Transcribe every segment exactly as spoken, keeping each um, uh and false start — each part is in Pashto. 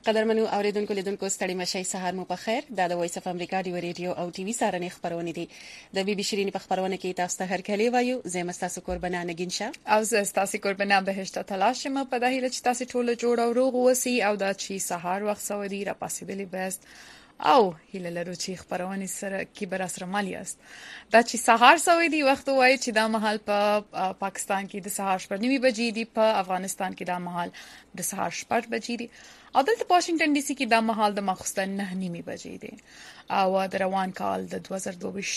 قدرمنو اوریدونکو لیدونکو ستړي مشي سهار مو په خیر. دا د وایس اف امریکا دی ریډیو او ټي وي سارنې خبرونه دي. د بي بي شيرين په خبرونه کې تاسو ته هر کلی وایو. زه مستاسو قربانه نگینشه او زه تاسو قربانه بهشت تلاشم په دهیله چې تاسو ټول جوړ او روغ وسی او دا چې سهار وخت سعودي را پاسېدلی بست او هیله لرو چې خبرونه سره کې بر سره مالی است. دا چې سهار سعودي وخت وای چې دا محل په پا پاکستان کې د سهار شپږ نیمه بجې دي، په افغانستان کې دا محل د سهار شپږ بجې دي، او دلته په واشنگټن ډي سي کې دا محل د ماخوستن نه نیمه بجې دي. او د روان کال د دوه زره دوه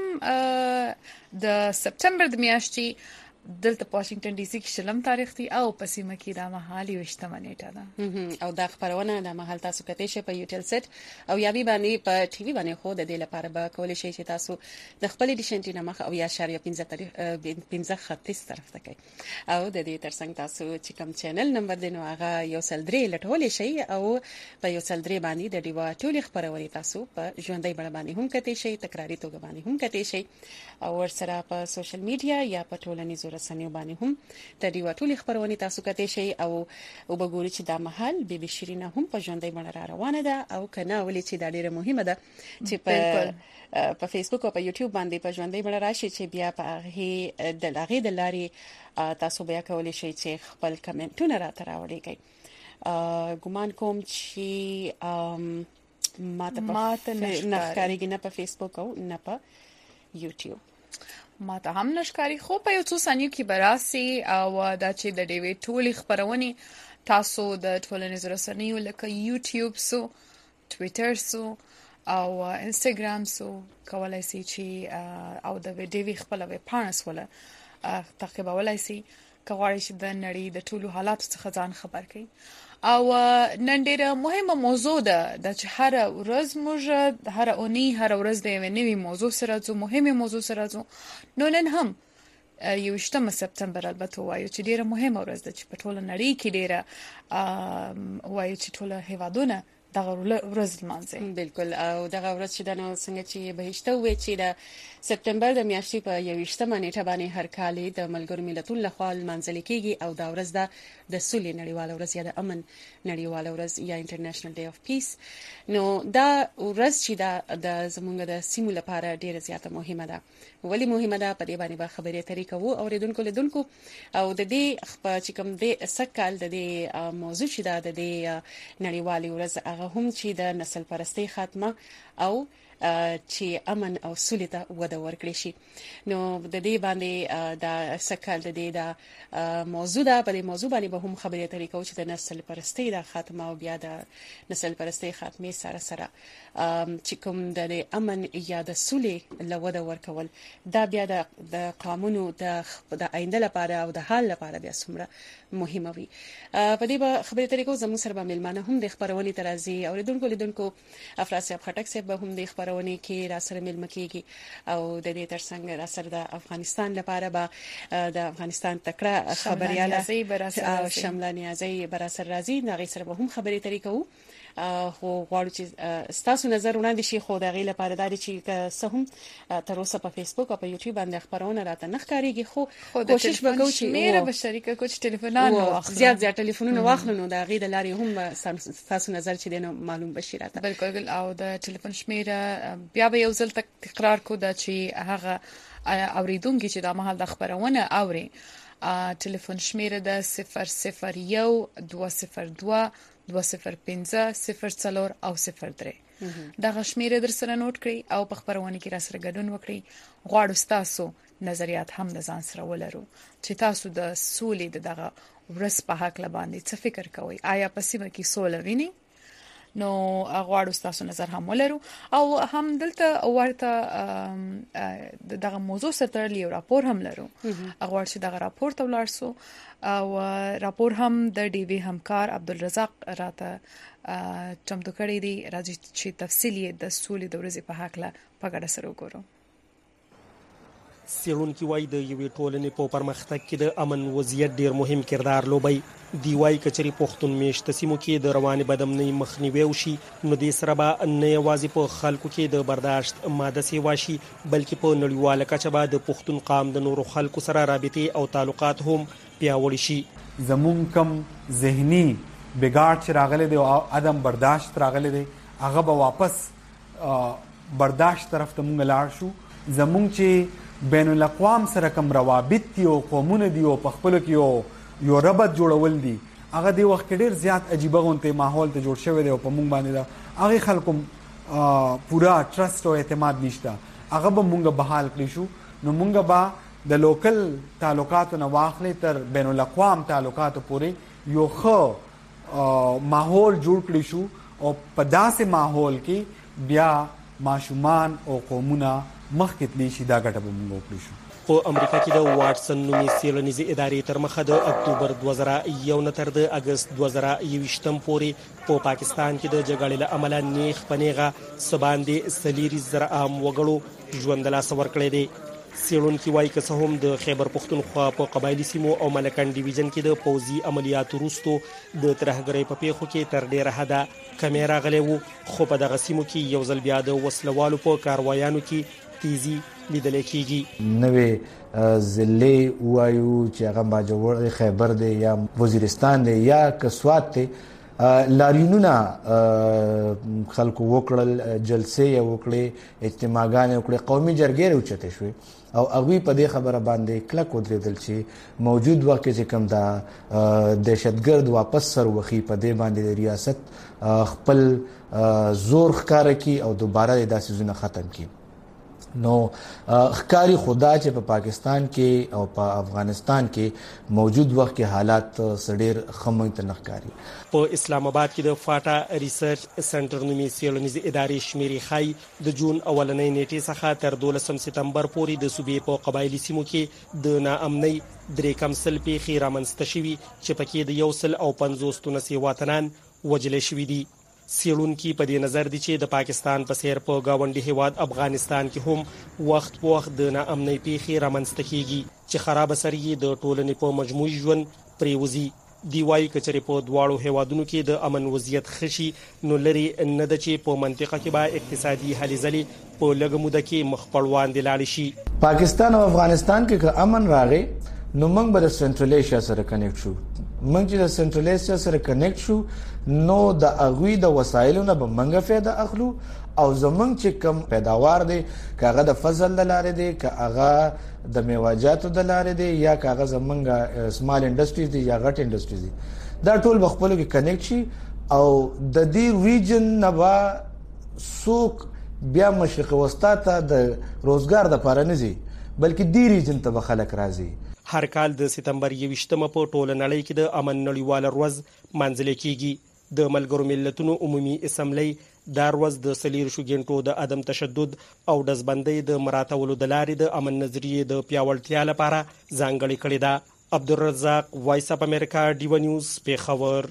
ویشتم د سپتمبر د میاشتې دلته په واشنگټن ډي سي کې شلم تاریخ دی او په سیمه کې دا محل یوشتمه نیټه ده. او دا خبرونه د محل تاسو کته شي په یوټیل سټ او یا وی باندې په ټي وي باندې خو د دې لپاره به کولای شئ چې تاسو د خپل ډیشنټی نه مخ او یا شریعه پنځه تاریخ پنځه خطیس طرف ته کوي او د دې ترڅنګ تاسو چې کوم چینل نمبر دینو هغه یو سل درې لټول شي او په یو سل درې باندې د دیوا ټول خبرونه تاسو په ژوندۍ بڼه باندې هم کته شي، تکراری توګه باندې هم کته شي او ورسره په سوشل میډیا یا په ټولنیزو رسنیو باندې هم د دیوا ټول خبرونه تاسو کته شي او وبګورئ چې دا محل بي بي شيرين هم په ژوندۍ بڼه را روانه ده او کنه ولې چې دا ډیره مهمه ده چې په په فیسبوک او په یوټیوب باندې په ژوندۍ بڼه راشي چې بیا په هغه د لاغې د لاري تاسو بیا کولای شئ چې خپل کمنټونه راته راوړئ. ګومان کوم چې ماته ماته نخکاریږي نه په فیسبوک او نه په یوټیوب. ما ته هم نشکاری خو په یو څو ثانیو کې براسي او دا چې د ډیوی ټولي خبرونه تاسو د ټولنیزو رسنیو لکه یوټیوب سو، ټوئیټر سو او انستګرام سو کولای شئ چې او د ویډیو خپل وې پانس ولا تعقیبولای شئ کولای شئ د نړۍ د ټولو حالاتو څخه ځان خبر کړئ. او نن ډیره مهمه موضوع ده د چې هر ورځ موږ هر اونۍ هر ورځ د یو نوي موضوع سره ځو، مهمه موضوع سره ځو. نو نن هم یوشتم سپتمبر البته وایو چې ډیره مهمه ورځ ده چې په ټوله نړۍ کې ډیره وایو چې ټوله هیوادونه دغه ورځ لمانځي. بالکل. او دغه ورځ چې د نو څنګه چې بهشته وې چې د سپتمبر د میاشتې په یوشتمه نیټه باندې هر کال د ملګرو ملتونو لخوا لمانځل کیږي او دا ورځ د د سولې نړیواله ورځ یا د امن نړیواله ورځ یا انټرنیشنل ډے اف پیس. نو دا ورځ چې د زمونږ د سیمو لپاره ډیره زیاته مهمه ده. ولی مهمه ده په دې باندې به خبرې اترې کوو او ریدونکو لیدونکو او د دې چې کوم د سکهال د دې موضوع چې دا د دې نړیوالې ورځ هغه هم چې د نسل پرستی خاتمه او چې امن او سولې ته وده ورکړي شي. نو د دې باندې د سکهال د دې د موضوع ده په دې موضوع باندې به هم خبرې اترې کوو چې د نسل پرستی د خاتمه او بیا د نسل پرستی خاتمه سره سره چې کوم د امن یا د سولې لوده ورکول دا بیا د قانونو د د آینده لپاره او د حال لپاره بیا څومره مهمه وي. په دې به خبرې اترې کوو. زموږ سره به ملمانه هم د خبرونې ترازی او ریدونکو لیدونکو افراز صاحب خټک صاحب به هم د خبرونه کې را سره ملمه کیږي او د دې ترڅنګ را سره د افغانستان لپاره به د افغانستان تکړه خبرياله او شملانی ازي براسر راځي نغې سره به هم خبرې اترې کوو. خو غواړو چې تاسو نظر وړاندې شي خو دغه لپاره د چې څه هم تر اوسه په فیسبوک او په یوټیوب باندې خبرونه راته نه ښکاریږي خو کوشش وکړو چې میره به شریکه کوم ټلیفونونه واخلو زیات زیات ټلیفونونه واخلو نو د غي د لارې هم تاسو نظر چې دینو معلوم بشي راته. بالکل. او د ټلیفون شمیره بیا به یو ځل تکرار کو دا چې هغه اوریدونکو چې د محل د خبرونه اوري ټلیفون شمیره د صفر صفر یو دوه صفر دوه دوه صفر پنځه صفر څلور او صفر درې. دغه شمیره در سره نوٹ کړئ او په خبرونه کې را سره ګډون وکړئ. غواړو تاسو نظریات هم د ځان سره ولرو چې تاسو د سولې دغه ورځ په حق لباندې څه فکر کوئ. آیا په سیمه کې سوله ویني؟ نو غواړو تاسو نظر هم ولرو او هم دلته ورته دغه موضوع سره یو راپور هم لرو. غواړو چې دغه راپور ته ولاړ سو او راپور هم د ډي وی همکار عبدالرزاق راته چمتو کړی دی. راځي چې تفصیلی د سولې د ورځې په حق لا په ګډه سره وګورو. سیرونکي وای د یوې ټولنې په پرمختګ کې د امن وضعیت ډیر مهم کردار لوبي. دی وای کچري پښتون میشت سیمو کې د رواني بدامنۍ مخنیوي وشي نو د سره به نه یوازې په خلکو کې د برداشت ماده سی واشي بلکې په نړیواله کچه به د پښتون قام د نورو خلکو سره رابطې او تعلقات هم پیاوړي شي. زمون کم ذهني بګاړ چې راغلی دی او عدم برداشت راغلی دی هغه به واپس برداشت طرف ته مونږ لاړ شو. زمونږ چې بین الاقوام سره کوم روابط دي او قومونه دي او په خپلو کې یو یو ربط جوړول دي هغه دی وخت کې ډېر زیات عجیبه غونته ماحول ته جوړ شوی دی او په مونږ باندې دا هغه خلکو پورا ټرست او اعتماد نشته. هغه به مونږ بحال کړی شو. نو مونږ به د لوکل تعلقاتو نه واخلې تر بین الاقوام تعلقاتو پورې یو ښه ماحول جوړ کړی شو او په داسې ماحول کې بیا ماشومان او قومونه مخکې تللی شي. دا ګټه به مونږ وکړی شو. په امریکا کې د واټسن نومي څېړنیزې ادارې تر مخه د اکتوبر دوه زره یو نه تر د اګست دوه زره یوویشتم پورې په پاکستان کې د جګړې له امله نیغ په نیغه څه باندې څلېرویشت زره عام وګړو ژوند د لاسه ورکړی دی. څېړونکي وایي که څه هم د خیبر پښتونخوا په قبایلي سیمو او ملکن ډیویژن کې د پوځي عملیاتو وروستو د ترهګرۍ په پیښو کې تر ډېره حده کمی راغلی و، خو په دغه سیمو کې یو ځل بیا د وسلوالو په کاروایانو کې تیزی لیدل کېږي. نوې ضلع وایو چې هغه باجوړ خیبر دی یا وزیرستان دی یا کسوات دی، لاریونونه خلکو وکړل، جلسې وکړې، اجتماعګانې وکړې، قومي جرګې راوچتې شوې او هغوی په دې خبره باندې کلک ودرېدل چې موجود وخت کې چې کوم دا دهشتګرد واپس سر وخی په دې باندې د ریاست خپل زور ښکاره کړي او دوباره دا څیزونه ختم کړي. نو ښکاری خدا چې په پاکستان کې او په افغانستان کې موجود وخت کې حالات سړیر خمن ته نخکاری. په اسلام آباد کې د فاټا ریسرچ سنټر نومي څېړنیزې ادارې شمیرې ښایي د جون اولنۍ نیټې څخه تر دولسم سپتمبر پورې د صوبې په قبایلي سیمو کې د ناامنۍ درې کم سل پیښې رامنځته شوي چې پکې د یو سل او پنځوس تونسي وطنان وژل شوي دي. څېړونکي په دې نظر دي چې د پاکستان په څیر په ګاونډي هیواد افغانستان کې هم وخت په وخت د ناامنۍ پیښې رامنځته کیږي چې خراب اثر یې د ټولنې په مجموعي ژوند پرېوځي. دی وايي که چېرې په دواړو هیوادونو کې د امن وضعیت ښه شي نو لرې نه ده چې په منطقه کې به اقتصادي هلې ځلې په لږه موده کې مخ پر وړاندې لاړې شي. پاکستان او افغانستان کې که امن راغی نو موږ به د سنټرل ایشیا سره کنیکټ شو. موږ چې د سنټرل ایشیا سره کنیکټ شو نو د هغوی د وسایلو نه به موږ فایده اخلو او زمونږ چې کم پیداوار دی که هغه د فضل د لارې دی که هغه د میوه‌جاتو د لارې دی یا که هغه زمونږ سمال انډسټریز دی یا غټ انډسټریز دی، دا ټول به خپلو کې کنیکټ شي او د دې ریجن نه به څوک بیا مشرق وسطا ته د روزګار دپاره نه ځي بلکې دې ریجن ته به خلک راځي. هر کال د سپتمبر یوویشتمه په ټوله نړۍ کې د امن نړیواله ورځ منځلې کیږي. د ملګرو ملتونو عمومي اسمبلی دا ورځ د څلېرویشتو ګنټو د عدم تشدد او ډزبندۍ د مراعاتولو د لارې د امن نظریې د پیاوړتیا لپاره ځانګړې کړې ده. عبدالرزاق، وایس اف امریکا، ډیو نیوز، پیښور.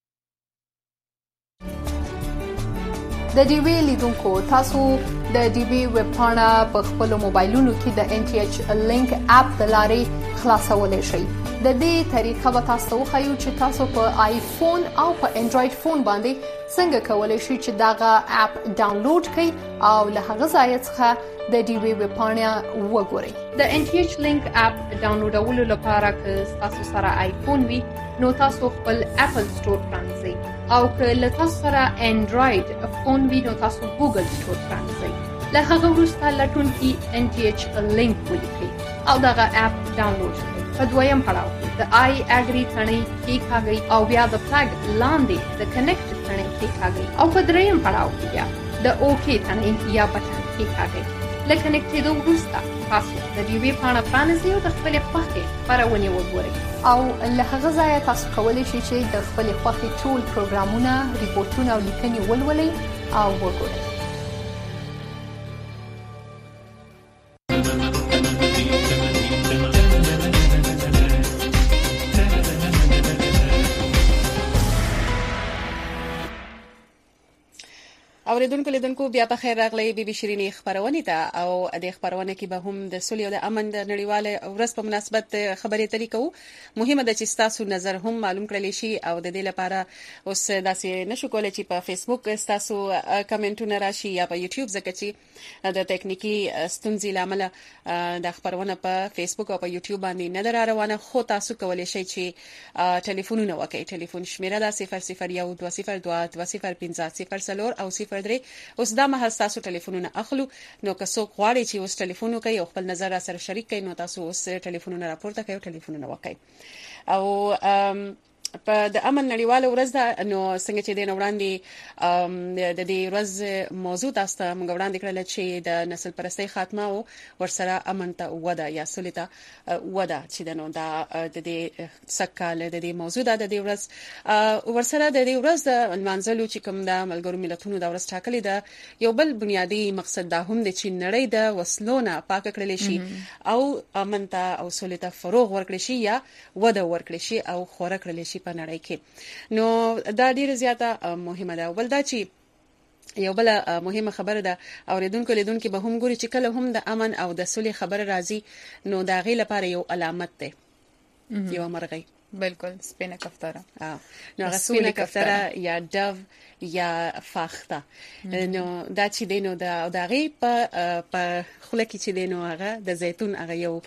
د ډیوی لیدونکو تاسو د ډیوی ویب پاڼه په خپل موبایلونو کې د ان ټي ایچ لینک اپ د لارې خلاصولای شئ. د دې طریقه به تاسو وښیو چې تاسو په آیفون او په انډراید فون باندې څنګه کولای شئ چې دغه اپ ډاونلوډ کړئ او له هغه ځای څخه د ډیوی ویب پاڼه وګورئ. د ان ټي ایچ لینک اپ ډاونلوډولو لپاره که تاسو سره آیفون وي نو تاسو خپل اپل سٹور پرانځئ او که له تاسو سره انډراید فون وي نو تاسو ګوګل سٹور پرانځئ. له هغه وروسته لټونکي ان ټي ایچ لینک ولیکئ او دغه اپ ډاونلوډ کړئ. په دویم پړاو کې د آی اګری تڼۍ کېکاږئ او بیا د فلګ لاندې د کنیکټ تڼۍ کېکاږئ او په دریم پړاو کې بیا د اوکې تڼۍ یا بټن کېکاږئ. له کنیکټېدو وروسته تاسو د ډیوی پاڼه پرانیزئ او د خپلې خوښې خپرونې وګورئ او له هغه ځایه تاسو کولی شئ چې د خپلې خوښې ټول پروګرامونه، ریپورټونه او لیکنې ولولئ او وګورئ. اوریدونکو لیدونکو بیا په خیر راغلی بي بي شيرينې خبرونه ته او د خبرونه کې به هم د سولې او د امن د نړیواله ورځ په مناسبت خبرې ترې کوو. مهمه ده چې تاسو نظر هم معلوم کړئ شي او د دې لپاره اوس داسې نشو کولای چې په فیسبوک تاسو کمنټونه راشي یا په یوټیوب ځکه چې د ټکنیکی ستونزې لامل د خبرونه په فیسبوک او په یوټیوب باندې نه در روانه، خو تاسو کولای شئ چې ټلیفونونه وکړئ. ټلیفون شمیره ده صفر صفر یو دوه صفر دوه دوه صفر پنځه صفر څلور او صفر درې. اوس دا مهال تاسو ټلیفونونه اخلو، نو که څوک غواړي چې اوس ټلیفون وکړي او خپل نظر سره شریک کړي نو تاسو اوس ټلیفونونه راپورته کړئ او ټلیفونونه وکړئ. او په د امن نړیواله ورځ ده، نو څنګه چې د وړاندې د دې ورځ موضوع تاسو ته موږ وړاندې کړل چې د نسل پرستۍ خاتمه او ورسره امن ته وده یا سولې ته وده چې د نو دا د دې سکهال د دې موضوع ده د دې ورځ ورسره د دې ورځ د منځلو چې کوم د ملګرو ملتونو د ورځ ټاکلې ده یو بل بنیادی مقصد دا هم دی چې نړۍ د وسلونه پاک کړل شي او امن ته او سولې ته فروغ ورکړي شي یا وده ورکړي شي او خورا کړل شي په نړۍ کې. نو دا ډیره زیاته مهمه ده. ول دا چې یو بل مهمه خبره ده اوریدونکو لیدونکو به هم ګوري چې کله هم د امن او د صلح خبره راځي نو دا غي لپاره یو علامت ده، یو مرغۍ. بالکل سپینه کفتره. نو هغه سپینه کفتره یا ډو یا فاخته. نو دا چې دینو دا دا غي په په خله کې چې دینو هغه د زیتون هغه یو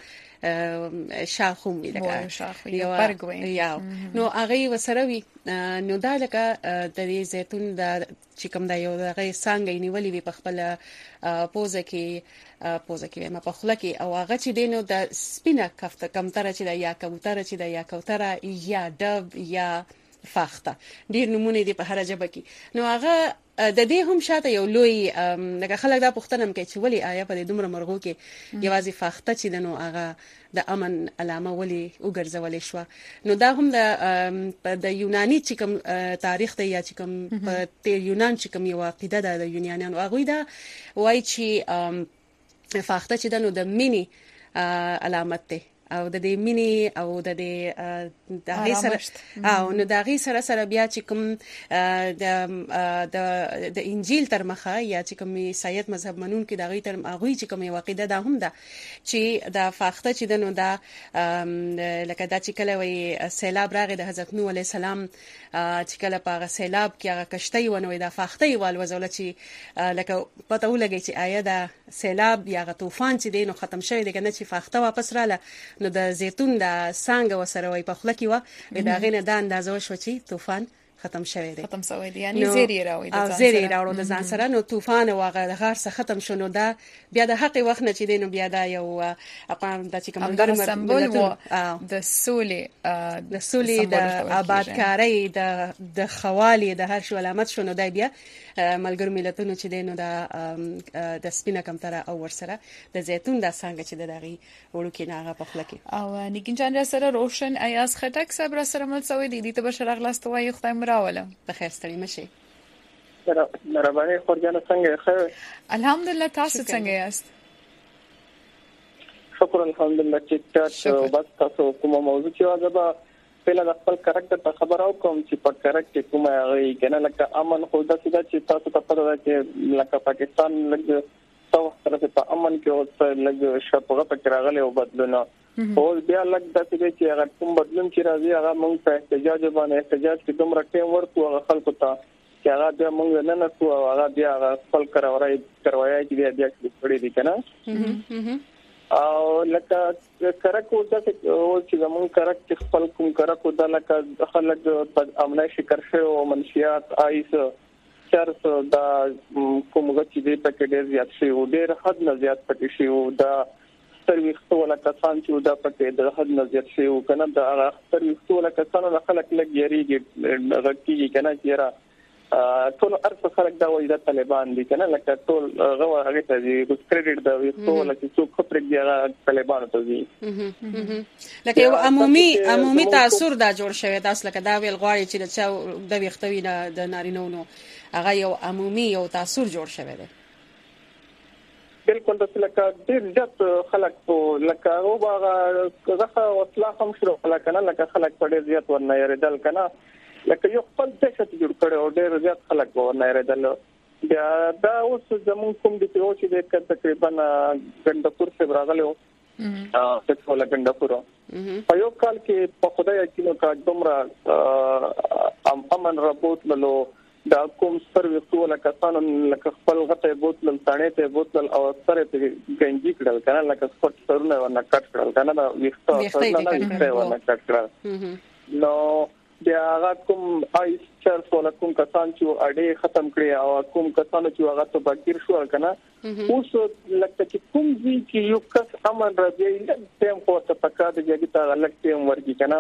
شاخوم وی لکه شاخ یو برګ وی یا نو هغه وسره وی نو دا لکه د دې زیتون د چې کوم دا یو هغه څنګه نیولې وی په خپل پوزه کې پوزه کې ما په خله کې او هغه چې دینو د سپینه کفته کمتره چې دا یا کبوتره چې دا یا کوتره یا ډب یا فاخته ډیر نمونه دي په هر ژبه کې. نو هغه د دې هم شاته یو لوی لکه خلک دا پوښتنه کوي چې ولی آیا په دومره مرغو کې یوازې فاخته چې دنو هغه د امن علامه ولی وګرځولې شو. نو دا هم د د یوناني چې کوم تاریخ دی یا چې کوم په یونان چې کوم یو عقیده ده د یونانیانو هغه دا وایي چې فاخته چې دنو د مینی علامت ده او د دې مینی او د دې د هغه سره او نو د هغه سره سره بیا چې کوم د د د انجیل تر مخه یا چې کوم عیسایت مذهب منون کې د هغه تر هغه چې کوم عقیده ده هم ده چې د فاخته چې د نو دا لکه دا چې کله وي سیلاب راغی د حضرت نوح علی السلام چې کله په سیلاب کې هغه کشته ونوي د فاخته وال وزول چې لکه پته ولګي چې آیا د سیلاب یا غ طوفان چې دینو ختم شوی دی کنه چې فاخته واپس رااله نو د زیتون د څنګه وسره وي په خله کې و دا غینه د اندازو شو چې طوفان ختم شوی دی ختم شوی دی یعنی زیری راوي د ځان سره زیری راوړو د ځان سره نو طوفان واغه د غار څخه ختم شونه دا بیا د حق وخت نه چې دینو بیا دا یو اقام د چې کوم ګرم د سولې د سولې د آبادکاري د د خوالي د هر شو علامت شونه دی بیا ملګرو ملتونو چې دینو دا د سپینه کمتره او ورسره د زیتون د څنګه چې دغه وړو کې ناغه په خله کې او نګین جان سره روشن ایاز خټک صبر سره مل سوي دي د بشر اغلاست وای خدای مراوله په خیر ستړي مشي. سره مرحبا خورجان څنګه ښه الحمدلله تاسو څنګه یاست؟ شکر الحمدلله چې تاسو بس تاسو کومه موضوع چې واجبه پهله د خپل کریکټر ته خبر او کوم چې په کریکټر کومه غي کنه لکه امن خو د څه چې تاسو ته پته ده چې لکه پاکستان لږ څو طرف ته امن کې او لږ شپږه پکې راغلي او بدلونه او بیا لږ د څه چې هغه کوم بدلون چې راځي هغه موږ په احتجاج باندې احتجاج کې دومره ټیم ورکو هغه خلکو ته چې هغه بیا موږ نه نسو هغه بیا خپل کراوړای کروایي چې بیا کې کړی دي کنه او لکه کرکو د چې زمون کرک خپل کوم کرکو د لکه خلک د امنه شکر شو او منشيات آیس چرس د کومه چې د پکې ډیر زیات شي او ډیر حد نه زیات پکې شي او د سرویختو ولا کسان چې د پکې د حد نه زیات شي او کنه د هغه سرویختو ولا کسان د خلک لګ یریږي غږی کنه چې را ټول ارڅ خلک دا وایي د طالبان دي کنه لکه ټول غوا هغه ته دي کریډټ دا وي ټول چې څوک خپل دی هغه طالبان ته دي لکه یو عمومي عمومي تاثیر دا جوړ شوی تاسو لکه دا ویل غواړي چې د د وختوي د نارینو نو هغه یو عمومي یو تاثیر جوړ شوی دی. بالکل د لکه ډیر ځت خلک په لکه او هغه زخه وصله هم شروع لکه نه لکه خلک په ډیر زیات ورنه یریدل کنه لکه یو خپل دهشت جوړ کړي او ډیر زیات خلک ورنه یریدل بیا دا اوس زموږ کوم د پیو چې د تقریبا ګندپور څخه راغلو ا څه ټول ګندپور په یو کال کې په خدای یقینو کا دومره امن ربوت للو دا کوم سرویس ټول کسانو لکه خپل غته بوتل ثانې ته بوتل او سره ته ګنجی کړل کنه لکه سپورت سرونه ورنه کټ کړل کنه دا ویښته سرونه ورنه کټ کړل نو بیا هغه کوم آیس چر سول کوم کسان چې اړې ختم کړي او کوم کسان چې هغه ته بکیر شو کنه اوس لکه چې کوم ځي چې یو کس امن راځي تم خو ته پکا د جګی ته الګ تم ورګي کنه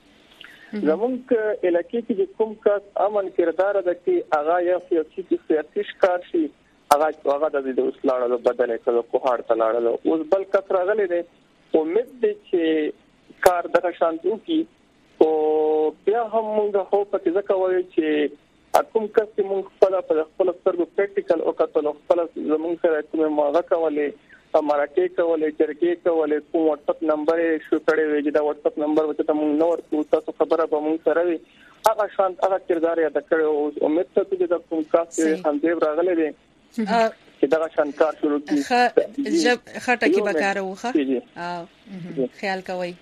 زمونږ علاقې کې کوم کس امن کردار د کې هغه یو سیاسي سیاسي ښکار شي هغه هغه د اسلام له بدل کړو کوهار ته لاړل اوس بل کس راغلی دی امید دي چې کار د شانتو کې او بیا هم موږ هو پکې ځکه وایو چې کوم کس چې موږ خپل په خپل سترګو پریکټیکل او کتل خپل زموږ سره کومه ماغه کولې مراکې کولې چرګې کولې کوم واتس اپ نمبر شو کړي وي چې دا واتس اپ نمبر وته ته موږ نور تاسو خبره به موږ سره وي هغه شان هغه کردار یاد کړو امید ته چې دا کوم کس هم دې راغلي دي چې دا شان کار شروع کړي جب خټه کې بکاره وخه او خیال کوي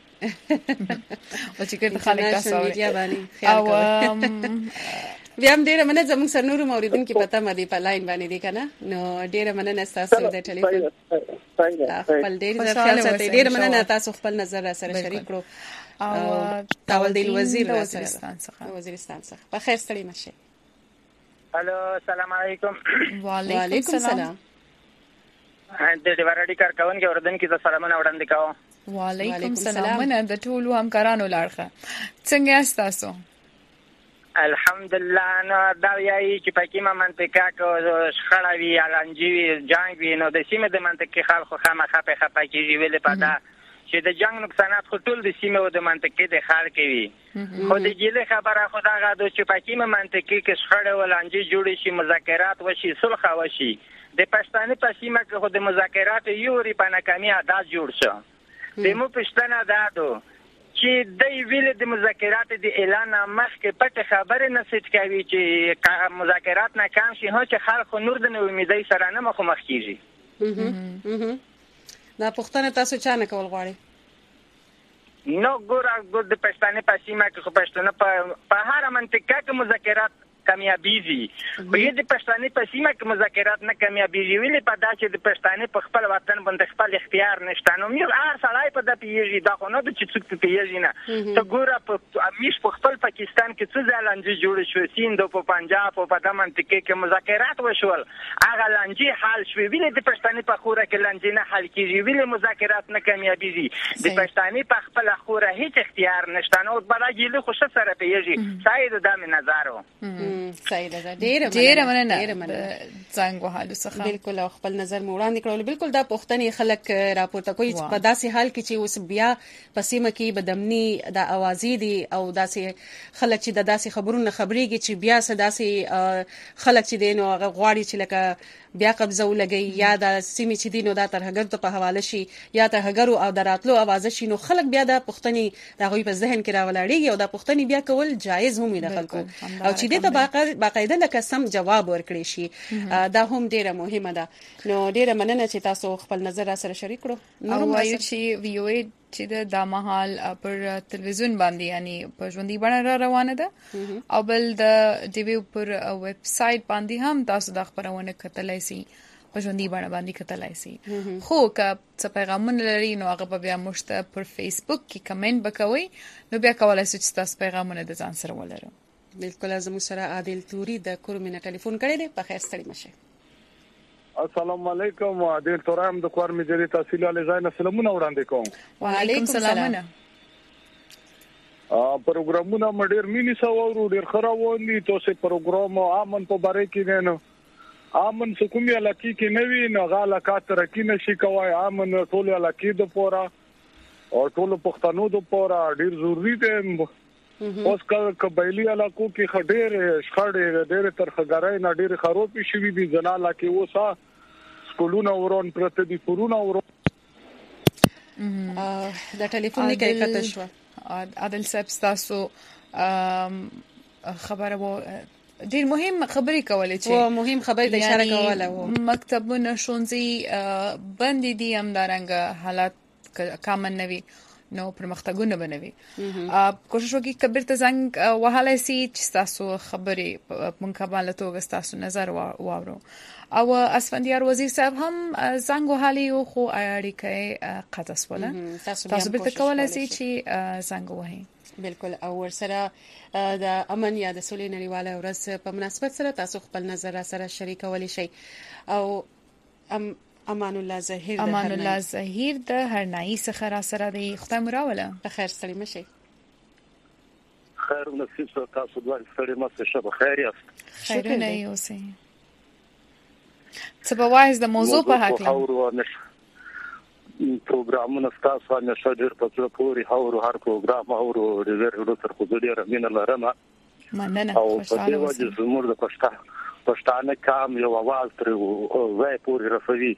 او چې کله خلک تاسو او بیا هم ډیره مننه زموږ سره نور موریدونکو پته مې په لاین باندې دي کنه نو ډیره مننه تاسو د ټلیفون خپل ډیره خیال ساتي ډیره مننه تاسو خپل نظر را سره شریک کړو او تاول دی وزیر وزیرستان څخه وزیرستان څخه په خیر ستړي مشه الو السلام علیکم وعلیکم السلام د ډیوارډي کارکون کې وردن کې سلامونه وړاندې کوم وعلیکم السلام من د ټولو همکارانو لارخه څنګه یاست تاسو الحمدلله نو دا یی چې پکې ما منطقه کو شخړاوي الانجوي جنگ وی نو د سیمه د منطقې خلکو خامخا په خپه کې ویل پدا چې د جنگ نقصانات خو ټول د سیمه او د منطقې د خلک وي خو د ګیله خبره خدا غاډو چې پکې ما منطقې کې شخړه ولانجي جوړ شي مذاکرات وشي صلح وشي د پښتانه په سیمه کې خو د مذاکرات یو ری په ناکامي ادا جوړ شو د مو پښتنه دادو چې د ویل د مذاکرات د اعلان مخکې پټه خبره نسید کوي چې مذاکرات ناکام شي هو چې خلک نور د امیدای سره نه مخ مخ کیږي دا پښتنه تاسو چا نه کول غواړي نو ګور ګور د پښتنه په سیمه کې خو پښتنه په هر منطقه کې مذاکرات کامیابیږي په دې پښتانه په سیمه کې مذاکرات نه کامیابیږي ویلې په دا چې د پښتانه په خپل وطن باندې خپل اختیار نشته نو موږ هر سړی په د پیږي دا خو نه د چې څوک پیږي نه ته ګوره په امیش په خپل پاکستان کې څه ځلانجي جوړ شو سیند په پنجاب او په د منطقه کې مذاکرات وشول هغه لانجي حل شو ویلې د پښتانه په خوره کې لانجي نه حل کیږي ویلې مذاکرات نه کامیابیږي د پښتانه په خپل خوره هیڅ اختیار نشته نو بلګي له خو سره پیږي ساید د امن نظارو صحیح ده ډیره ډیره مننه څنګه حالو څخه بالکل خپل نظر موړاندې کړل بالکل دا پښتني خلک راپورته کوي په داسې حال کې چې اوس بیا پسیمه کې بدمنی د اوازې دي او داسې خلک چې د داسې خبرونه خبريږي چې بیا سداسې خلک چې دین او غواړي چې لکه بیا قبضه ولګي یا د سیمې چې دینو د ترهګر ته په حواله شي یا ترهګرو او دراتلو आवाज شي نو خلک بیا د پښتني دغه په ذهن کې راولړيږي او د پښتني بیا کول جایز هم نه خلکو او چې د ته باقاعده لکه سم جواب ورکړي شي دا هم ډیره مهمه ده نو ډیره مننه چې تاسو خپل نظر سره شریک کړو نو وایو چې وی او ای چې د مهال پر تلویزیون باندې یعنی په ژوندۍ بڼه را روانه ده او بل د ټي وي پر ویب سټ باندې هم تاسو د خبرونه کتلای شئ په ژوندۍ بڼه باندې کتلای شئ خو که څه پیغامونه لري نو هغه بیا مشته پر فیسبوک کې کمنټ وکوي نو بیا کولای شئ چې تاسو پیغامونه د ځان سره ولرئ بالکل زموږ سره عادل توري د کورمنه ټلیفون کړی دی په خیر ستړي مشه السلام علیکم عادل تورم د کورمنه جری تحصیل علی زاین سلامونه وړاندې کوم وعلیکم السلام ا پروګرامونه مډیر مینی سو ورو ډیر خراوندي تاسو پروګرام امن په باره کې نه امن سکومي علاقې کې نوی نه غاله کاتره کې نشي کوي امن ټول علاقې د پورا او ټول پښتنو د پورا ډیر ضروری دی اوس قبایلی علاقو کې خډېر شخړې ډېر ترخګړای نه ډېر خروپي شوي دي جناله کې اوسه سکولونه ورون پرته دي پرونه ورون د ټلیفون کې کټه شو عادل صاحب تاسو خبره وو ډیر مهم خبرې کولې چې او مهم خبرې د اشاره کوله وو مکتبونه شونځي بند دي هم دارنګ حالات کامن نوي نو پرمختګونه بنوي کوشش وکړي کبیر ته زنګ وهاله سي چې تاسو خبرې مونږ باندې توګه تاسو نظر واورو او اسفندیار وزیر صاحب هم زنګ وهالي او خو اړیکه قطع سواله تاسو به کولای شئ چې زنګ وهئ بالکل او ورسره د امن یا د سولې نړیواله ورځ په مناسبت سره تاسو خپل نظر سره شریکولی شئ او ام امان الله ظهیر امان الله ظهیر د هرنائی څخه را سره دی خدای مراوله بخیر سلام شي خیر نصیب تاسو دوه سره مشه شب خیر یاست خیر نه یوسه څه په وایي د موضوع په حق له پروګرامونه تاسو باندې شاډر په څو پوری هاورو هر پروګرام هاورو ریزرو تر خو دې رمینه لرمه مننه او په دې وجه زموږ د پښتون پښتانه کام یو आवाज تر وای پوری رسوي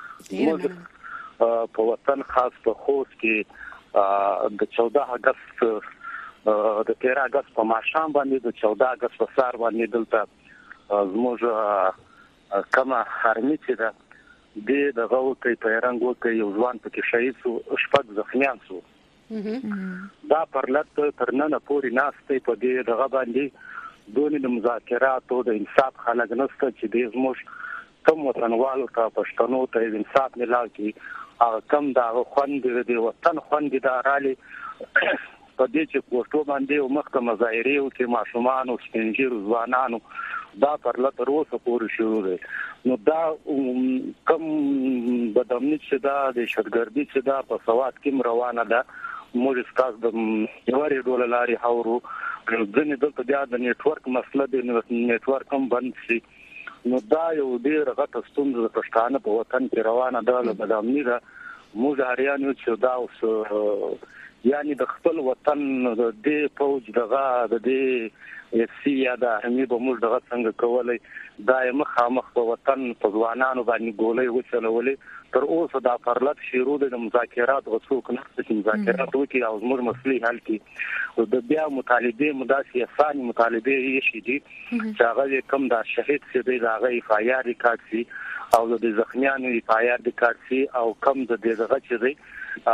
په وطن خاص په خوست کې د چودہ اگست د تیرہ اگست په ماښام باندې د چودہ اگست په سار باندې دلته زموږ کما هرمی چې ده د دغه وکي پیرنګ وکي یو ځوان پکې شهید شو شپږ زخمیان شو دا پرلط ترننه پوری ناشته په دې دغه باندې دونې د مذاکراتو د انصاف خلک نشته چې د زموږ کوم وطنوالو ته پښتنو ته انصاف ملاو کی او کم دا خوند د وطن خوند د رالي په دې چې کوټو باندې او مخته مظاهره او کې ماشومان او سپینجیر ځوانانو دا پرلط روسه پورې شروع دي نو دا کم بدامنی چې دا د شتګردي چې دا په سواد کې روانه ده موږ تاسو د یواري ډولاري هاورو ځنې دلته بیا د نیټورک مسله د نیټورک هم بند شي نو دا یو ډیر غټه ستونزه د پښتانه په وطن کې روانه ده له بدامنی ده موږ هریانو چې دا اوس یعنی د خپل وطن د دې فوج دغه د دې سیاده د همي به موږ دغه څنګه کولای دائم خامخ په وطن په ځوانانو باندې ګولې وچلولې تر اوسه دا پرلط شروع د مذاکرات غوښتل کنه چې مذاکرات وکړي او زموږ مسلې حل کړي او د بیا مطالبه مداسي اساني مطالبه یې شي دي چې هغه کم دا شهید چې دی دا غي فایاري کاټسي او د زخمیانو پایار د کارسي او کم د دغه چې دی ا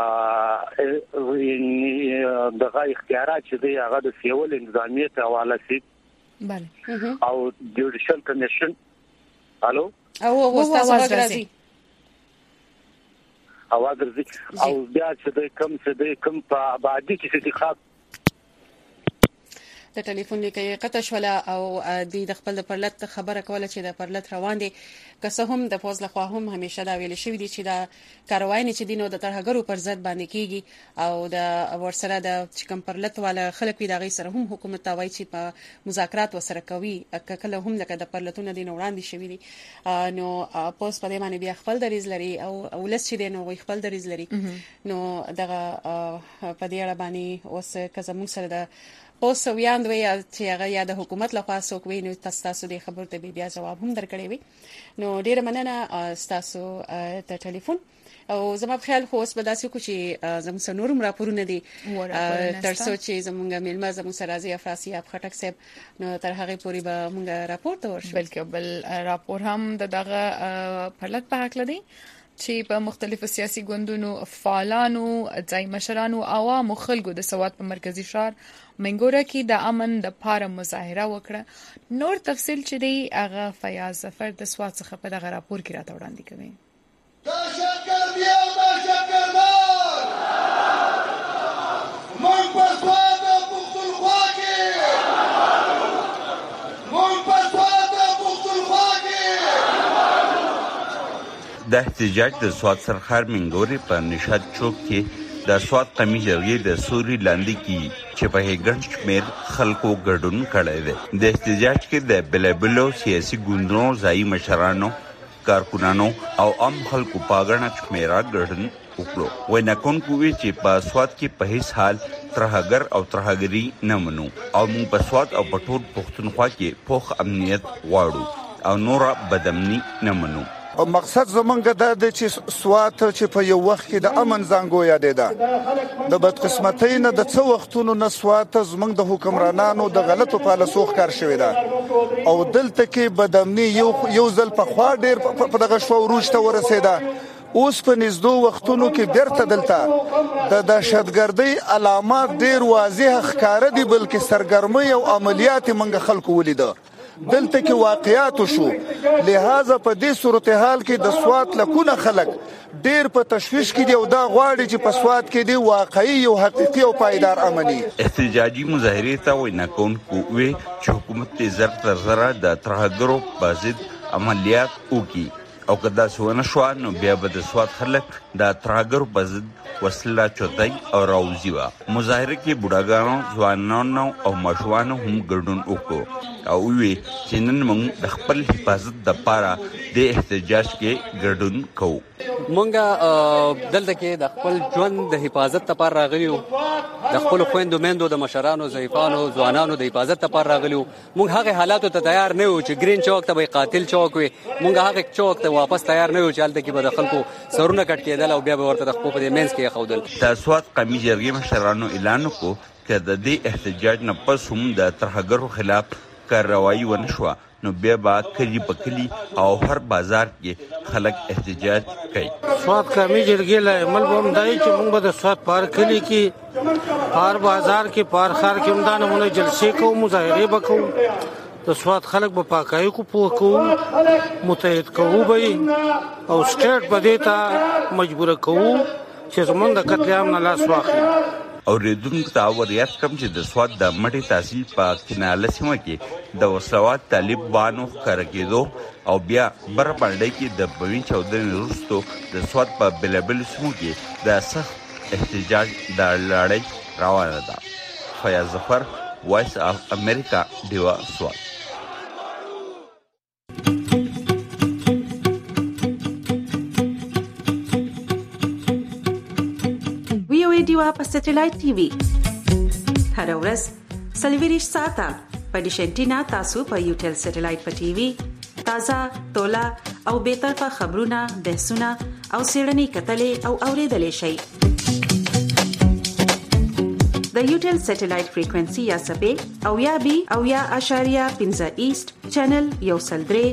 دغه اختیارات چې دی هغه د سیول نظامیت حواله سي بله او جوډیشل کمیشن الو او واسطه راځي اواز راځي او بیا چې دی کم چې دی کم په آبادی کې انتخاب د ټلیفون لیکي قطع شوله او د خپل د پرلط خبره کوله چې د پرلط روان دي که څه هم د پوز لخوا هم همیشه دا ویل شوی دي چې دا کاروایی چې دینو د ترهګرو پر ضد باندې کیږي او د ورسره د چکم پرلط والا خلک وی دا غي سره هم حکومت تاوي چې په مذاکرات وسره کوي کله هم لکه د پرلطونو دین وړاندې شوی دي نو پوز په دې باندې بیا خپل دریز لري او ولس چې دینو وی خپل دریز لري نو دغه په دې اړه باندې اوس که زموږ سره د اوس ویاند وی چې هغه یا د حکومت لخوا څوک ویني تاسو د خبرو ته بیا جواب هم درکړی وي نو ډیره مننه تاسو ته ټلیفون او زما په خیال خو اوس به داسې کو چې زموږ سنورم راپورونه دي تر څو چې زموږ ملما زموږ سره راځي افراسي اپ خټک صاحب نو تر هغه پورې به موږ راپور ته ورشو بلکې بل راپور هم دغه پرلط په حق لدی چې په مختلفو سیاسي ګوندونو فعالانو ځای مشرانو عوامو خلکو د سواد په مرکزی ښار منګوره کې د امن د پاره مظاهره وکړه نور تفصیل چې دی هغه فیاض ظفر د سواد څخه په دغه راپور کې راته وړاندې کوي دا شکر دی او دا شکر مار مونږ په سواد پختونخوا کې مونږ په سواد پختونخوا کې د احتجاج د سواد سرخار منګوري په نشاد چوک کې د سواد قومي جرګې د سوري لاندې کې چې په هیګن شمیر خلکو ګډون کړی دی د احتجاج کې د بلبلو سیاسي ګوندونو ځای مشرانو کارکونانو او عام خلکو پاګړه شمیره ګډون وکړو وینا کوونکو وی چې په سواد کې په هیڅ حال ترهګر او ترهګری نه منو او موږ په سواد او په ټول پښتونخوا کې پوخ امنیت غواړو او نور بدامني نه منو مقصد زمونږ دا دی چې سوات چې په یو وخت کې د امن زنګو یادېده د بدقسمتۍ نه د څه وختونو نه سوات زمونږ د حکمرانانو د غلطو پالیسو ښکار شوې ده او دلته کې بدامني یو یو ځل په خوا ډېر په دغه شپه عروج ته ورسېده. اوس په نږدو وختونو کې بیرته دلته د دهشتګردۍ علامات ډېر واضح ښکاره دي بلکې سرګرمۍ او عملیات موږ خلکو ولیده. دلته کې واقعیات شو لہذا په دې صورتحال کې د سوات لکونه خلک ډېر په تشویش کې دي او دا غواړي چې په سوات کې دی واقعي او حقيقي او پایدار امني. احتجاجي مظاهرې ته وینا کوونکو وی چې حکومت دې زر تر زره د ترهګرو په ضد عملیات وکړي او که داسې ونه شوه نو بیا به د سوات خلک د ترهګرو په ضد وسله چوتۍ او راوزي وه. مظاهره کې بوډاګانو ځوانانو او ماشومانو هم ګډون وکړو او وی چې نن موږ د خپل حفاظت دپاره د احتجاج کې ګډون کوو. مونږ دلته کې د خپل ژوند د حفاظت لپاره راغلي یو، د خپل خويندو میندو د مشرانو ضعیفانو ځوانانو د حفاظت لپاره راغلي یو. مونږ هغه حالاتو ته تیار نه یو چې ګرین چوک ته به قاتل چوک وي. مونږ هغه چوک ته واپس تیار نه یو چې هلته کې به د خلکو سرونه کټ کېدل او بیا به ورته د خپل په منځ کې خودل. د سوات قومي جرګې مشرانو اعلان وکړ چې د دې احتجاج نه پس هم د ترهګرو خلاف کارروایي ونه شوه نو بیا به کلي په کلي او هر بازار کې خلک احتجاج کوي. سوات قومي جرګې له عمل به هم دی چې موږ به د سوات په هر کلي کې په هر بازار کې په هر ښار کې هم دا نمونه جلسې کوو، مظاهرې به کوو، د سوات خلک به په حقایقو پوه کوو، متحد کوو به او سټیټ به دې ته مجبوره کوو چې زمونږ د قتل عام نه لاس واخلي. اوریدونکو ته وریاد کوم چې د سوات د مټې تحصیل په کیناله سیمه کې د وسلوات طالبانو ښکاره کېدو او بیا بره باندې کې د بوین چودنې وروستو د سوات په بېلابېلو سیمو کې د سخت احتجاج د لړۍ روانه ده. فیاض ظفر، وایس اف امریکا، ډیوا، سوات. ډیوا په سټلایټ ټي وي هر ورځ سلویریش ساعته په ډیش انټینا تاسو په یوټل سټلایټ په ټي وي تازه تولا او به طرفه خبرونه بحثونه او سیړنی کتلې او اوریدلې شي. د یوټل سټلایټ فریکوئنسي یا سبې او یا بي او یا اشاریه پنځه ایست چینل یو سلدري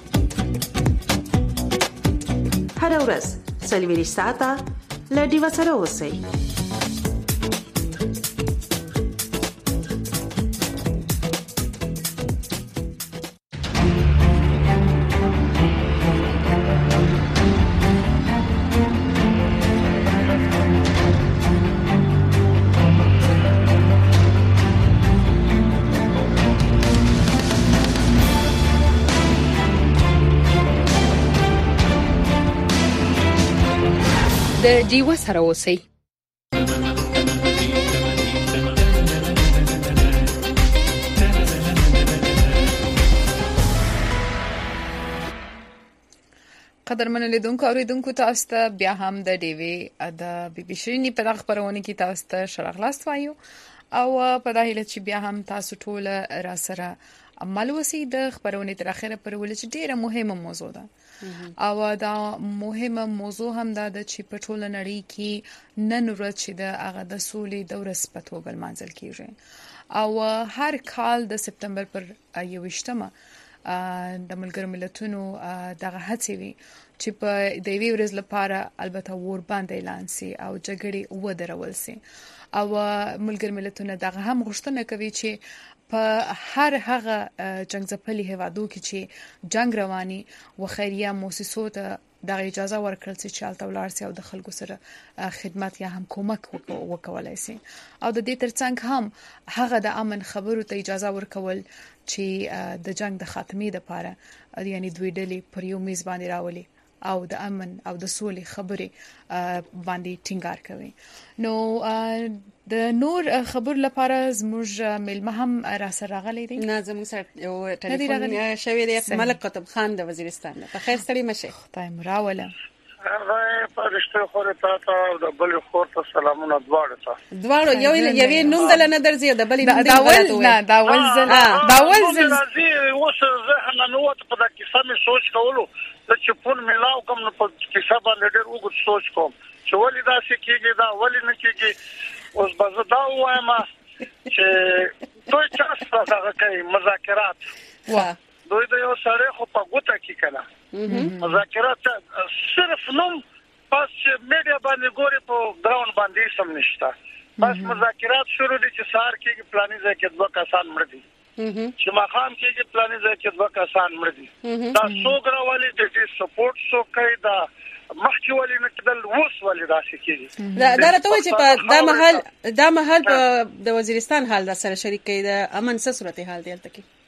هر ورځ سلویریش ساعته لډي وسره اوسئ. د ډیوا سره اوسئ. قدرمن لیدونکو اوریدونکو تاسو ته بیا هم د ډیوی د بي بي شيرینی په دغه خبرونه کې تاسو ته شرغلاست وایو او په داهله چې بیا هم تاسو ټول را سره عمل وسی د خبرونه تر اخره پر ول چې ډیره مهمه موضوع ده او دا مهمه موضوع هم دا د چې په ټول نړۍ کې نن ورځ چې د هغه د سولې د ورځ په توګه منځل کیږي او هر کال د سپتمبر پر یوویشتمه د ملګرو ملتونو دغه هڅې وي چې په د وی ورځ لپاره البته ور باندې اعلان سي او جګړې ودرول سي او ملګرو ملتونو دغه هم غوښتنه کوي چې په هر هغه جنگ ځپلي هوادو کې چې جنگ رواني و خیریه مؤسسو ته د اجازه ورکړل چې چالت ولر سي او د خلکو سره خدمت یا هم کومک وکولای سي او د دې ترڅنګ هم هغه د امن خبرو ته اجازه ورکول چې د جنگ د خاتمې لپاره یعنی دوی ډلې پر یو میز باندې راولي او د امن او د سولې خبرې باندې ټینګار کوي. نو د نور خبر لپاره زموږ ملمه هم را سره راغلي دي. نه زموږ سره یو ټلیفون شوی دی ملک قطب خان د وزیرستان. په خیر سړی مشه. خدای مراوله. هغه پرشته خوري تاسو او د بل خور ته سلامونه دواړه ته دواړو یو یوې نوم دل نه درځي د بل نوم دا ول نه دا ول زل دا ول زل اوس زه نه نو ته په دا کې سمې سوچ کولو چې پون ملاو کوم نو په کې سبا ډېر وګت سوچ کوم چې ولې دا څه کېږي دا ولې نه کېږي اوس به زه دا وایم چې دوی چا سره کوي مذاکرات وا دوی د یو سره خو په ګوته کې کنه مذاکرات صرف نوم پس میډیا باندې ګوري په ګراوند باندې سم نشته بس مذاکرات شروع دي چې سار کې پلاني ځای کې دوه کسان مړ دي چې ماخام کې پلاني ځای کې دوه کسان مړ دي دا سوګراوالي د دې سپورټ سو کوي دا مخکې ولې نه کېدل اوس ولې داسې کېږي دا دا راته وایي چې په دا محل دا محل د وزیرستان حال دا سره شریک کوي د امن څه صورتحال دی تل کې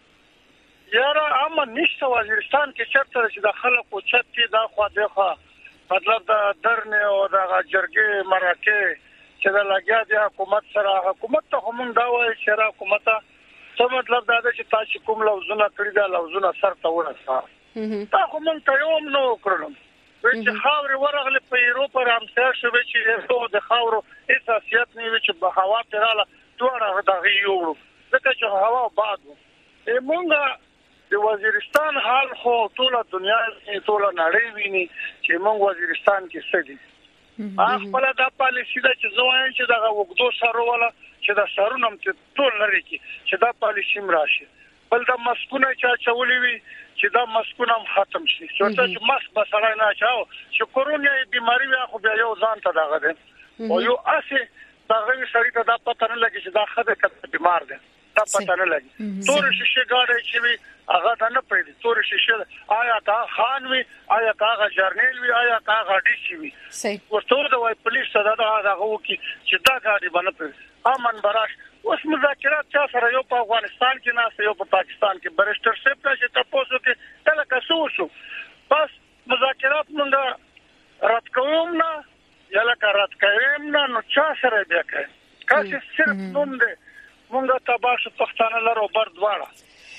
یاره امن نشته وزیرستان کې چرته چې د خلکو چت دا خو دغه مطلب د درنه او د جرګې مرکه چې د لګیا د حکومت سره حکومت ته هم دا وایي چې حکومت ته مطلب دا چې تاسو کوم لوزونه کړی دا لوزونه سر ته ورسه تا خو مونږ ته یو نو کړم چې خاور ورغله په ایروپ رامسر شو چې یو د خاورو اساسيات نه وي چې په هوا تراله دوړه دغه یو ځکه چې هوا باد مونږه د وزیرستان حال خو ټول دنیا ټول نړۍ ویني چې موږ وزیرستان کې څه دي خپل د پالیسي د چې زوین چې دغه وګدو سره ولا چې د سرونم ته ټول لري چې دا پالیسي مراشي بل د مسکونه چې چولې وي چې دا مسکونم ختم شي چې مس بسړای نه چاو چې کورونا بیماری وي خو بیا یو ځان ته دغه ده او یو اسه دغه سړی ته دا پته نه لګي چې دا خده کته بیمار ده دا پته نه لګي تور شیشه غاړي چې وي هغه دا نه پېږي تور شیشه آیا تا خان وي آیا تا جرنیل وي آیا تا غاډي شي وي صحیح ورته دا وای پولیس دا دا وکي چې دا غاډي باندې پېږي امن براش اوس مذاکرات چا سره یو په افغانستان کې نه یو په پاکستان کې برشتر سپ ته چې تاسو کې تل کسو شو بس مذاکرات مونږه رات کوم نه یا لکه رات کوم نه نو چا سره بیا کوي کاسه صرف نوم دې مونږه تباش پښتانه لرو بر دواړه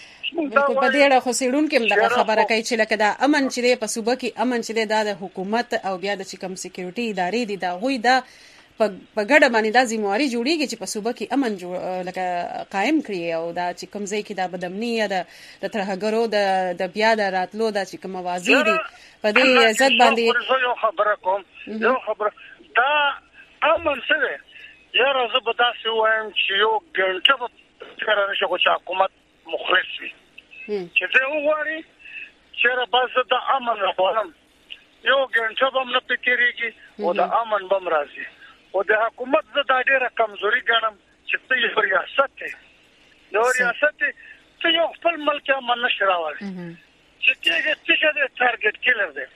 په دې اړه خو سیډون کې دغه خبره کوي چې لکه دا امن چې په صوبه کې امن چې د حکومت او بیا د چکم سکیورټي ادارې دي دا غوي دا په ګډه باندې د ځمواري جوړیږي چې په صوبه کې امن لکه قائم کړي او دا چې کوم ځای کې د بدامنی یا د ترهګرو د د بیا د راتلو د چې کوم موازی دي په دې عزت باندې یو خبره کوم یو خبره دا امن څه دی یا راځه به تاسو وایم چې یو ګڼه په کار نه شو چې حکومت مخلص وي چې زه وګورم چې را بس د امن راوړم یو ګڼه به موږ فکرېږي او د امن بم راځي او د حکومت زه د ډېره کمزوري ګڼم چې ته یو ریاست ته یو ریاست ته یو خپل ملک امن نشي راوړی چې کېږي چې د ټارګټ کیلر دی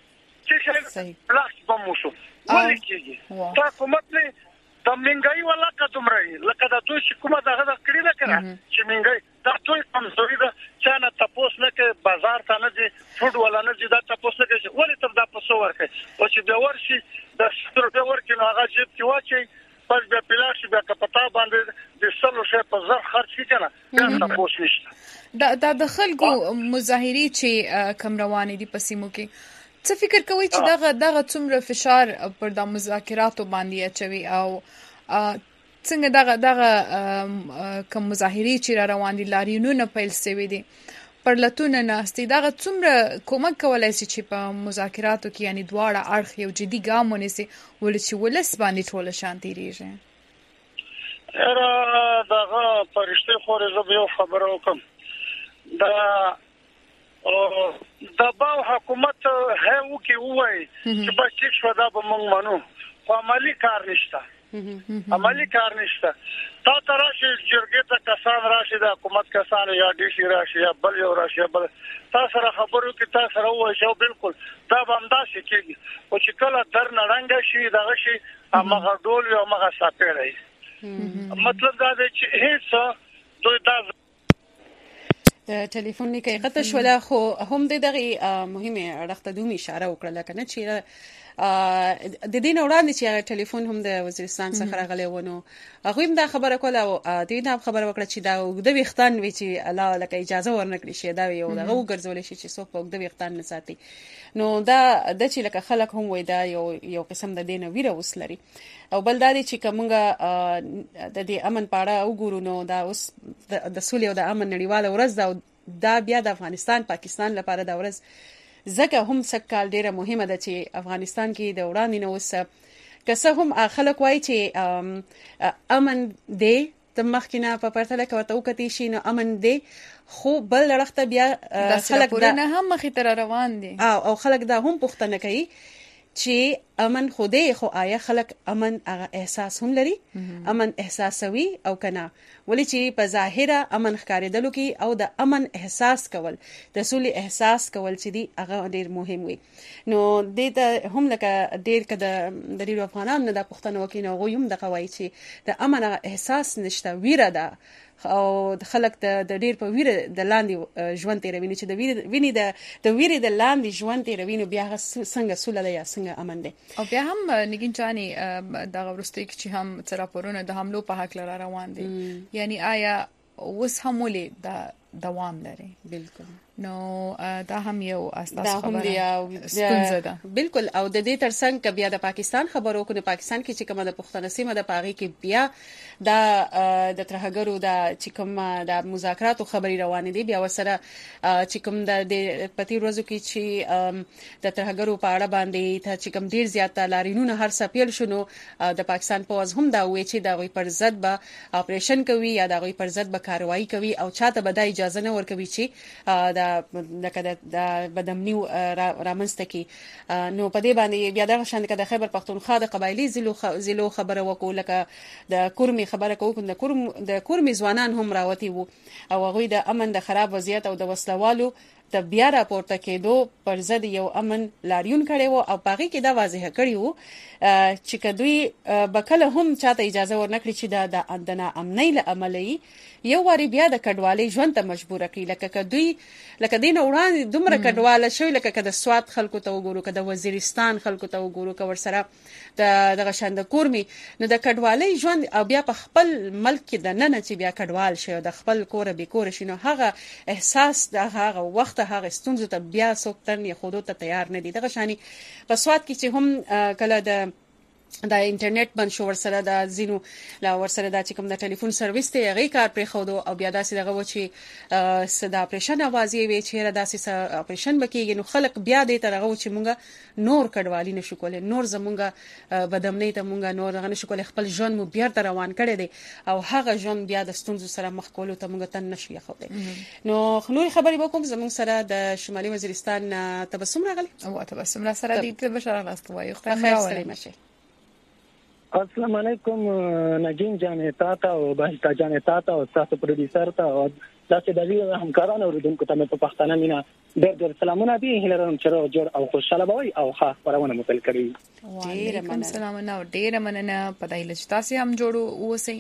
چې پلاس بم وشو ولې کېږي دا حکومت نه د منګای ولا کډمرای لکه دا دوی چې کومه دغه د کړی نه کړه چې منګای دا ټول کمزوري ده چې نه تاسو نه کې بازار ته نه دي فوډ ولا نه دي دا تاسو نه کې ولې تر دا پسو ورکه او چې به ورشي د ستر به ورکه نو هغه چې کی واچي پس بیا پلاش بیا کپتا باندې د سلو شي په زر خرج کړه دا تاسو نشته دا د خلکو مظاهري چې کم روان دي په سیمو کې څه فکر کوي چې دغه دغه څومره فشار پر د مذاکراتو باندې اچوي او څنګه دغه دغه کوم مظاهري چې را روان دي لاریونونه پیل شوي دي پر لتون ناستي دغه څومره کومک کولای شي چې په مذاکراتو کې یعنی دواړه اړخ یو جدي ګام ونیسي ولې چې ولس باندې ټول شانتي ریږي را دغه پرشته خورې زه یو خبره وکم دا او د باو حکومت هغه کې وای چې بس چې شو دا به مونږ منو خو عملی کار نشته عملی کار نشته تا تراشي جرګې ته کسان راشي د حکومت کسان یا ډي سي راشي یا بل یو راشي بل تاسو سره خبرو کې تاسو سره وای شو بالکل دا باندې شي کېږي او چې کله در نړنګ شي دغه شي هغه ډول یو هغه ساپېړی مطلب دا دی چې هیڅ دوی دا د ټلیفون لیکه قطع شوله خو هم د دغه مهمه اړخ ته دومره اشاره وکړه کنه چې د دې نه وړاندې چې ټلیفون هم د وزیرستان څخه راغلی و نو هغه هم دا خبره کوله او د دې نه خبره وکړه چې دا د ویختان وی چې الله لکه اجازه ورنکړي شي دا یو دغه وګرځول شي چې څوک په د ویختان نه ساتي نو دا د چې لکه خلک هم وای دا یو یو قسم د دینه ویره وسلري او بل دا چې کومه د دې امن پاړه وګورو نو دا اوس د سولې او د امن نړیواله ورځ دا دا بیا د افغانستان پاکستان لپاره دا ورځ زکه هم سکهال ډیره مهمه ده چې افغانستان کې د وړاندې نو وس کسه هم خلک وای چې امن دی د مخکینه په پرتله کوته وکتی شي نو امن دی خو بل لړخته بیا خلک دا نه هم مخې تر روان دي او خلک دا هم پوښتنه کوي چې امن خوده خو آیا خلک امن هغه احساس هم لري امن احساسوي او کنه ولی چې په ظاهره امن ښکارېدلو کې او د امن احساس کول د سولې احساس کول چې دی هغه ډیر مهم وي نو د ته هم لکه ډیر کده د ډیرو افغانانو نه د پښتنو کې نو غویم د قوای چې د امن احساس نشته ویره ده او د خلک د ډیر په ویره د لاندې ژوند تیروي چې د ویره ویني د د ویره د لاندې ژوند تیروي نو بیا څنګه سوله ده یا څنګه امن ده او بیا هم نګین چاني د غورستي چې هم تراپورونه د حملو په حق لاره روان دي یعنی آیا اوس هم ولې د دوام لري بالکل نو دا هم یو اساس دا هم دی ستونزه ده بالکل او د دې ترڅنګ ک بیا د پاکستان خبرو کو د پاکستان کې چې کومه د پښتنه سیمه د پاغي کې بیا دا د ترهګرو د چې کومه د مذاکراتو خبري روانې دي بیا وسره چې کوم د پتی ورځو کې چې د ترهګرو په اړه باندې ته چې کوم ډیر زیات لارینونه هر سپیل شنو د پاکستان پوز هم دا وی چې دا غوي پر ضد به اپریشن کوي یا دا غوي پر ضد به کاروایی کوي او چاته به د اجازه نه ورکوي چې دا لکه د بدمنیو رامنځته کی نو په دې باندې بیا د شاند د خیبر پختونخوا د قبایلی زلو زلو خبره وکړه لکه د کورمي خبره کوو د کورم د کورمي ځوانان هم راوتی وو او هغه د امن د خراب وضعیت او د وسلوالو د بیا راپورته کېدو پر ضد یو امن لاریون کړي وو او پاغي کې دا واضح کړي وو چې کدوې بکله هم چاته اجازه ورنکړي چې د د ناامنۍ له عملي یو واری بیا د کډوالۍ ژوند ته مجبور کړي لکه کدوې لکه دین وړاندې دومره کډواله شوی لکه کده سواد خلکو ته وګورو کده وزیرستان خلکو ته وګورو که ورسره د دغه شاند کورمي نو د کډوالۍ ژوند او بیا په خپل ملک کې د نن چې بیا کډوال شي د خپل کور به کور شي نو هغه احساس د هغه وخت هغه ستونزو ته بیا څوک ترنه خودو ته تیار نه دي دغه شانی په سواد کې چې هم کله د د انټرنیټ بند شو ورسره د زینو لا ورسره د چې کوم د ټلیفون سرویس ته غي کار پرې خو او بیا داسې دغه و چې صدا اپریشن اوازې وی چې را داسې اپریشن بکیږي نو خلک بیا دې ترغه چې مونږه نور کډوالی نشو کولای نور زمونږه بدمنۍ ته مونږه نور غنه شو کولای خپل ژوند مو بیا تر روان کړي دي او هغه ژوند بیا د ستونزو سره مخ کولو ته مونږ تن نشو یخو نو خنوري خبرې وکم زمونږ سره د شمالي وزیرستان تبسم راغلی او تبسم را سره دې بشار راستوي خو خیر سلام شه السلام علیکم نگین جان تاتا او بهتا جان تاتا او تاسو پروډوسر ته او تاسو د دې همکارانو اوریدونکو ته په پښتانه مینا ډېر ډېر سلامونه دي هلرم چې جوړ او خوشاله بوي او خاص پرونه متل کړی وعلیکم السلام نو ډېر مننه پدای لچ تاسو هم جوړو اوسئ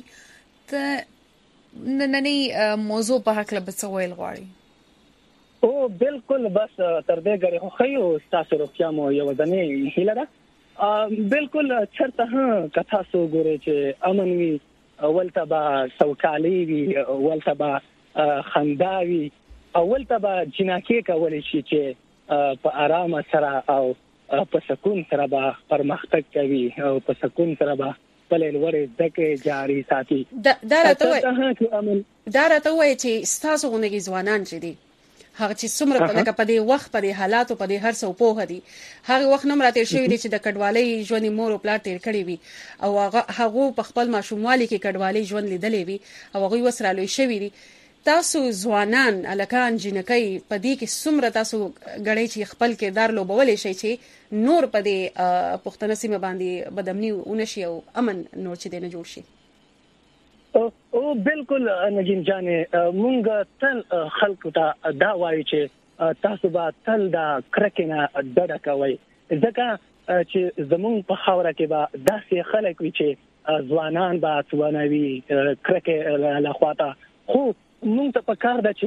ته نننې موضوع په حق له بڅویل غواړي او بالکل بس تر دې غره خو خيو تاسو روغتیا مو یو ځنې هلره بالکل چرته ها کتا سو ګوره چې امن وی ولته با سوکالي وی ولته با خنداوي ولته با جناکي کول شي چې په آرام سره او په سکون سره با پرمختګ کوي او په سکون سره با بلل ورې دغه جاری ساتي دا راته وای دا راته وای چې تاسو غونډې ځوانان چې دي هغه چې څومره په لکه په دې وخت په دې حالاتو په دې هر څو په هدي هغه وخت نم راته شوی دي چې د کډوالۍ ژوند مور او پلار تیر کړی وي او هغه هغه په خپل ماشوموالي کې کډوالۍ ژوند لیدلې وي او هغه وسره لوي شوی دي تاسو ځوانان الکان جنکۍ په دې کې څومره تاسو غړې چې خپل کردار لوبولې شي چې نور په دې پښتنه سیمه باندې بدمنی ونشي او امن نور چې دې نه جوړ شي او بالکل نگین جانې مونږ تل خلکو ته دا وایو چې تاسو به تل دا کرکنه ډډه کوئ ځکه چې زمونږ په خاوره کې به داسې خلک وي چې ځوانان به ځوانوي کرکه له خواته خو مونږ ته پکار ده چې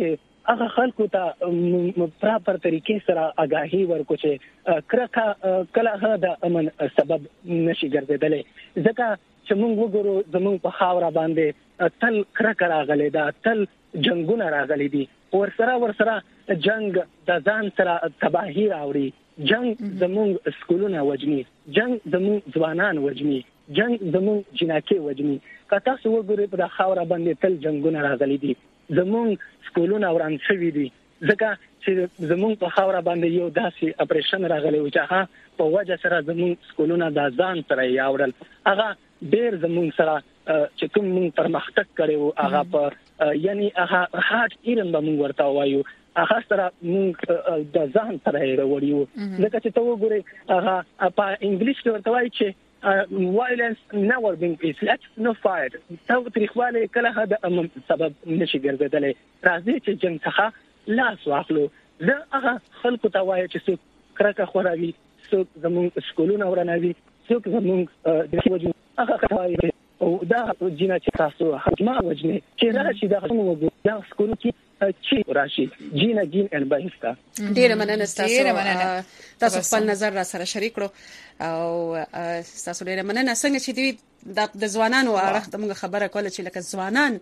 هغه خلکو ته پراپر طریقې سره آگاهي ورکو چې کرکه کله د امن سبب نشي ګرځیدلی ځکه چې موږ وګورو زموږ په خاوره باندې تل کرکه راغلي ده تل جنگونه راغلي دي ورسره ورسره جنگ د ځان سره تباهي راوړي جنگ زموږ سکولونه وجني جنگ زموږ ځوانان وجني جنگ زموږ جناکې وجني که تاسو وګورئ په خاوره باندې تل جنگونه راغلي دي زموږ سکولونه وران شوي دي ځکه چې زموږ په خاوره باندې یو داسې اپریشن راغلی و چې هغه په وجه سره زموږ سکولونه د ځان سره یاوړل هغه ډېر زموږ سره چې کوم موږ پرمختګ کړی و هغه په یعنی هغه هارت ایرن به موږ ورته وایو هغه سره موږ د ځان سره یې راوړي وو ځکه چې ته وګورې هغه په انګلیش کې ورته وایي چې violence never been peace let's no fight تو تاریخواله کله هدا امن سبب نشي ګرځیدلی راځي چې جنگ څخه لاس واخلو زه هغه خلکو ته وایم چې څوک کرکه خوراوي څوک زموږ سکولونه ورانوي څوک زموږ د وجو هغه کوي او دا جنا چې تاسو حکما وجنه چې راشي دا خو دا سکول کې چې راشي جینا جین ان بهستا ډیر مننه تاسو تاسو خپل نظر را سره شریک کړو او تاسو ډیر مننه څنګه چې دی د ځوانانو اړه موږ خبره کوله چې لکه ځوانان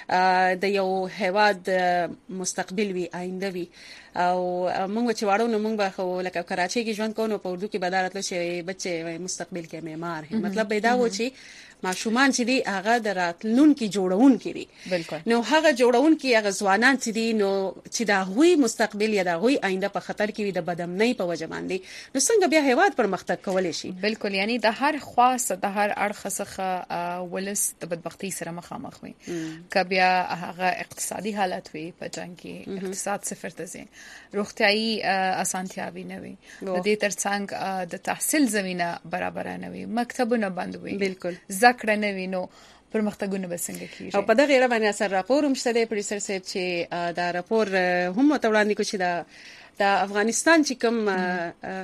د یو هیواد مستقبل وي آینده وي او موږ چې واړو نو موږ به لکه کراچۍ کې ژوند کوو په اردو کې بدارت لشي بچي مستقبل کې معمار مطلب پیدا و چې ماشومان چې دی هغه د راتلونکي جوړون کړي بالکل نو هغه جوړون کې هغه ځوانان چې دی نو چې دا غوي مستقبل یا دا غوي آینده په خطر کې وي د بدامنۍ په وجه باندې نو څنګه بیا هیواد پرمختګ کولای شي بالکل یعنی د هر خاصه د هر اړخ څخه ولس د بدبختی سره مخامخ وي ک بیا هغه اقتصادي حالت وي په جنگ کې اقتصاد صفر ته ځي روغتيایي اسانتیاوي نه وي د دې ترڅنګ د تحصیل زمينه برابر نه وي مکتبونه بند وي بالکل ذکر نه وینو پرمختګونه به څنګه کیږي او په دغه اړه باندې اثر راپور هم شته د پروډوسر صاحب چې دا راپور هم متوړاندې کوي چې دا د افغانستان چې کوم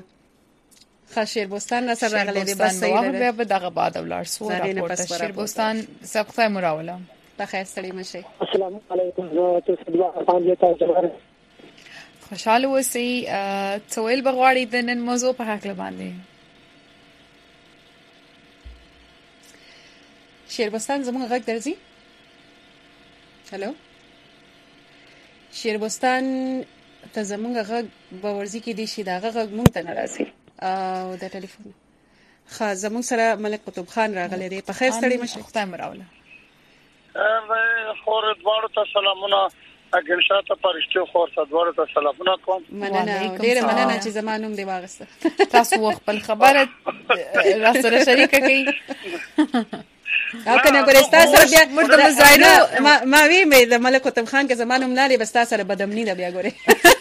خاشیر بوستان اثر راغلی دی بس بیا به دغه بعد ولر سو راپور خاشیر بوستان سبقه مراوله په خیر ستړي مشه السلام علیکم تاسو د افغان ته خوشاله اوسئ څویل بغواړي د نن موضوع په حق باندې شیربستان زموږ غږ درځي هالو شیربستان ته زموږ غږ باورځي کې دي چې دا غږ مونږ ته ناراضي او د ټلیفون خا زموږ سره ملک قطب خان راغلی دی په خیر ستړي مشه خدای مراوله ا خور دوړو ته سلامونه اګل شاته پرشتو خور ته دوړو ته سلامونه کوم مننه ډیره مننه چې زمانوم دی واغسته تاسو خپل خبره را سره شریک کړئ او کنه ګورستا سره بیا مرده مزایرو ما ما وی مې د ملک قطب خان کې زمانوم لالي بس تاسو سره بدمنی ده بیا ګوري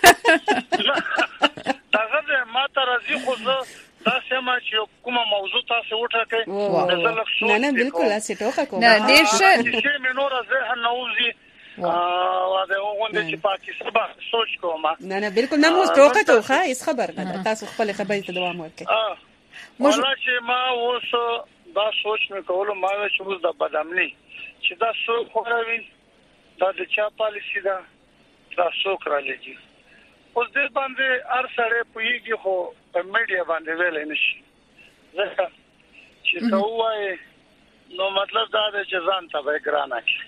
داغه ما ته راځي خو زه دا سم چې کومه موضوع تاسو وټاکئ نه نه بالکل اسې ټوکا کوم نه ډیر ښه چې مې نور زه نوځي او دا وګورئ چې پاکستان سوچ کوم نه نه بالکل نه مو ټوکا کوخه هیڅ خبر نه تاسو خپل خبرې ته دوام ورکړئ موږ چې ما اوس دا سوچ مې کولو ما چې اوس د بدامنۍ چې دا څو خوروي دا د چا پالیسی ده دا څو کرا لګي اوس دې باندې هر سړی پوهیږي خو په میډیا باندې ویل نه شي ځکه چې څو وایي نو مطلب دا دی چې ځان ته به ګرانه شي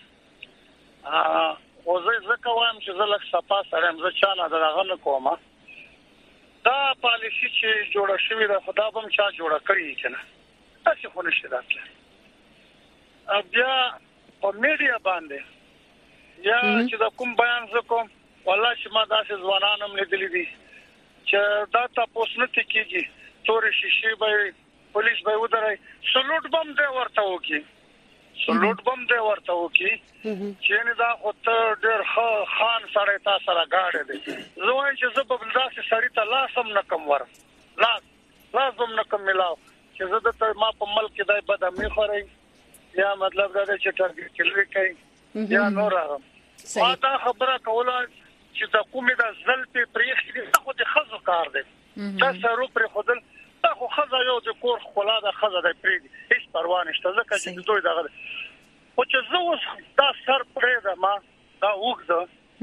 او زه ځکه وایم چې زه لږ صفا سره یم زه چا نه دغه نه کوم دا پالیسی چې جوړه شوې ده خدا به هم چا جوړه کړي که نه تاسو خو نشئ راتلی بیا په میډیا باندې یا چې دا کوم بیان زکوم والله چې ما داسې ځوانان هم لیدلي دي چې دا تاسو نه تکیږي تورې شیشې به پولیس به ودرای سلوټ بم دی ورته وکي سلوټ بم دی ورته وکي چې نه دا خو ته ډېر خان سره تاسو سره گاډه دي زه وایم چې زه په داسې سړی ته لاسم نه کم ور لاس لازم نه کم ملاو چې زه د ما په ملک کې دای بدامنۍ خوري یا مطلب دا چې ټارګټ کړی کوي یا نور هغه ما دا خبره کوله چې د کومې د ځل په پریخي خو د خزو کار دی تاسو رو پر خودل دا خو خزا یو د کور خلا د خزا د پریږي هیڅ پروا نشته ځکه چې دوی دغه او چې زه اوس دا سر پرې ده ما دا وګړه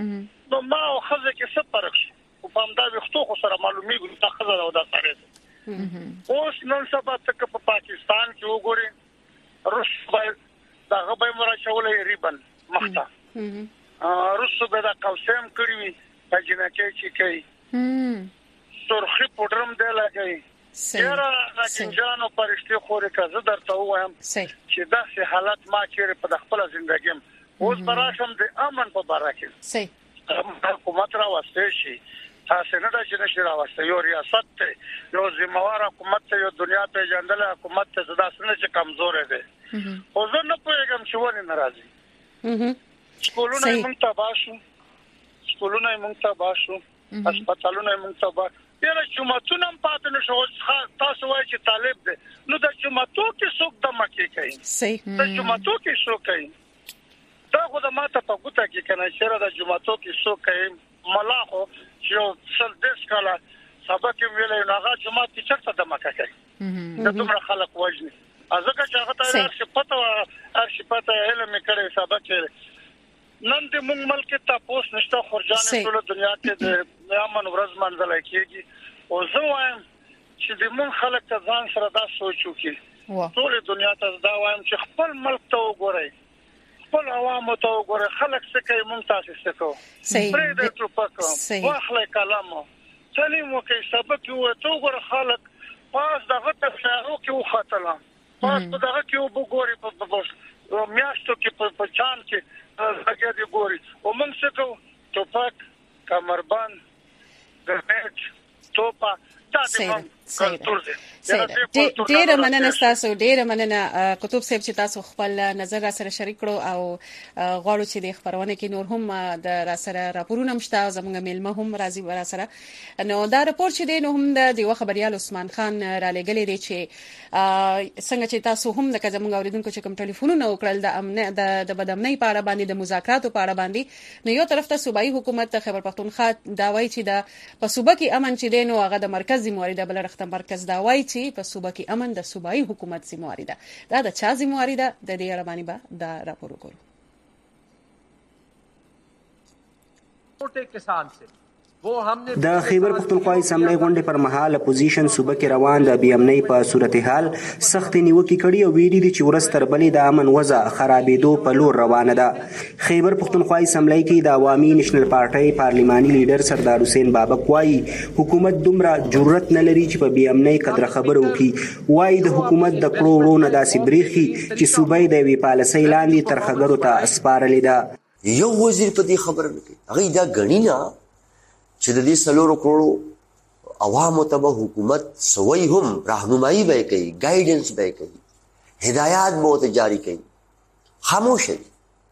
نو ما او خزه کې څه فرق شي او په همدا وختو خو سره معلومیږي چې خزه او دا سره اوس نن سبا تک په پاکستان کې وګوري روس باید دا غوې مرچولې ریبن مخته روس به دا قوسم کړی وي چې نه کې چې کوي سرخی پودرم دی لګي چیرې راځنجانو پرشتي خوري کزه درته وایم چې دا سه حالت ما چیرې په خپل ژوندګیم اوس براشم د امن په باره کې صحیح حکومت را واسطه شي تاسو نه دا چې نشي را واسطه یو ریاست ته یو ذمہوار حکومت ته یو دنیا ته ځندل حکومت ته زدا سن چې کمزور دی او زه نه پوهیږم چې ونه ناراضي سکولونه موږ ته باشو سکولونه موږ ته باشو هسپتالونه موږ ته باشو یره جمعتون هم پاتې نشو تاسو وایي چې طالب دی نو د جمعتو کې څوک د مکه کوي صحیح د جمعتو کې څوک کوي دا خو د ماته په ګوته کې کنه چې د جمعتو کې څوک کوي ملاخو چې سل دیس کاله سبق ویلې نه هغه جمعت چې چرته د مکه کوي د دومره خلک وژني ازګه چې هغه ته هر پته هر پته علم کړي سبق نن د موږ ملک ته پوس نشته خورجان ټول دنیا کې د امن ورځ منځل کېږي او زه وایم چې د موږ خلک ته ځان سره دا سوچو کې ټول دنیا ته دا وایم چې خپل ملک ته وګورئ خپل عوام ته وګورئ خلک څه کوي موږ تاسو څه کوو پرې د ټوپک واخلې کلام تعلیم وکي سبق یو ته وګورئ خلک پاس دغه تفسیرو کې وختله پاس دغه کې وګورئ په میاشتو کې په چان کې هغه دی ګوري او موږ څه کوو ټوپک کمربند ګرنیټ توپا تاسو ډېر مننه تاسو ډېر مننه قطب صاحب چې تاسو خپل نظر را سره شریک کړو او غواړو چې د خبرونه کې نور هم د را سره راپورونه مشته زموږ میلمه هم راځي را سره نو دا راپور چې دی نو هم د یو خبريال عثمان خان را لګلې دی چې څنګه چې تاسو هم د زموږ اوریدونکو چې کوم ټلیفونونه وکړل د امن د بدامنۍ په اړه باندې د مذاکراتو په اړه باندې نو یو طرف ته صوبایي حکومت خیبر پختونخوا دا وایي چې د په صوبه کې امن چې دی نو هغه د مرکز ذمہواری ده بل رخت مرکز دا وایي چې په صوبه کې امن د صوبایي حکومت ذمہواری ده دا د چا ذمہواری ده د دې اړه باندې به دا راپور وکړو کسان سے د خیبر پختونخوا اسمبلی غونډې پر مهال اپوزیشن صوبه کې روان د بی امنۍ په صورتحال سخت نیوکې کړي او ویلي دي چې ورستر بلې د امن وضع خرابېدو په لور روانه ده. خیبر پختونخوا اسمبلی کې د عوامي نېشنل پارټۍ پارلماني لیډر سردار حسین بابک وایي حکومت دومره جرأت نه لري چې په بی امنۍ قدر خبره وکړي. وایي د حکومت د کړو وړو نه داسې بریښي چې صوبه یې د یوې پالیسۍ لاندې ترخګرو ته سپارلې ده. یو وزیر په دې خبره نه کوي هغه دا ګڼي نه چې د دې سلورو کروڑو عوامو ته به حکومت سوی هم راهنمایي به کوي ګایډنس به کوي هدایات به ته جاری کوي خاموش دي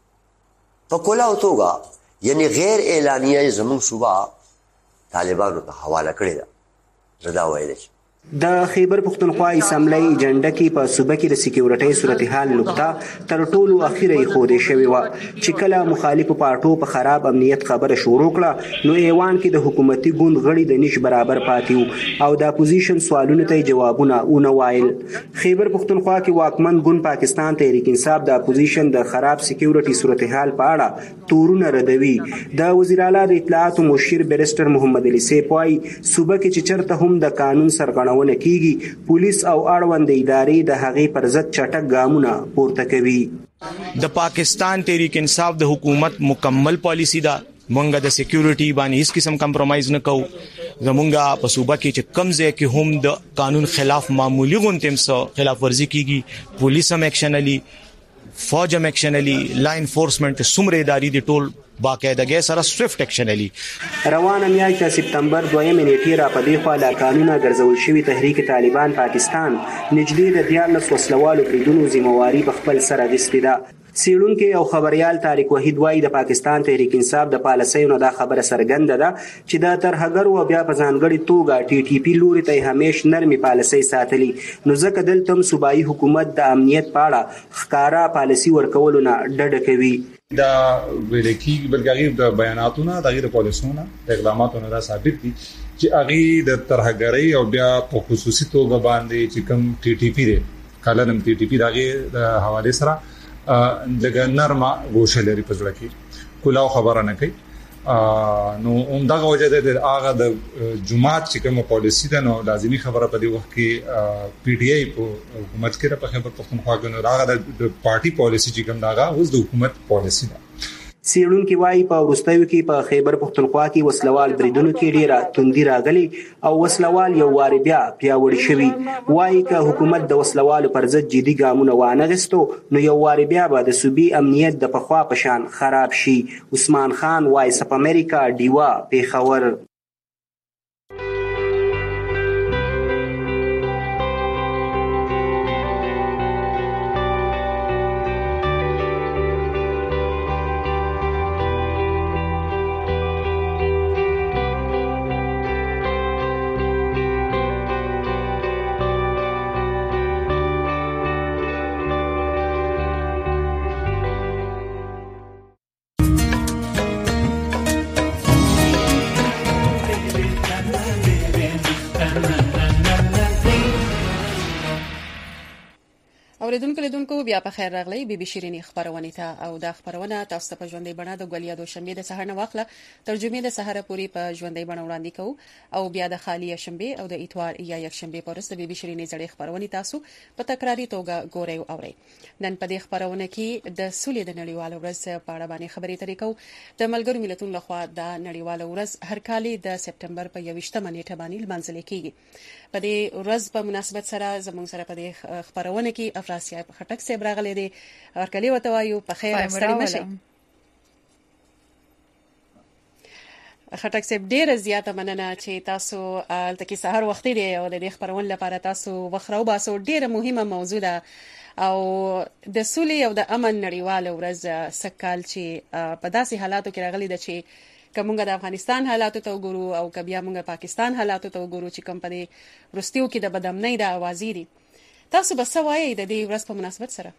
په کولاو توګه یعنی غیر اعلانیه زموږ صوبه طالبانو ته حواله کړې ده زدا وایي د خیبر پختونخوا اسمبلی ایجنډا کې په صوبه کې د سکیورټي صورتحال نقطه تر ټولو اخیره خوده شوی و چې کله مخالفو پارټو په خراب امنیت خبره شروع کړه نو ایوان کې د حکومتي ګوند غړي د نش برابر پاتې او د اپوزیشن سوالونو ته جوابونه ونه وایل. خیبر پختونخوا کې واکمن ګوند پاکستان تحریک انصاف د اپوزیشن د خراب سکیورټي صورتحال په اړه تورونه ردوي. د وزیر اعلی د اطلاعات مشیر بیرسټر محمد علي سیپای صوبه کې چې چرته هم د قانون سرغړونه کیږي پولیس او اړوند ادارې د هغې پر ضد چټک ګامونه پورته کوي. د پاکستان تحریک انصاف د حکومت مکمل پالیسی ده مونږ د سکیورټي باندې هیڅ قسم کمپرمایز نه کوو. زمونږه په صوبه کې چې کم ځای کې هم د قانون خلاف معمولی غونډې سره خلاف ورزي کیږي پولیس هم ایکشن علي فوج هم ایکشن علي لا انفورسمنت سمره ادارې د ټول باقاعدګي سره سویفټ ایکشن علي. روانه میاشت سپتمبر دویم نیټه را په دې خوا لا قانونا ګرځول شوی تحریک طالبان پاکستان نږدې د دیارلس وسلوالو بریدونو ذمہواری په خپل سر اخیستې ده. سیړونکو او خبريال طارق وحید وایي د پاکستان تحریک انصاف د پالیسیونو دا خبره سرګنده ده چې د ترهګرو او بیا په ځانګړي توګه ټي ټي پی لوري ته همیش نرمي پالیسي ساتلي نو ځکه دلته صوبایي حکومت د امنیت په اړه ښکارا پالیسي ورکولو نه ډډه کوي. دا ولیکي بلګاری د بیاناتونو د غیر پالیسونو د اقداماتونو دا ثابت دي چې اغي د ترهګرۍ او بیا په خصوصي توګه باندې چې کوم ټي ټي پی دی کالنم ټي ټي پی دغه د حواله سره دغه نرمه غوښه لري په ځل کې کولاو خبره نه کوي نو همدغه وجه د هغه د جماعت چې کومه پالیسی ده نو لازمي خبره په دې وخت کې پی ډی آی په حکومت کې په خبر پښتونخوا کې نو هغه د پارټي پالیسی چې کوم داغه اوس د حکومت پالیسی ده. سیړونکو وايي په وروستیو کې په خیبر پښتونخوا کې وسلوال بریدونو کې ډیره توندي راغلي او وسلوال یو واري بیا پیاوړي شوي. وايي که حکومت د وسلوالو پر ضد جدي ګامونه وانه غستو نو یو واري بیا به د صوبي امنیت د پخوا په شان خراب شي. عثمان خان وایس اپ امریکا ډیوا پیښور. اوریدونکو لیدونکو بیا په خیر راغلی بي بي شيريني خبرونه ته او دا خبرونه تاسو ته په ژوندۍ بڼه د ګولیا د شنبه د سهار نه واخله ترجمه د سهار پوری په ژوندۍ بڼه وړاندې کوو او بیا د خالی شنبه او د اتوار یا یک شنبه پر ورځ د بي بي شيريني زړې خبرونه تاسو په تکراری توګه ګورئ او اورئ. نن په دې خبرونه کې د سولې د نړیوال ورځ په اړه باندې خبرې ترې کوو. د ملګرو ملتونو لخوا د نړیوال ورځ هر کال د سپټمبر په یوویشتمه نیټه باندې لمانځل کیږي. په دې ورځ په مناسبت سره زموږ سره په دې خبرونه کې افراسیاب خټک صاحب راغلي دي ورکلي وته وایو په خیر ستړي مشي. خټک صاحب ډیره زیاته مننه چې تاسو الته کې سحر وختي دی او د دې خبرونه لپاره تاسو وخرو باسو. ډیره مهمه موضوع ده او د سولې او د امن نړیوال ورځ سکهال چې په داسې حالاتو کې راغلي ده چې کومه د افغانستان حالاتو ته وګورو او کبیا موږ پاکستان حالاتو ته وګورو چې کوم په دې رستیو کې د بدامنۍ د اوازې دي. تاسو به څه وایئ د دې ورځ په مناسبت سره؟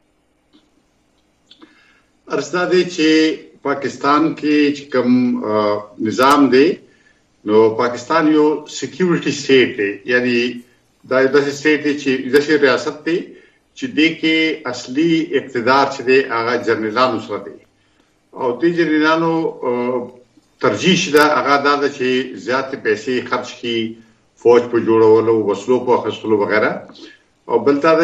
ارزدا دي چې پاکستان کې چې کوم نظام دی نو پاکستان یو سکیورټي سټیټ دی، یعنی دا د سټیټ دی چې د ریاست دی چې د کې اصلي اقتدار چې دی هغه جنرالانو سره دی او د جنرالانو ترجیح ده هغه دا چې زیات پیسې خرج کړي فوج په جوړولو وسلو په اخیستلو وغیرہ او بل دا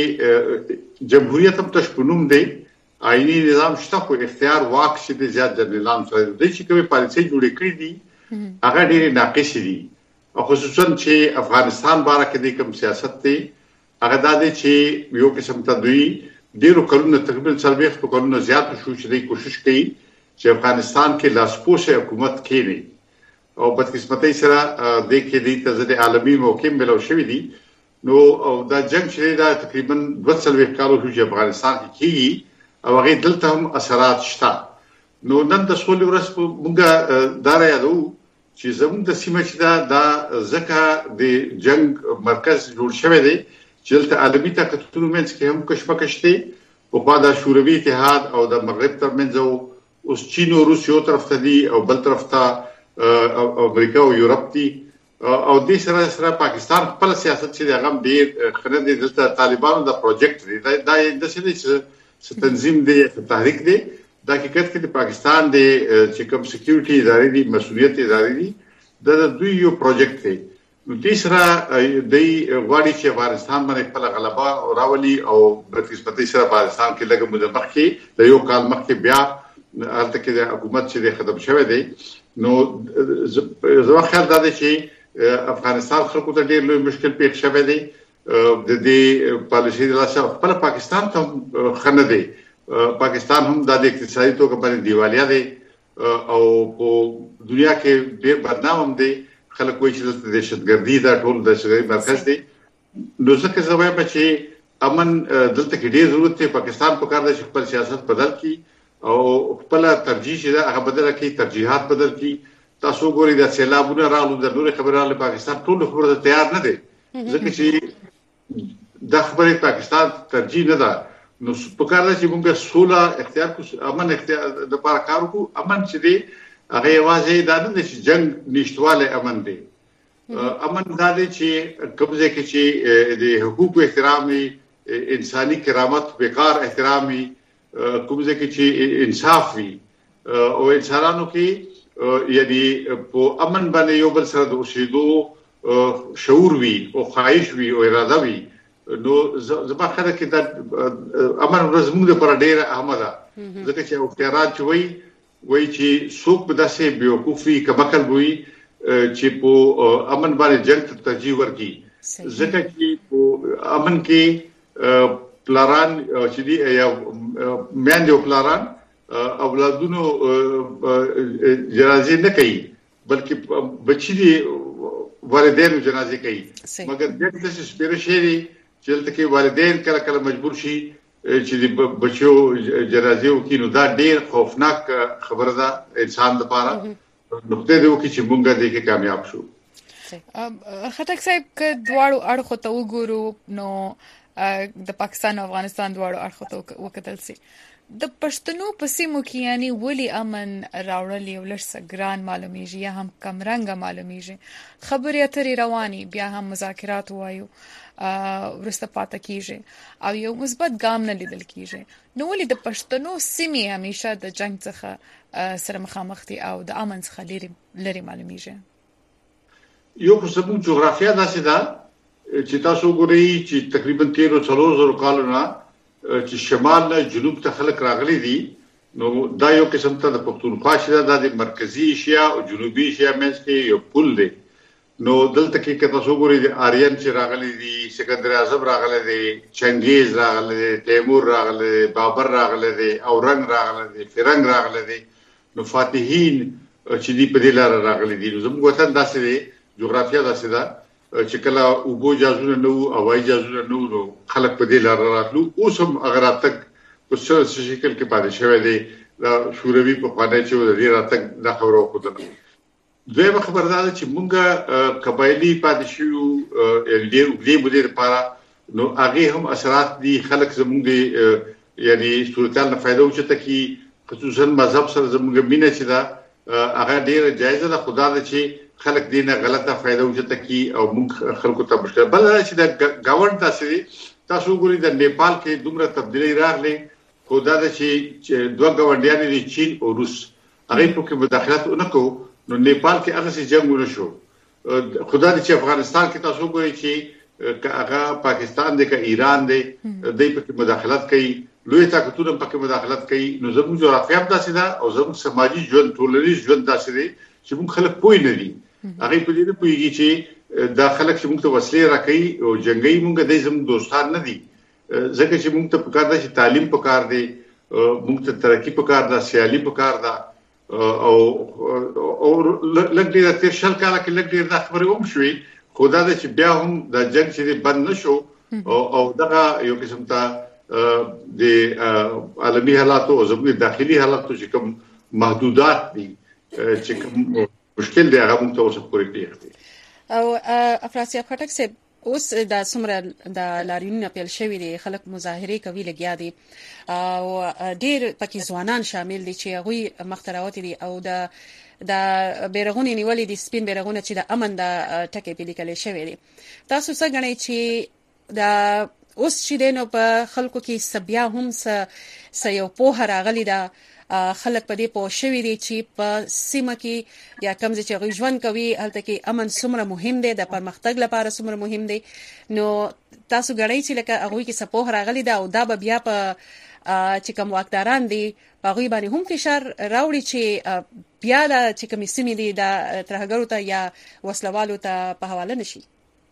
چې جمهوریت هم تشپنوم دی آئینی نظام شته خو اختیار واک چې د زیات جنرالان سره د چې کومه پالیسي جوړې کړې دي هغه ډېر ناقص دي او خصوصا چې افغانستان باره کې د کوم سیاست دی هغه دا دی چې یو قسم ته دوی ډیرو کلونو تقریبا څلوېښت کلونو زیات شو چې دوی کوشش کوي چې افغانستان کې لاسپوڅه حکومت کړي او بدقسمتۍ سره د کې د تزدید عالمي موقع ملو شوې دي نو او دا جنگ چې دا تقریبا دوه څلوېښت کالو چې افغانستان کې کیږي او هغه دلته هم اثرات شته. نو نن د سولې ورځ موږ دا یادو چې زموږ د سیمه چې دا د ځکه د جنگ مرکز جوړ شوی دی چې دلته عالمي طاقتونو منځ کې هم کشمکش دی او په دا شوروي اتحاد او د مغرب ترمنځ اوس چین او روس یو طرف ته دي او بل طرف ته امریکا او یورپ دي او د سره سره پاکستان خپل سیاست چې هغه ډیر خنه دي دلته طالبانو د پروجیکټ دی دا د څه تنظیم دی تحریک دی دا حقیقت کې د پاکستان د چې کوم سکیورټي ادارې دي مسؤلیت ادارې دي د دوی یو پروجیکټ دی. نو د سره د غواړي چې افغانستان باندې خپل غلبه راولي او د قسمتي سره افغانستان کې لږه مده مخکې د یو کال مخکې بیا البته کې د حکومت چې ختم شوه دی نو زما خیال دا دی چې افغانستان خلکو ته ډېر لوی مشکل پیښ شوه دی د دې پالیسي د لاسه خپل پاکستان ته خنه دی پاکستان هم د اقتصادي توګه باندې دیوالیا دی او په دنیا کې ډېر بدنام هم دی خلک وایي چې د دهشتګردي دا ټول د شګي مرکز دی نو ځکه زه وایم چې امن دلته کې ډېر ضرورت دی پاکستان په کار دی چې خپل سیاست بدل کړي او خپل ترجیح چې هغه بدل کړي ترجیحات بدل کړي تاسو ګورئ د سیلابونو راغلو د نور خبرونه پاکستان ټول خبره تیار نه دی ځکه چې د خبرې پاکستان ترجیح نه ده نو په کار دی چې موږ سوله اختیار کو امن اختیار د لپاره کار وکړو امن چې دی هغه یوازې دا نه چې جنگ نشټواله امن دی امن دا دی چې قبضه کې چې د حقوقو احترامي انساني کرامت وقار احترامي قبضه کې چې انصاف وي او انسانانو کې یعنی په امن باندې یو بل سره د اوسېدو شعور وي او خواهش وي او اراده وي نو زما خره کې د امن ورځ موږ لپاره ډېره اهمه ده ځکه چې اختیارات چوي وای چې څوک به داسې بیوقوفي کمکل وي چې په امن باندې جنگ ته ترجیح ورکړي ځکه چې په امن کې پلاران چې دی یا میندې او پلاران اولادونو جنازې نه کوي بلکې بچی دي والدینو جنازې کوي مګر دغه څه سپیره شي چې دلته کې والدین کله کله مجبور شي چې د بچو جنازې وکړي نو دا ډېر خوفناک خبره ده انسان لپاره نقطه دی چې موږ دې کې کامیاب شو. خټک صاحب که دواړو اړخو ته وګورو نو د پاکستان او افغانستان دواړو اړخو ته وکتل سي د پښتنو په سیمو کې یعنی ولي امن راوړل یو لږ ګران معلومیږي یا هم کمرنګ معلومیږي خبرې اترې رواني بیا هم مذاکرات وایو ورسته پاتې کیږي او یو مثبت ګام نه لیدل کیږي نو ولي د پښتنو سیمې همیشه د جنگ څخه سره مخامخ دي او د امن څخه لري لري معلومیږي یو څه په جغرافیه داسې ده چې تاسو ګورئ چې تقریبا تیرو څلور زره کالونه چې شمال نه جنوب ته خلک راغلي دي نو دا یو قسم ته د پښتونخوا چې د مرکزی ایشیا او جنوبي ایشیا منځ کې یو پل دی نو دلته کې که تاسو ګورئ د آریان چې راغلي دي سکندر اعظم راغلی دی چنګیز راغلی دی تیمور راغلی دی بابر راغلی دی اورنګ راغلی دی فرنګ راغلی دی نو فاتحین چې دی په دې لار راغلي دي نو زموږ وطن داسې دی جغرافیه داسې ده چې کله اوبو جازونه نو هوایي جازونه نو نو خلک په دې لار راتلو اوس هم اگر اتک په څه شکل کې پاتې شوی دی دا شوروي په خانه چې د دې راتک د خبرو خوده دویمه خبر ده چې مونږه قبایلی پاتې شو ډېر دې بده لپاره نو هغه هم اثرات دي خلک زموږ دي یعنی صورتال نه فائدہ وچته کی خصوصا مذهب سره زموږ مینه چې دا هغه ډېر جایزه ده خدا دې چې خلک دینه غلطه فائدہ وجته کی او موږ خلکو ته مشکل بل چې د گاوند تاسو تاسو ګورئ د نیپال کې دومره تبدیلی راغلي خدا د چې دوه گاونډیان دي چین او روس هغه په کې مداخلت ونکو نو نیپال کې هغه څه جنگ ونه شو خدا د چې افغانستان کې تاسو ګورئ چې هغه پاکستان دی که ایران دی دوی په کې مداخلت کوي لوی طاقتونه په کې مداخلت کوي نو زموږ جغرافیه هم داسې ده او زموږ سماجي ژوند ټولنیز ژوند داسې دی چې موږ خلک پوه نه دي هغه په دې نه پوهیږي چې دا خلک چې موږ ته وسلې راکړي او جنگي موږ د زموږ دوستان نه دي ځکه چې موږ ته پکار ده چې تعلیم پکار دی موږ ته ترقی پکار ده سیالي پکار ده او او لږ ډیر تر شل کاله کې لږ ډیر د خبرې هم شوي خدا دې چې بیا هم د جنگ چې بند نشو او او دغه یو قسم ته د عالمي حالاتو او زموږ داخلي حالاتو چې کوم محدودات دي چې کوم مشکل دی هغه موږ ته اوس پورې کېږي او افراسیاب خټک صاحب اوس د سمره د لاریونونو پیل شوی دی خلک مظاهره کوي لګیا دي او ډیر پکې ځوانان شامل دي چې هغه مخترعات دي او د د بیرغونی نیولې دي سپین بیرغونه چې د امن د ټکي په لیکل شوی دي تاسو څنګه غنئ چې د اوس چې دینو په خلکو کې سبیا هم س یو په راغلی دا خلک په دې پوه شوي دي چې په سیمه کې یا کوم ځای چې هغوی ژوند کوي هلته کې امن څومره مهم دی د پرمختګ لپاره څومره مهم دی نو تاسو ګڼئ چې لکه هغوی کې څه پوهه راغلې ده او دا به بیا په چې کوم واکداران دي په هغوی باندې هم فشار راوړي چې بیا د چې کومې سیمې دي د ترهګرو ته یا وسلوالو ته په حواله نشي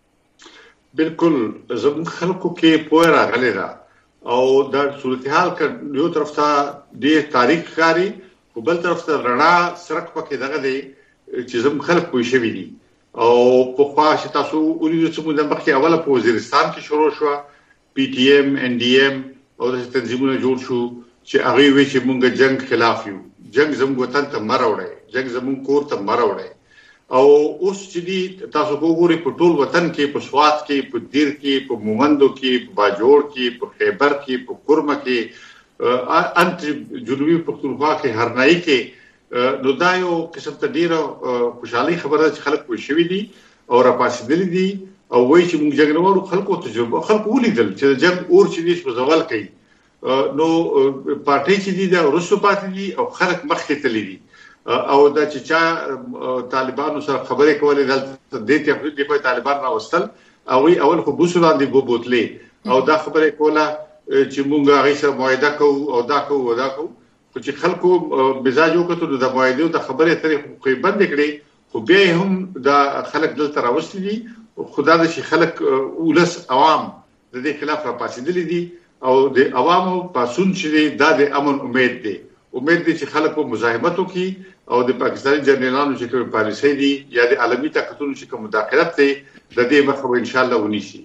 بالکل زموږ خلکو کې پوهه راغلې ده او د صورتحال ک یو طرف ته د تاریخ ښکاری او بل طرف ته رڼا سرک پکې دغه دی چې زم خلک پوه شوي دي او په خوا چې تاسو ولیدو چې موږ د مخکې اوله په وزیرستان کې شروع شو پی ټی ایم ان ډي ایم او د تنظیمونو جوړ شو چې هغه وی چې موږ جنگ خلاف یو جنگ زموږ وطن ته مروړی جنگ زموږ کور ته مروړی او اوس چې تاسو وګورئ په ټول وطن کې په سوات کې په دیر کې په مومندو کې په باجوړ کې په خیبر کې په کورمه کې انت جنوبي پښتونخوا کې هرنايي کې نو دا یو قسم ته ډیره خوشحالي خبره چې خلک پوه شوي دي او راپاسېدلي دي او وایي چې موږ جنګ نه وړو خلکو تجربه خلکو ولیدل چې جنگ اور چې دې په زوال کوي نو پارټي چې دي د روسو پاتې دي او خلک مخکې تللی دي او دا چې چا طالبانو سره خبرې کولې د دې ته د په طالبان راوستل او وی اول خو بوسو لاندې بو بوتلې او دا خبرې کوله چې مونږ هغه سره معاهده کوو او دا کوو دا کوو چې خلکو مزاج وکړو د معاهده د خبرې ترې خو بند کړي خو بیا هم دا خلک دلته راوستي دي خدا د شي خلک ولس عوام د دې خلاف را پاسېدلي دي او د عوامو پاسون چې دا د امن امید دی امید دي چې خلک په مزاحمت وکړي او د پاکستاني جنرالانو چې کوم پالیسي دي یا د عالمي طاقتونو چې کوم مداخلت دي د دې مخه ان شاء الله ونیسي.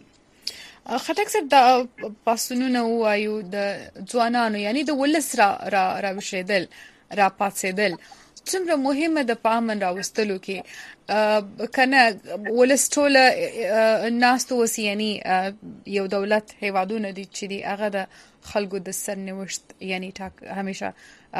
خټک صاحب د پاسونو وایو د ځوانانو یعنی د ولس را را راوښیدل را پاتېدل څومره مهمه د پامن راوستلو کې کنه ولس ټوله ناس تو یعنی یو دولت هیوادونه دي چې دی هغه د خلکو د سرنوشت یعنی ټاک همیشه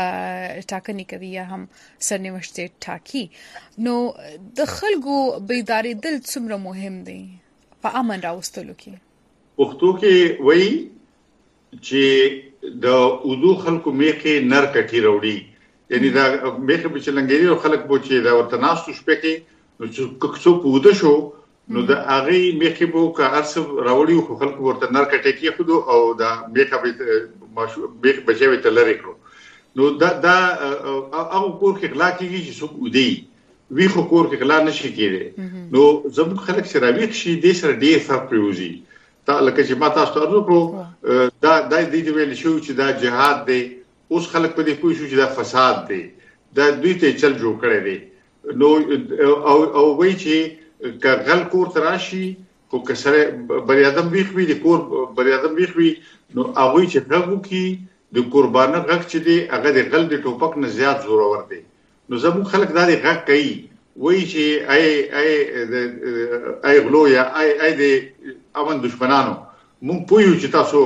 ټاکنې کوي یا هم سرنوشت ټاکی نو د خلکو بیداری دل څومره مهم دی په امن راوستلو کې. پښتو کې وایي چې د اردو خلکو میخه نر کټی وروړي یعنی دا میخه په چلنګری او خلک بو چې دا ورته ناستو شپه کې نو چې څو پوده شو نو دا هغه میخه بو کا ارس راوړي خو خلک ورته نر کټی کې خو او دا میخه به ماشو میخ بچوي ته لری کړو نو دا دا هغه کور کې غلا کیږي چې څوک ودی وی خو کور کې غلا نشي کېږي نو زموږ خلک سره ویښ شي د سره ډیر فرق پروزي تا لکه چې ما تاسو ته ورکړو دا د دې ویل شو چې دا جهاد دی اوس خلک په دې پوه شو چې دا فساد دی دا دوی ته چل جوړ کړی دی نو او او وایي چې کغل کور تراشي خو کسره بری ادم ویخ وی د کور بری ادم ویخ وی نو هغه چې هغه کی د قربانه غږ چې دی هغه د غل د ټوپک نه زیات زورور دی نو زموږ خلک دا د غږ کوي وایي چې ای ای ای غلو یا ای ای د امن دشمنانو مونږ پویو چې تاسو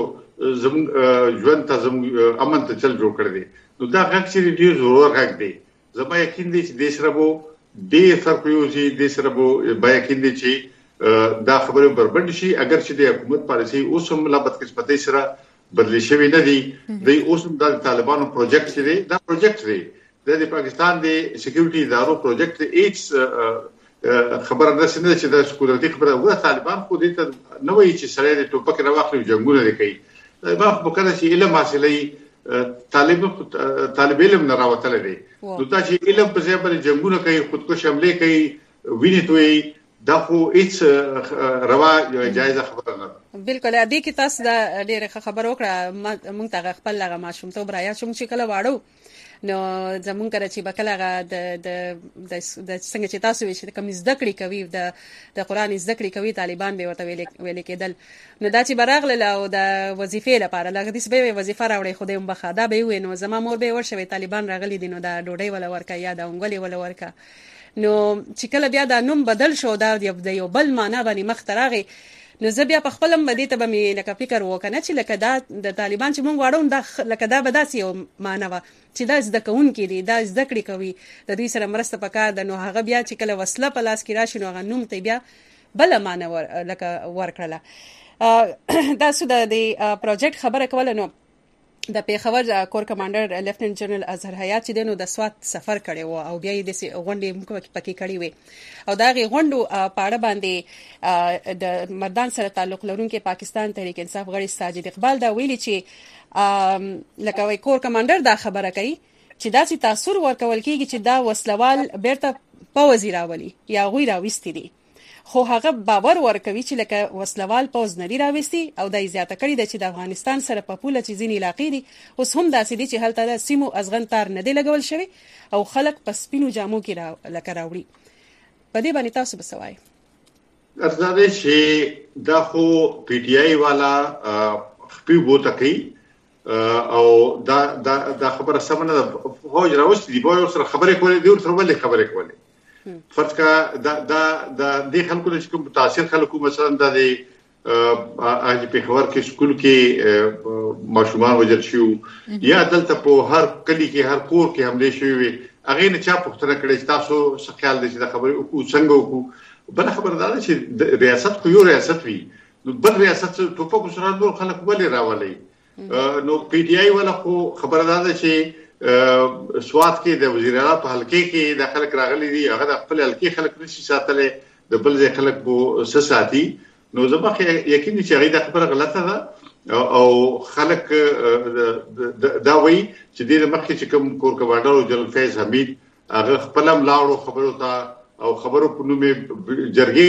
زموږ ژوند ته زموږ امن ته چل جوړ کړی دی نو دا غږ چې ډیر زورور غږ دی زما یقین دی چې د سره وو ډیر فرق یوزي د سره وو با یقین دی چې دا خبره بربند شي اگر چې د حکومت پالیسي اوس هم لا بدقسمتۍ سره بدلی شوی نه دی د اوس د طالبانو پروجیکټ دی دا پروجیکټ دی د پاکستان د سکیورټي ادارو پروجیکټ ایټس خبره ده چې د سکیورټي خبره وه طالبان خو دې ته نه وایي چې سره د ټوپک راوخلي جنگونه کوي ما په کله چې علم حاصلې طالب طالب علم نه راوتل دي نو دا چې علم په ځای باندې جنگونه کوي خودکش حمله کوي ویني توي دا خو هیڅ روا یو جایزه خبره نه بالکل ادي کې تاسو دا ډېر خبر وکړه مونږ ته خپل لغه ماشوم ته برایا شوم چې کله واړو نو زمونږ کړه چې بکلهغه د د د څنګه چې تاسو ویل چې کوم زده کړې کوي د د قران زده کړې کوي طالبان به ورته ویل ویل کېدل نو دا چې براغله او د وظیفې لپاره لکه دې به وظیفه راوړي خو دې مبخا دا به وي نو زما مور به ورشوي طالبان راغلي دي نو دا ډوډۍ ولا ورکا یا دا انګولي ولا ورکا نو چې کله بیا دا نوم بدل شو دا د یو بل معنا باندې مختراغي نو زه بیا په خپل مدې ته به مې لکه فکر وکنه چې لکه دا د طالبان چې مونږ واړو دا لکه دا به داسې یو معنا و چې دا زده کوونکي دي دا زده کړې کوي د دوی سره مرسته پکار ده نو هغه بیا چې کله وسله په لاس کې راشي نو هغه نوم ته بیا بل معنا ور لکه ورکړله دا سود د پروجیکټ خبره کوله نو د پیښور کور کمانډر لیفټننټ جنرال اظهر حیات چې دنو د سوات سفر کړي وو او بیا یې د غونډې موږ پکې کړي وي او دا غي غونډو پاړه باندې د مردان سره تعلق لرونکي پاکستان تحریک انصاف غړي ساجد اقبال دا ویلي چې لکه وای کور کمانډر دا خبره کوي چې دا سي تاثیر ورکول کیږي چې دا وسلوال بیرته په وزیراولي یا غوی راوستي دي خو هغه باور ورکوي چې لکه وسلوال پوز نری راوستي او د زیاته کړی د چې د افغانستان سره په پوله چې ځینې علاقې دي اوس هم داسې دي چې هلته د سیمو ازغن تار نه دی لګول شوی او خلک په سپینو جامو کې را لکه راوړي په دې باندې تاسو بسوای ارزاده چې دا خو پی ټی آی والا خپل بوته کوي او دا دا د خبره سمنه فوج راوستي دی به سره خبرې کولې دی سره ولې خبرې کولې فرض کا دا دا د دې خلکو چې کوم متاثر خلکو مثلا د اج په خبر کې سکول کې ماشومان وجل شو یا دلته په هر کلی کې هر کور کې حمله شوې هغه نه چا پوښتنه کړې تاسو څه خیال دي چې دا خبره او څنګه وکړو بل خبره ده چې ریاست خو یو ریاست وي بل ریاست ټوپک سره نور خلک ولې راولي نو پی ټی آی ولا خو خبره ده چې سواد کې د وزیر اعلی په حلقې کې د خلک راغلي دي هغه د خپل حلقې خلک نشي ساتلې د بل ځای خلک وو سساتي نو زموږ یقین چې هغه د خبره غلطه ده او خلک دا وایي چې د مخکې چې کوم کور کمانډر جنرال فیض حمید هغه خپل ملاړو خبرو ته او خبرو په نومه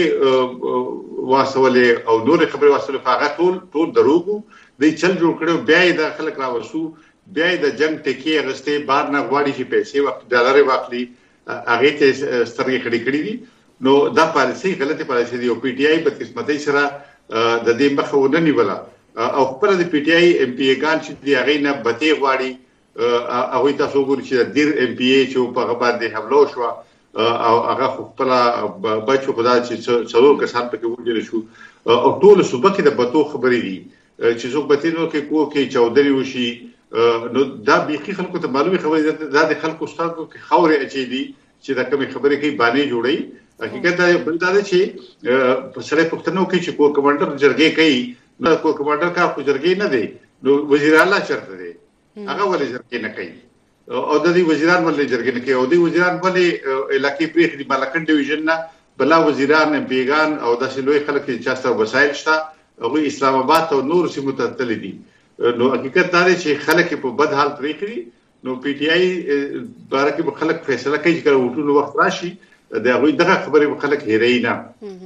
جرګي واسولې او نور خبرو واسولې هغه ټول ټول دروغ دی چل جوړ کړو بیا د خلک راوسو بیا د جنگ ټکی غسته بار نه غواړي چې پیسې وخت ډالر واخلي هغه ته سترګې خړې کړې دي نو دا پالیسي غلطه پالیسي دی او پی ټی آی په قسمتي سره د دې مخه ونني ولا او خپل د پی ټی آی ایم پی ای ګان چې دی هغه نه بته غواړي هغه تاسو ګورئ چې د دیر ایم پی ای چې په باندې حمله شو او هغه خپل بچو خدای چې څلور کسان پکې وګورئ شو او ټول صوبه کې د بتو خبرې دي چې څوک بتینو کې کو کې چودري وشي نو دا بيخي خلکو ته معلومه خبره ده د خلکو ستاسو کې خوري اچي دي چې دا کوم خبرې کوي باندې جوړي حقیقت دا بل دا چې په سره پښتنو کې چې کو کمانډر جرګې کوي نو کو کمانډر کا خو جرګې نه دی نو وزیر اعلی چرته دی هغه ولې جرګې نه کوي او د دې وزیران ولې جرګې نه کوي او د وزیران ولې علاقې پرې د مالکن ډیویژن نه بلا وزیران بیگان او د سلوي خلک چې چاسته وسایل شته او اسلام آباد او نور سیمو ته تللی دي نو حقیقت دا دی چې خلک په بد حال پریخري نو پی ټی آی بارکه خلک فیصله کوي چې وټونو وخت راشي دا غوي دغه خبره خلک هېري نه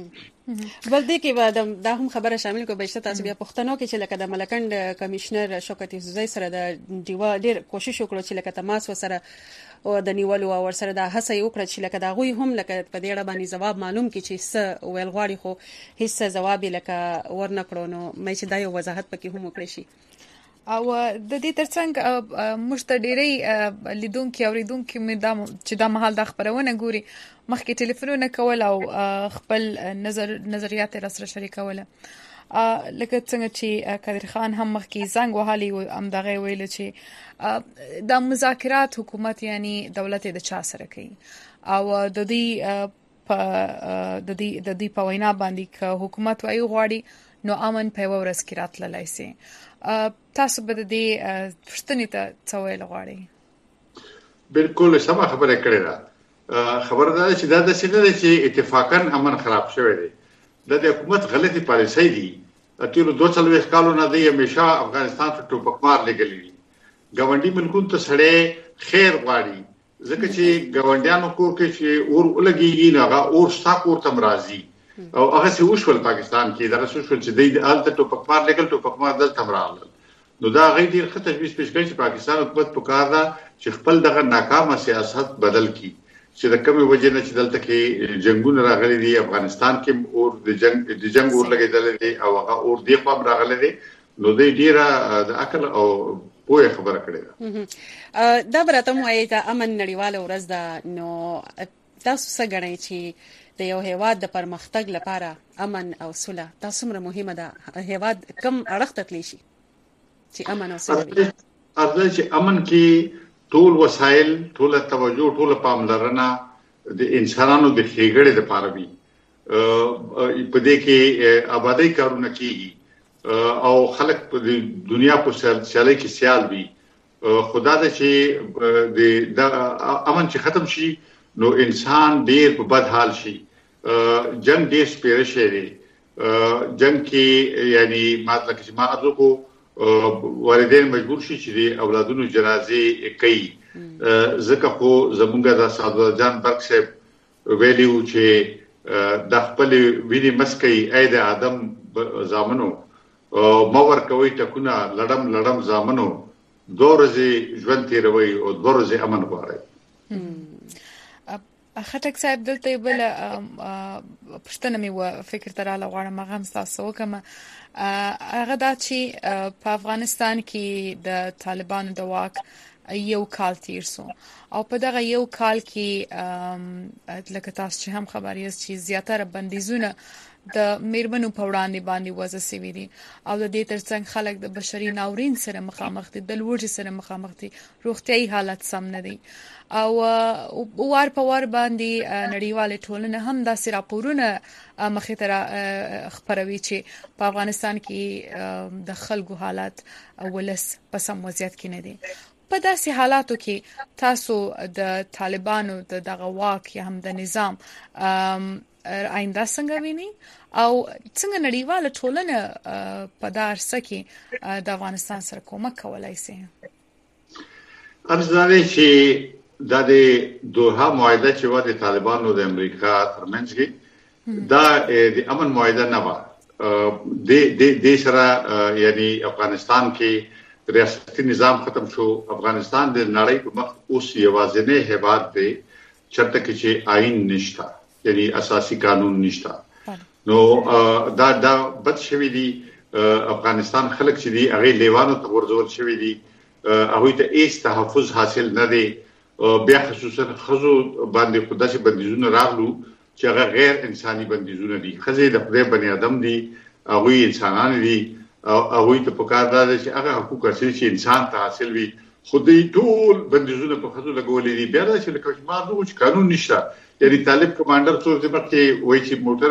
بل دې کې بعد دا هم خبره شامل کو بهشته تاسو بیا پښتنو کې چې لکه د ملکند کمشنر شوکت یوسفزئی سره د دیوا ډیر کوشش وکړو چې لکه تماس وسره او د نیولو او ورسره د هڅه یو کړ چې لکه دا غوي هم لکه په دې اړه باندې جواب معلوم کی چې س ویل غواړي خو هیڅ جواب لکه ورنکړو نو مې چې دا یو وضاحت پکې هم وکړي شي او د دې ترڅنګ مشتډيري لیدونکو اوریدونکو مې دا چې دا محل د خبرونه ګوري مخکې ټلیفونونه کول او خپل نظر نظریات سره شریکول لکه څنګه چې قادر خان هم مخکې زنګ وهالي او امدغه ویل چې د مذاکرات حکومت یعنی دولت د چا سره کوي او د دې په د دې د دې په وینا باندې ک حکومت وايي غواړي نو امن په ورس کې راتللای شي تاسو به دې پښتنې ته څه ویل غواړي بالکل سم خبره کړې ده خبره ده چې دا د سینې چې اتفاقا امن خراب شوی دی د حکومت غلطي پالیسي دي اتیرو دوه څلويخ کالو نه دی همیشه افغانستان ته ټوپکمار لګلې دي ګاونډي ملکونو ته سړې خیر غواړي ځکه چې ګاونډیانو کور کې چې اور ولګيږي نه هغه اور ستا کور ته مرাজি او هغه څه وشول پاکستان کې دا څه وشول چې د حالت ټوپکمار لګل ټوپکمار دلته مرال نو دا غي ډیر ښه تجویز پیش کړي چې پاکستان حکومت پکار دا چې خپل دغه ناکامه سیاست بدل کړي چې د کومې وجې نه چې دلته کې جنگونه راغلي دي افغانستان کې اور د جنگ د جنگ اور لګیدل دي او هغه اور دی خو راغلي دي نو د ډیره د عقل او پوهه خبره کړې ده دا برته مو ایته امن نړیواله ورځ ده نو تاسو څه غواړئ چې د یو هیواد د پرمختګ لپاره امن او صلح تاسو مره مهمه ده هیواد کم اړخ تکلی شي چې امن او صلح وي ارزه چې امن کې ټول وسایل ټول توجه ټول پاملرنه د انسانانو د ښېګړې لپاره وي په دې کې آبادی کارونه کیږي او خلک په دنیا په سیالۍ کې سیال وي خدا دې چې د امن چې ختم شي نو انسان ډیر په بد حال شي جنگ ډیر سپیره شي جنگ کې یعنی ماته چې ما ارزو کو والدین مجبور شي چې اولادونو جنازې کوي ځکه خو زمونږ د سعادت جان برک صاحب ویلیو چې د خپل ویني مسکي اې د ادم زامنو مور کوي ټکونه لړم لړم زامنو دورځي ژوند تیروي او دورځي امن غواړي خټک صاحب دلته بل پښتنه مې و فکر تر علاوه غواړم هغه تاسو وکم هغه دا چې په افغانستان کې د طالبانو د واک یو کال تیر سو او په دغه یو کال کې لکه تاسو چې هم خبر یاست چې زیاتره بندیزونه د میرمنو په وړاندې باندې وضع سوي دي او د دې ترڅنګ خلک د بشري ناورین سره مخامخ دي، د لوږې سره مخامخ دي، روغتيایي حالت سم نه دي او وار په وار باندې نړیواله ټولنه هم داسې راپورونه مخې ته خبروي چې په افغانستان کې د خلکو حالات ولس په سم وضعیت کې نه دي. په داسې حالاتو کې تاسو د طالبانو د دغه واک یا هم د نظام آینده څنګه ویني او څنګه نړیواله ټولنه په دارسه کې د افغانستان سره کومک کولای شي؟ ارزانه چې د دوحه معاهده چې و د طالبانو د امریکا ترمنځ کې دا د امن معاهده نه و. د د د سره یعنی افغانستان کې ریاستي نظام ختم شو. افغانستان د نړۍ په مخ اوس یوازینی هیواد دی چرته کې چې آئین نشته، یعنی اساسي قانون نشته. نو دا دا بد شوی دی. افغانستان خلک چې دی هغه لیوانو ته ورزول شوی دی، هغه ته هیڅ تحفظ حاصل نه دی. بیا خصوصا خزو باندې خداسي بندیزونه راغلو چې هغه غیر انساني بندیزونه دي. خزه د خدای بنی آدم دي، هغه انسانان دي او هغه ته پکار ده چې هغه حقوق چې انسان ته حاصل وي. خدای ټول بندیزونه په خزو لګولې دي. بیا چې لکه ما دوه قانون نشته، یعنی طالب کمانډر څو ځبر کې وایي چې موټر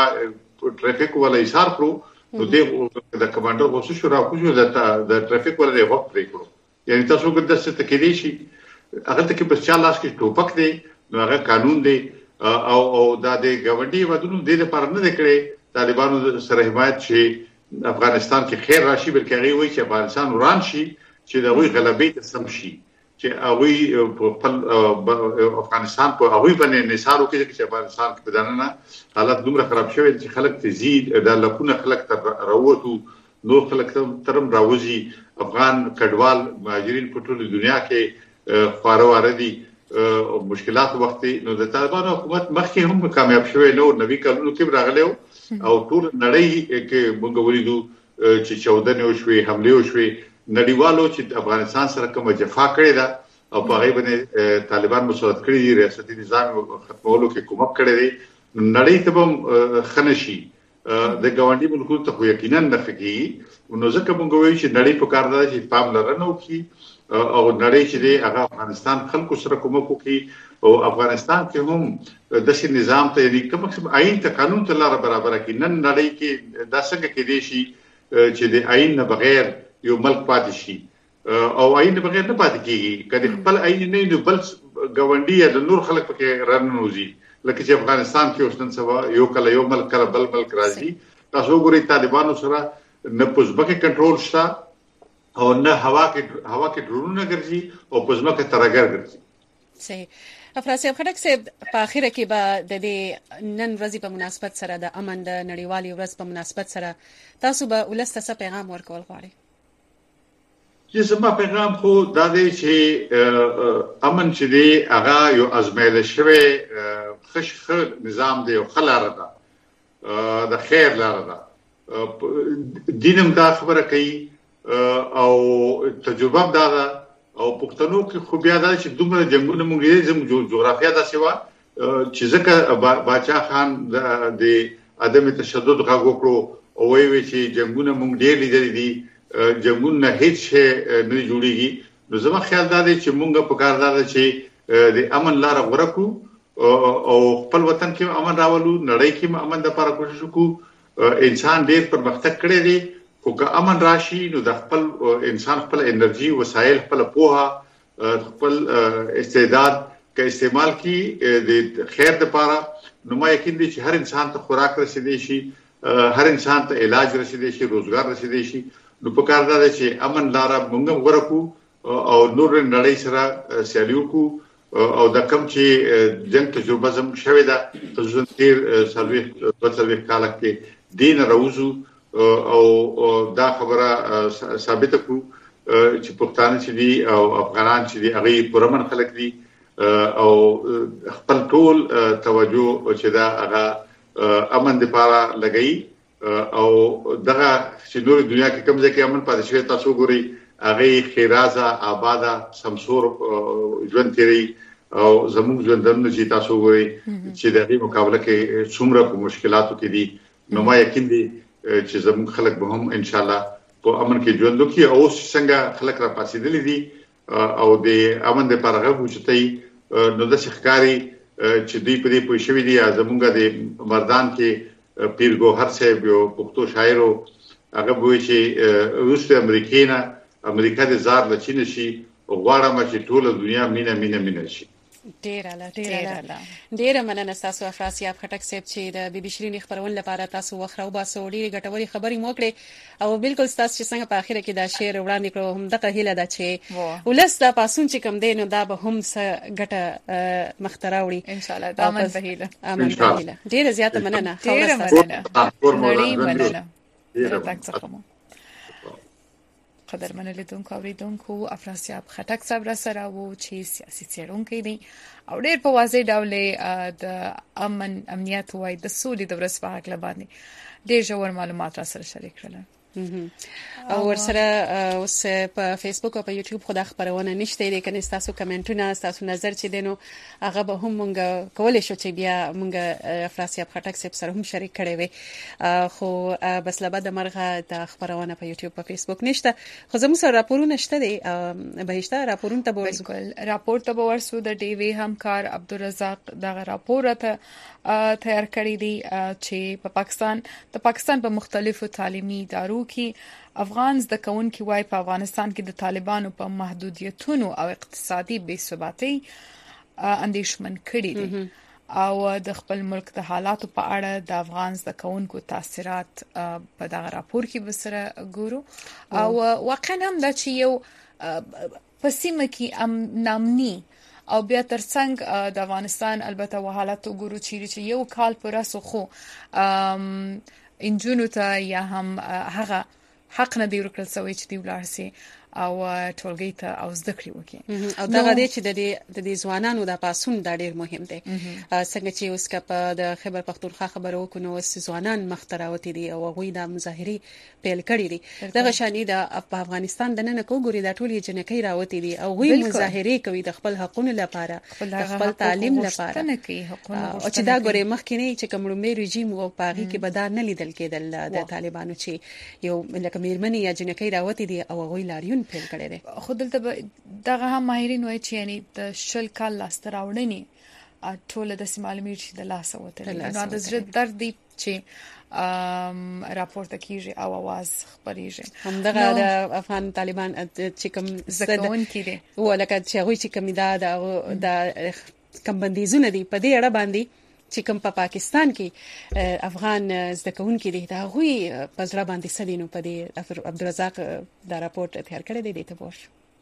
یې ټریفیک ولا ایثار کړو، نو د کمانډر غوښه شو راکوجو د ټریفیک ولا د وخت پرې کړو. یعنی تاسو ګرځته څه تکلی شي هغه ته کې بس چا لاس کې ټوپک دی، نو هغه قانون دی او او دا د ګاونډي ودونو د لپاره نه کړي. طالبانو سره حمایت شي افغانستان کې خیر راشي، بلکې هغه وایي چې افغانستان وران شي، چې د وی غلبې ته سم شي، چې هغه په خپل افغانستان په هغه باندې نثارو کې چې افغانستان کې بداننه حالت دومره خراب شوی چې خلک تزيد د لکونه خلک تر راووتو، نو خلک ترم راوځي. افغان کډوال مهاجرین په ټوله دنیا کې خوارواره دي، مشکلات وخت. نو د طالبانو حکومت مخکې هم کامیاب شوی نو نوي کلونو کې راغلو او ټول نړۍ کې موږ ولیدو چې چودنې وشوي، حمله وشوي. نړیوالو چې افغانستان سره کوم جفا کړې ده او په هغه باندې طالبان مساعدت کړی دي، ریاستي نظام ختمولو کې کومک کړی دی. نړۍ ته هم خنشي د ګاونډي ملکونو ته یقینا نه فکری. نو ځکه موږ وایو چې نړۍ په کار ده چې پام لرنه وکړي او نړۍ چې دی هغه افغانستان خلکو سره کومک وکړي او افغانستان کې هم د شي نظام ته یعنی کوم څه آئین ته قانون ته لار برابر کړي. نن نړۍ کې دا څنګه کې دی شي چې د آئین نه بغیر یو ملک پاتې شي او آئین نه بغیر نه پاتې کیږي. کله خپل آئین نه نو بل ګاونډي یا د نور خلک پکې رانوځي، لکه چې افغانستان کې اوس نن سبا یو کله یو ملک کله بل ملک راځي. تاسو ګورئ طالبانو سره نه پوزبکه کنټرول شته او نه هوا کې هوا کې ډرونونه ګرځي او پزماکه ترګر ګرځي. صحیح. افراسي خلک سه په اخر کې به د دې نن ورځې په مناسبت سره د امن د نړیوالي ورځ په مناسبت سره تاسو به ولست څه پیغام ورکول غواړئ؟ چې زما پیغام خو دا دی چې امن چې دی هغه یو ازمایل شوی خشخ نظام دی او خلاره ده د خیر لاره ده. دینم دا خبره کوي او تجربه دا ده او پښتنو کې خو بیا دا چې دومره جنگونه مونږ زموږ جغرافیا دا سیوا چې ځکه باچا خان د عدم تشدد غږ وکړو او وی چې جنگونه مونږ ډېر لیدل دي، جنگونه هیڅ نه جوړیږي. نو زما خیال دا دی چې مونږ په کار دا چې د امن لار غوړه کړو او خپل وطن کې امن راولو، نړۍ کې امن د لپاره کوشش وکړو. انسان ډېر پرمختګ کړی دی، خو که امن راشي نو د خپل انسان خپل انرژي وسایل خپل پوهه خپل استعداد که استعمال کی د خیر لپاره، نو ما یقین دی چې هر انسان ته خوراک رسیدي شي، هر انسان ته علاج رسیدي شي، روزګار رسیدي شي. نو په کار دا چې امن لاره موږ ورکو او نور نړۍ سره سیالي وکړو او د کم چې جنگ تجربه زم شوې ده خصوصا تیر سروي دوه کال کې دین راوځو او دا خبره ثابت کړو چې پښتانه چې دي او افغانان چې دي هغه پرمن خلک دي او خپل ټول توجه چې دا هغه امن لپاره لګي او دغه چې نور دنیا کې کوم ځای کې امن پاتې شوی تاسو ګورئ هغه خیرازه آباده سمسور ژوند تیری او زموږ ژوندونه چې تاسو ګورئ چې د دې مقابله کې څومره په مشکلاتو کې دي. نو ما یقین دي چې زموږ خلک به هم ان شاء الله په امن کې ژوند وکړي او څنګه خلک را پاسېدلي دي او د امن لپاره غوښتي نو د ښکاری چې دوی په دې پوه شوي دي. زموږ د مردان کې پیر ګوهر صاحب یو پښتو شاعر هغه وایي چې روسي امریکا نه امریکا د زار لچین شي غواړم چې ټول دنیا مینه مینه مینه شي. ډیر اعلی ډیر اعلی ډیر مننه تاسو افراسیاب خټک صاحب چې د بي بي شيرین خبرون لپاره تاسو وخره وباسو ډیره ګټوري خبري مو کړې او بالکل تاسو چې څنګه په اخر کې دا شعر وړاندې کړو هم دغه هیله ده چې ولستا پاسون چې کم دین دا به هم څه ګټه مختراوړي ان شاء الله دا من په هیله امن په هیله ډیره زیاته مننه ډیره مننه ډیره مننه ډیره قدرمن لیدونکو اوریدونکو افراسیاب خټک صاحب را سره وو چې سیاسي څېړونکي دي او ډېر په واضح ډول د امن امنیت وای د سولې د ورځ په حق باندې ډېر ژور معلومات را سره شریک کړل. او ورسره اوس په فیسبوک او په یوټیوب خو د خبرونه نشته دي کنه تاسو کمنټونه تاسو نظر چې دینو هغه به هم مونږ کولای شو چې بیا مونږ افراسیاب خټک صاحب سره هم شریک کړي وي خو بس لبا د مرغه د خبرونه په یوټیوب په فیسبوک نشته خو زموږ سره راپورونه شته دي بهشته راپورونه ته به بالکل راپور ته به ورسو د ټي وي همکار عبدالرزاق دغه راپور ته تیار کړی دی چې په پاکستان د پاکستان په مختلفو تعلیمي ادارو کې افغان زده کوونکي وای په افغانستان کې د طالبانو په محدودیتونو او اقتصادي بې ثباتۍ اندېښمن کړي دي او د خپل ملک د حالاتو په اړه د افغان زده کوونکو تاثیرات په دغه راپور کې بسره ګورو او واقعا هم دا چې یو په سیمه کې نامني او بیا ترڅنګ د افغانستان البته حالات وګورو چې یو کال پر اسو خو انجونو ته یا هم هغه حق نه دی ورکړل شوی چې دی ولارسي او ټولګي ته او زده کړې وکړي او دا غوډه چې د دې د ځوانانو د پاسون دا ډیر مهم دی څنګه چې اوس کپه د خیبر پختونخوا خبرو کو نو ځوانان مختراوتی دي او غوي د مظاهري پیل کړی دي دغه شانی د افغانستان د نن کو ګوري د ټولي جنکې راوتی دي او غوي مظاهري کوي د خپل حقونو لپاره د خپل تعلیم لپاره او چې دا ګوري مخکینی چې کومړمې رژیم او پاغي کې بدار نه لیدل کېدل د طالبانو چې یو لکه میرمنې یا جنکې راوتی دي او غوي لاریون پیل کړی دی خو دلته دغه هم ماهرین وایي چې یعنی د شل کال لاس راوړنې ټول د معلومات چې د لاس وته نو د زړه درد دی چې راپورته کیږي او आवाज خبريږي همدغه د افغان طالبان چې کوم زکون کړي ولکه چې هغه چې کوم دا د کم بندیزونه دي په دې اړه باندې چې کوم په پاکستان کې افغان زده کوونکي دي دا غوي په ځړه باندې سدينو په دې عبدالرزاق دا راپورټ تیار کړی دی ته پوښ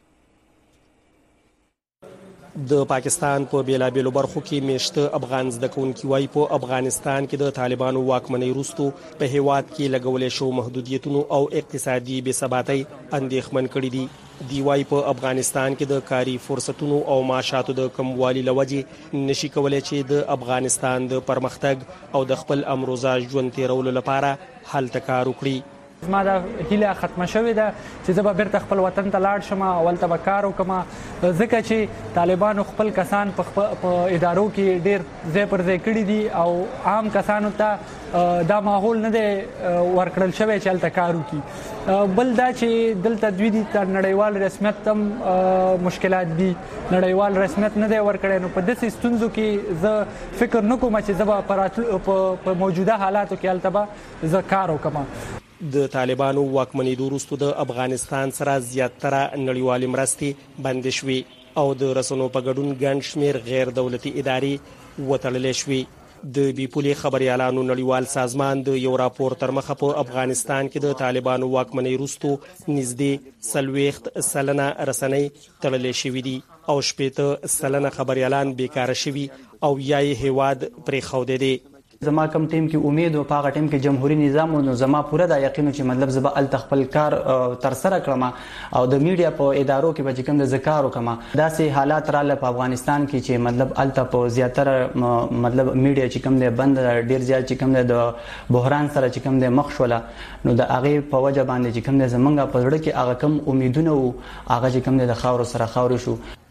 د پاکستان په بیلابېلو برخو کې میشته افغان زده کوونکي وایي په افغانستان کې د طالبانو واکمنۍ وروسته په هیواد کې لګولې شو محدودیتونو او اقتصادي بې ثباتۍ اندېښمن کړي دي دی وایي په افغانستان کې د کاري فرصتونو او معاشاتو د کموالي لوجې نشي کولای چې د افغانستان د پرمختګ او د خپل امروزه ژوند تیرولو لپاره هلته کار وکړي. زما د هیله ختمه شوې ده چې زه به بیرته خپل وطن ته لاړ شم او هلته به کار وکړم ځکه چې طالبانو خپل کسان په ادارو کې ډېر ځای پر ځای کړي دي او عام کسانو ته دا ماحول نه دی ورکړل شوی چې هلته کار وکړي. بل دا چې دلته دوی دي تر نړیوال رسمیت هم مشکلات دي نړیوال رسمیت نه دی ورکړی نو په داسې ستونزو کې زه فکر نه کوم چې زه به په موجوده حالاتو کې هلته به زه کار وکړم. د طالبانو واکمنېدو وروسته د افغانستان سره زیاتره نړیوالې مرستې بندې شوې او د رسنیو په ګډون ګڼ شمېر غیر دولتي ادارې وتړلې شوې. د بي پولي خبريالانو نړیوال سازمان د یو راپور تر مخه په افغانستان کې د طالبانو واکمنۍ وروسته نږدې څلوېښت سلنه رسنۍ تړلې شوې دي او شپېته سلنه خبريالان بیکاره شوي او یا یې هیواد پرېښودی دی. زما کم ټیم کې امید او په هغه ټیم کې جمهوریت نظام او زما پوره دا یقین چې مطلب زما ال تخپل کار تر سره کړم او د میډیا په ادارو کې به کوم د ذکر وکم داسې حالات رااله په افغانستان کې چې مطلب ال ته په زیاتره مطلب میډیا چې کوم دی بند ډیر زیات چې کوم دی د بحران سره چې کوم دی مخ شوله نو د هغه په وجه باندې چې کوم دی زمونږ په وړ کې هغه کم امیدونه او هغه چې کوم دی د خاور سره خاور شو.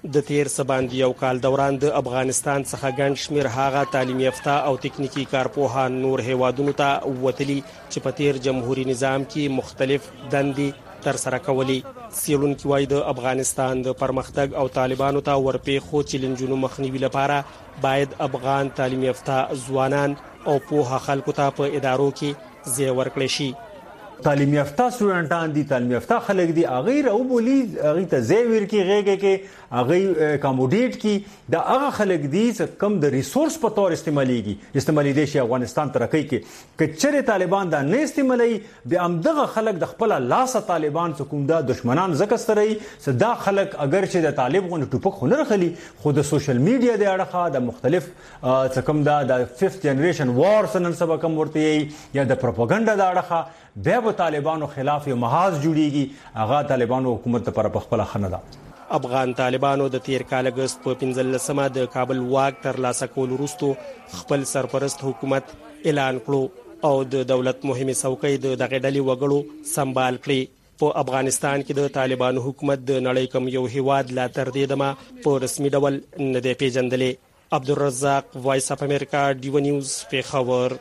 د تیر سباندي یو کال دوران د افغانستان څخه ګڼ شمېر هغه تعلیم یافته او تکنیکی کارپوهان نور هیوادونو ته وتلي چې په تیر جمهوریت نظام کې مختلف دندې تر سره کولي. څېړونکي وایي د افغانستان د پرمختګ او طالبانو ته ورپېښو چیلنجونو مخنیوي لپاره باید افغان تعلیم یافته ځوانان او پوهه خلکو ته په ادارو کې ځای ورکړی شي. تعلیم یافته سټوډنټان دي، تعلیم یافته خلک دي، هغه راوبولي، هغه ته ځای ورکړي، غېږه کې هغه اکاموډیټ کی. دا هغه خلک دي چې کم د ریسورس په تور استعماليږي استعمالي دي چې افغانستان ترقی کې کچره طالبان دا نه استعمالي به امدغه خلک د خپل لاسه طالبان حکومت دا دشمنان زکستري صدا خلک اگر چې د طالب غو ټوپک خنر خلی خود سوشل میډیا د اړه د مختلف څه کم دا د فifth جنریشن وار سنن سبا کم ورته یا د پروپاګاندا د اړه بیا به طالبانو خلاف یو محاذ جوړیږي. هغه طالبانو حکومت لپاره په خپل خنه ده. افغان طالبانو د تیر کال اگست په پنځلسمه د کابل واک تر لاسه کول وروسته خپل سرپرست حکومت اعلان کړو او د دولت مهمه څوکۍ د دغه ډلې وګړو سمبال کړي. په افغانستان کې د طالبانو حکومت د نړۍ کوم یو هیواد لا تر دې دمه په رسمي ډول نه دی پیژندلی. عبدالرزاق، وایس اف امریکا، ډیو نیوز، پیښور.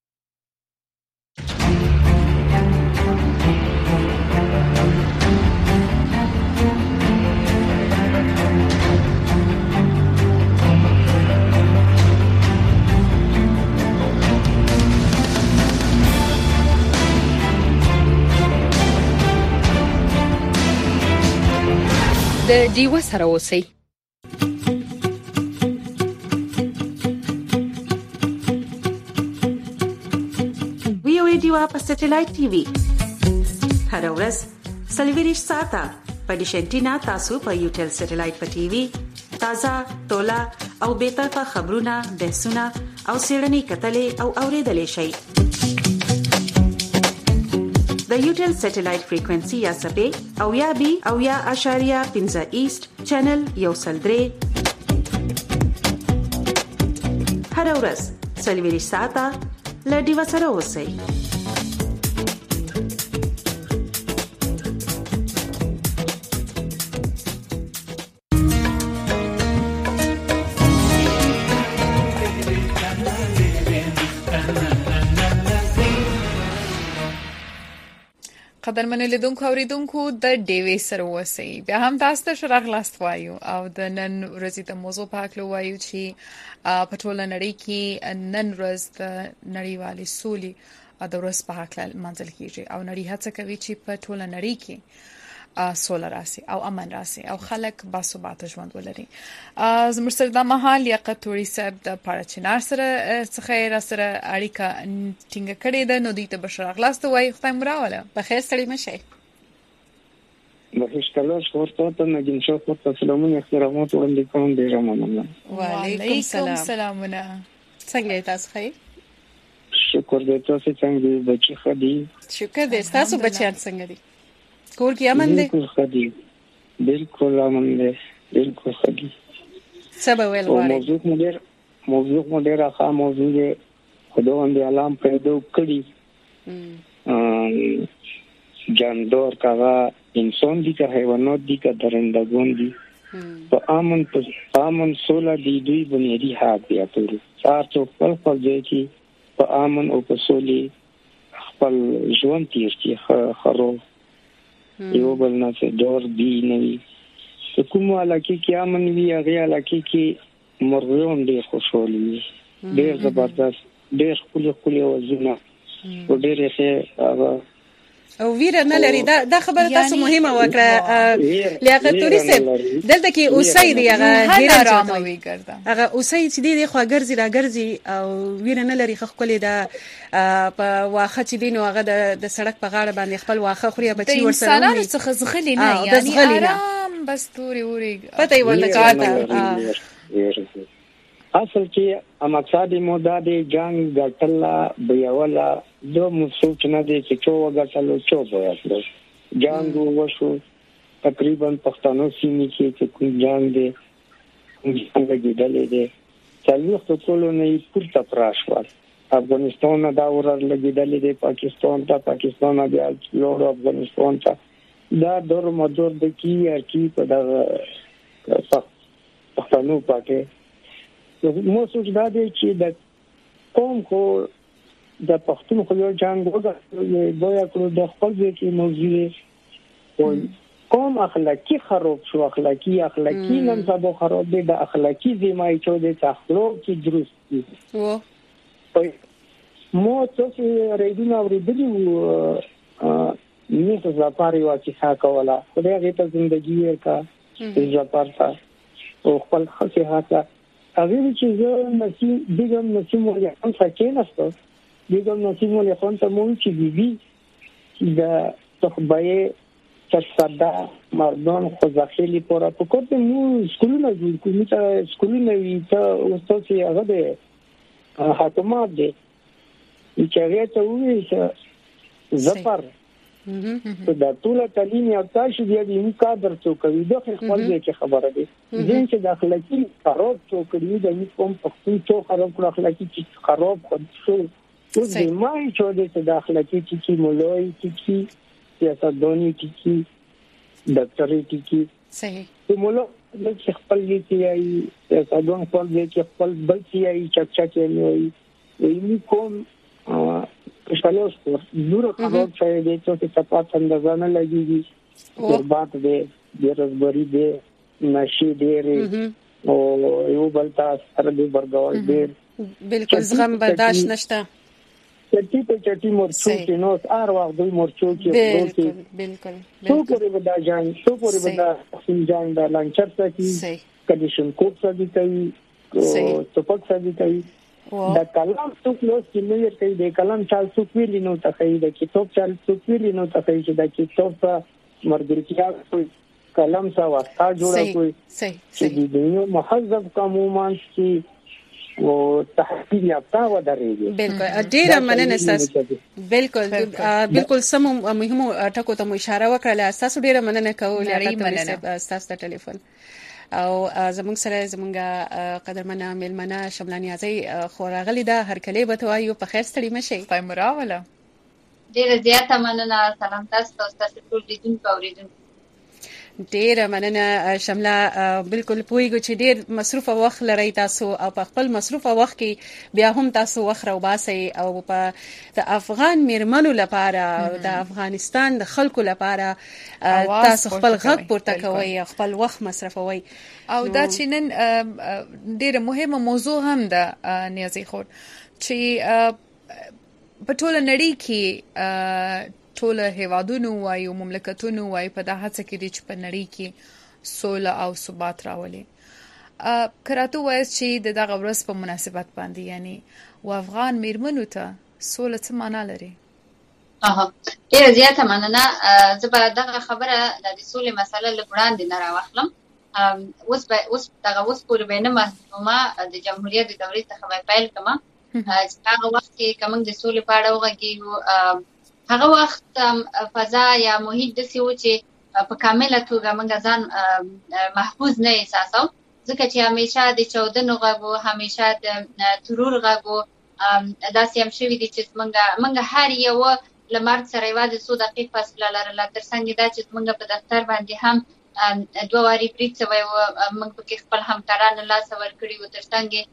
د ډیو سره اوسئ. وی او ډیو په سټلایټ ټي وي هر ورځ سلویریش ساته په ډیشنټینا تاسو په یوټل سټلایټ په ټي وي تازه تولا او بیطرفه خبرونه، بحثونه او سیړنی کتلې او اوریدلې شي. د یوټل سټلایټ فریکوئنسي یا سبې او یا بي او یا اشاریه پنځه ایست چینل یو سلدري هر ورځ سلویریش ساته لډي وسره اوسئ. قدرمن لیدونکو اوریدونکو د ډیوي سره وسی بیا هم تاسو ته شرغ لاست وایو او د نن ورځې د موضوع په اړه وایو چې په ټوله نړۍ کې نن ورځ د نړیوالې سولې د ورځ په اړه منځل کیږي او نړۍ هڅه کوي چې په ټوله نړۍ کې سوله راسي او امن راسي او خلک باثبات ژوند ولري. زموږ سره د محل یاقوت توري صاحب د پارچنار سره څخه را سره اړیکه ټینګه کړې ده، نو دوی ته بشر اغلاست وای خدای مراوله په خیر ستړي مشي. بخښ کله ورته ته نګین شو په سلامونه احترامات وړاندې کوم ډیر مننه. وعلیکم السلام. سلامونه. څنګه تاسو ښه؟ شکر دې تاسو څنګه بچی خدي؟ شکر دې تاسو بچیان څنګه دي؟ کور کې امن دی؟ بالکل خدي بالکل امن دی بالکل خدي. سبا ویل واره موضوع مدیر موضوع مدیر اخا موضوع دی خدای باندې علام پیدا کړی. جاندار کاغه انسان دي که حیوانات دي که درندگان دي په امن په امن سوله دی دوی بنیادی حق دی ټول هر څوک خپل خپل ځای کې په امن او په سولې خپل ژوند تیر کړي خرو یو بل نه څه دور دی نه وي. کوم علاقه کې امن وي هغه علاقه کې مرغان ډېر خوشاله وي، ډېر زبردست، ډېر خپل خپل وزنه او ډېر ښه هغه او ویره نه لري. دا د خبره تاسو مهمه وکړه لیاقت توري صاحب. دلته کې اوسای دی هغه ډیر راموي ګرځا هغه اوسای چې دی خو ګرځي را ګرځي او ویره نه لري. خو کولې دا په واخه چې دینو هغه د سړک په غاړه باندې خپل واخه خوري بچي ورسره انسانانو څخه زغلی نه یعنی آرام بس توري وری پته یې ولته کاته. اصل کې مقصد مو دا دی جنگ ګټلا بیاولا دو مسوچ نه دی چې چو وګټلو چو ویاسلو جنگ وشو تقریبا پښتنو سیمې کې چې کوم جنگ دی څنګه کېدلې دی څلوېښت کلو نه یې پورته پراشوال. افغانستان دا ورر لګېدلې دی پاکستان ته، پاکستان بیا لوړ افغانستان ته. دا دور مدور د کی ارکی په دغه پښتنو پاتې مو سوچ دا دی چې د قوم خو د پښتون خو یو جنگ وګړي دوی کړو د خپل ځای کې موضوع او قوم اخلاقی خراب شو اخلاقی اخلاقی نن سبا خراب دی د اخلاقی زمای چو د اخلاق کی درست دي و مو څه ریډونه ورېدلی و نیت زپاری واچې ښه کوله خدای هغې ته زندګي ورکړه زپار ته او خپل ښځې هڅه هغې چې زه نسیم بیګم نسیم ولي خان څخه کېناستم بیګم نسیم ولي خان ته مو چې بیبي د صحبه صدا مردان خوزخیلی پورا پکرد مو سکولونه جوړ کړو مو ته سکولونه وي ته اوس چې هغه د حکومت دی چې هغه ته وایي چې زفر دا ټول تعلیم او تاسو بیا د یو کادر څوک وي د خپل ځای خبره دي ځین چې د اخلاقی خراب څوک دی د یو کوم پښتون څو خراب کړ اخلاقی چې خراب خود شو اوس د مای چې د اخلاقی چې مولوی چې سیاستدانی کی دکتری کی صحیح تو مولا چې خپل دې ای سیاستدان خپل دې چې خپل بل سی ای چکچا کې نه وي وي کوم پښتنوس پر نور خبر چې دې چې صفات اندازه نه لګيږي برباد دې بیروزګاری دې نشي دې او یو بل تاسو سره دې برګول دې بالکل زغم برداشت نشته چټي په چټي مرچو کې نو هر وخت دوی مرچو کې بالکل بالکل څو پورې ودا جان څو پورې ودا سین جان دا لانچر سکی کنډیشن کوډ سدي کوي او ټوپک سدي کوي دا کلام څو کلوز کې نه یې کوي د کلام چال څو ویلی نو ته کوي د کتاب چال څو ویلی نو ته کوي چې د کتاب په مرګرتیا کوي کلام سا واسطه جوړه کوي چې د یو مهذب قوممان کې او تحقیق یافته و درېږي بالکل ډیره مننه تاسو بالکل بالکل سم مهمو ټکو ته اشاره وکړه تاسو ډیره مننه کوم لري تاسو ته ټلیفون او زموږ سره زموږه قدرمنه ملمنه شملانی ازي خوراغلی دا هر کله به توایو په خیر ستړي مشي فایمراوله ډیره زیاته مننه سلام تاسو تاسو ټول لیدونکو اوریدونکو ډیره مننه شمله بالکل پویګو چې ډیر مصروفه وخت لري تاسو او په خپل مصروفه وخت کې بیا هم تاسو وخت راو باسي او په د افغان میرمنو لپاره د افغانستان د خلکو لپاره تاسو خپل غږ پورته کوي خپل وخت مصرفوي او دا چې نن ډیره مهمه موضوع هم ده نیازي خور چې په ټوله نړۍ کې ټول هیوادونو وایو مملکتونو وایي په دغه هڅه کې دي چې په نړۍ کې سوله او ثبات راولي کراته وایي چې د دغه ورځ په مناسبت باندې یعنی و افغان میرمنو ته سوله څه معنا لري اها ډیره زیاته مننه زه به دغه خبره د سولې مسله لګړاندې نه راوخلم اوس به اوس دغه اوس پورې به نه مهمه د جمهوریت د دورې څخه پیل کما چې هغه وخت کې کوم د سولې په اړه وغږیږو هغه وخت فضا یا محیط د سیو چې په کامله توګه موږ ځان محفوظ نه احساسو ځکه چې همیشه د چودنو غږو همیشه د ترور غږو داسې هم شوي دي چې موږ موږ هر یو لمر سره یوازې څو دقیقې فاصله لرله تر څنګ دا چې موږ په دفتر باندې هم دوه واري برید شوی و موږ پکې خپل همکاران لاس ورکړي و تر څنګ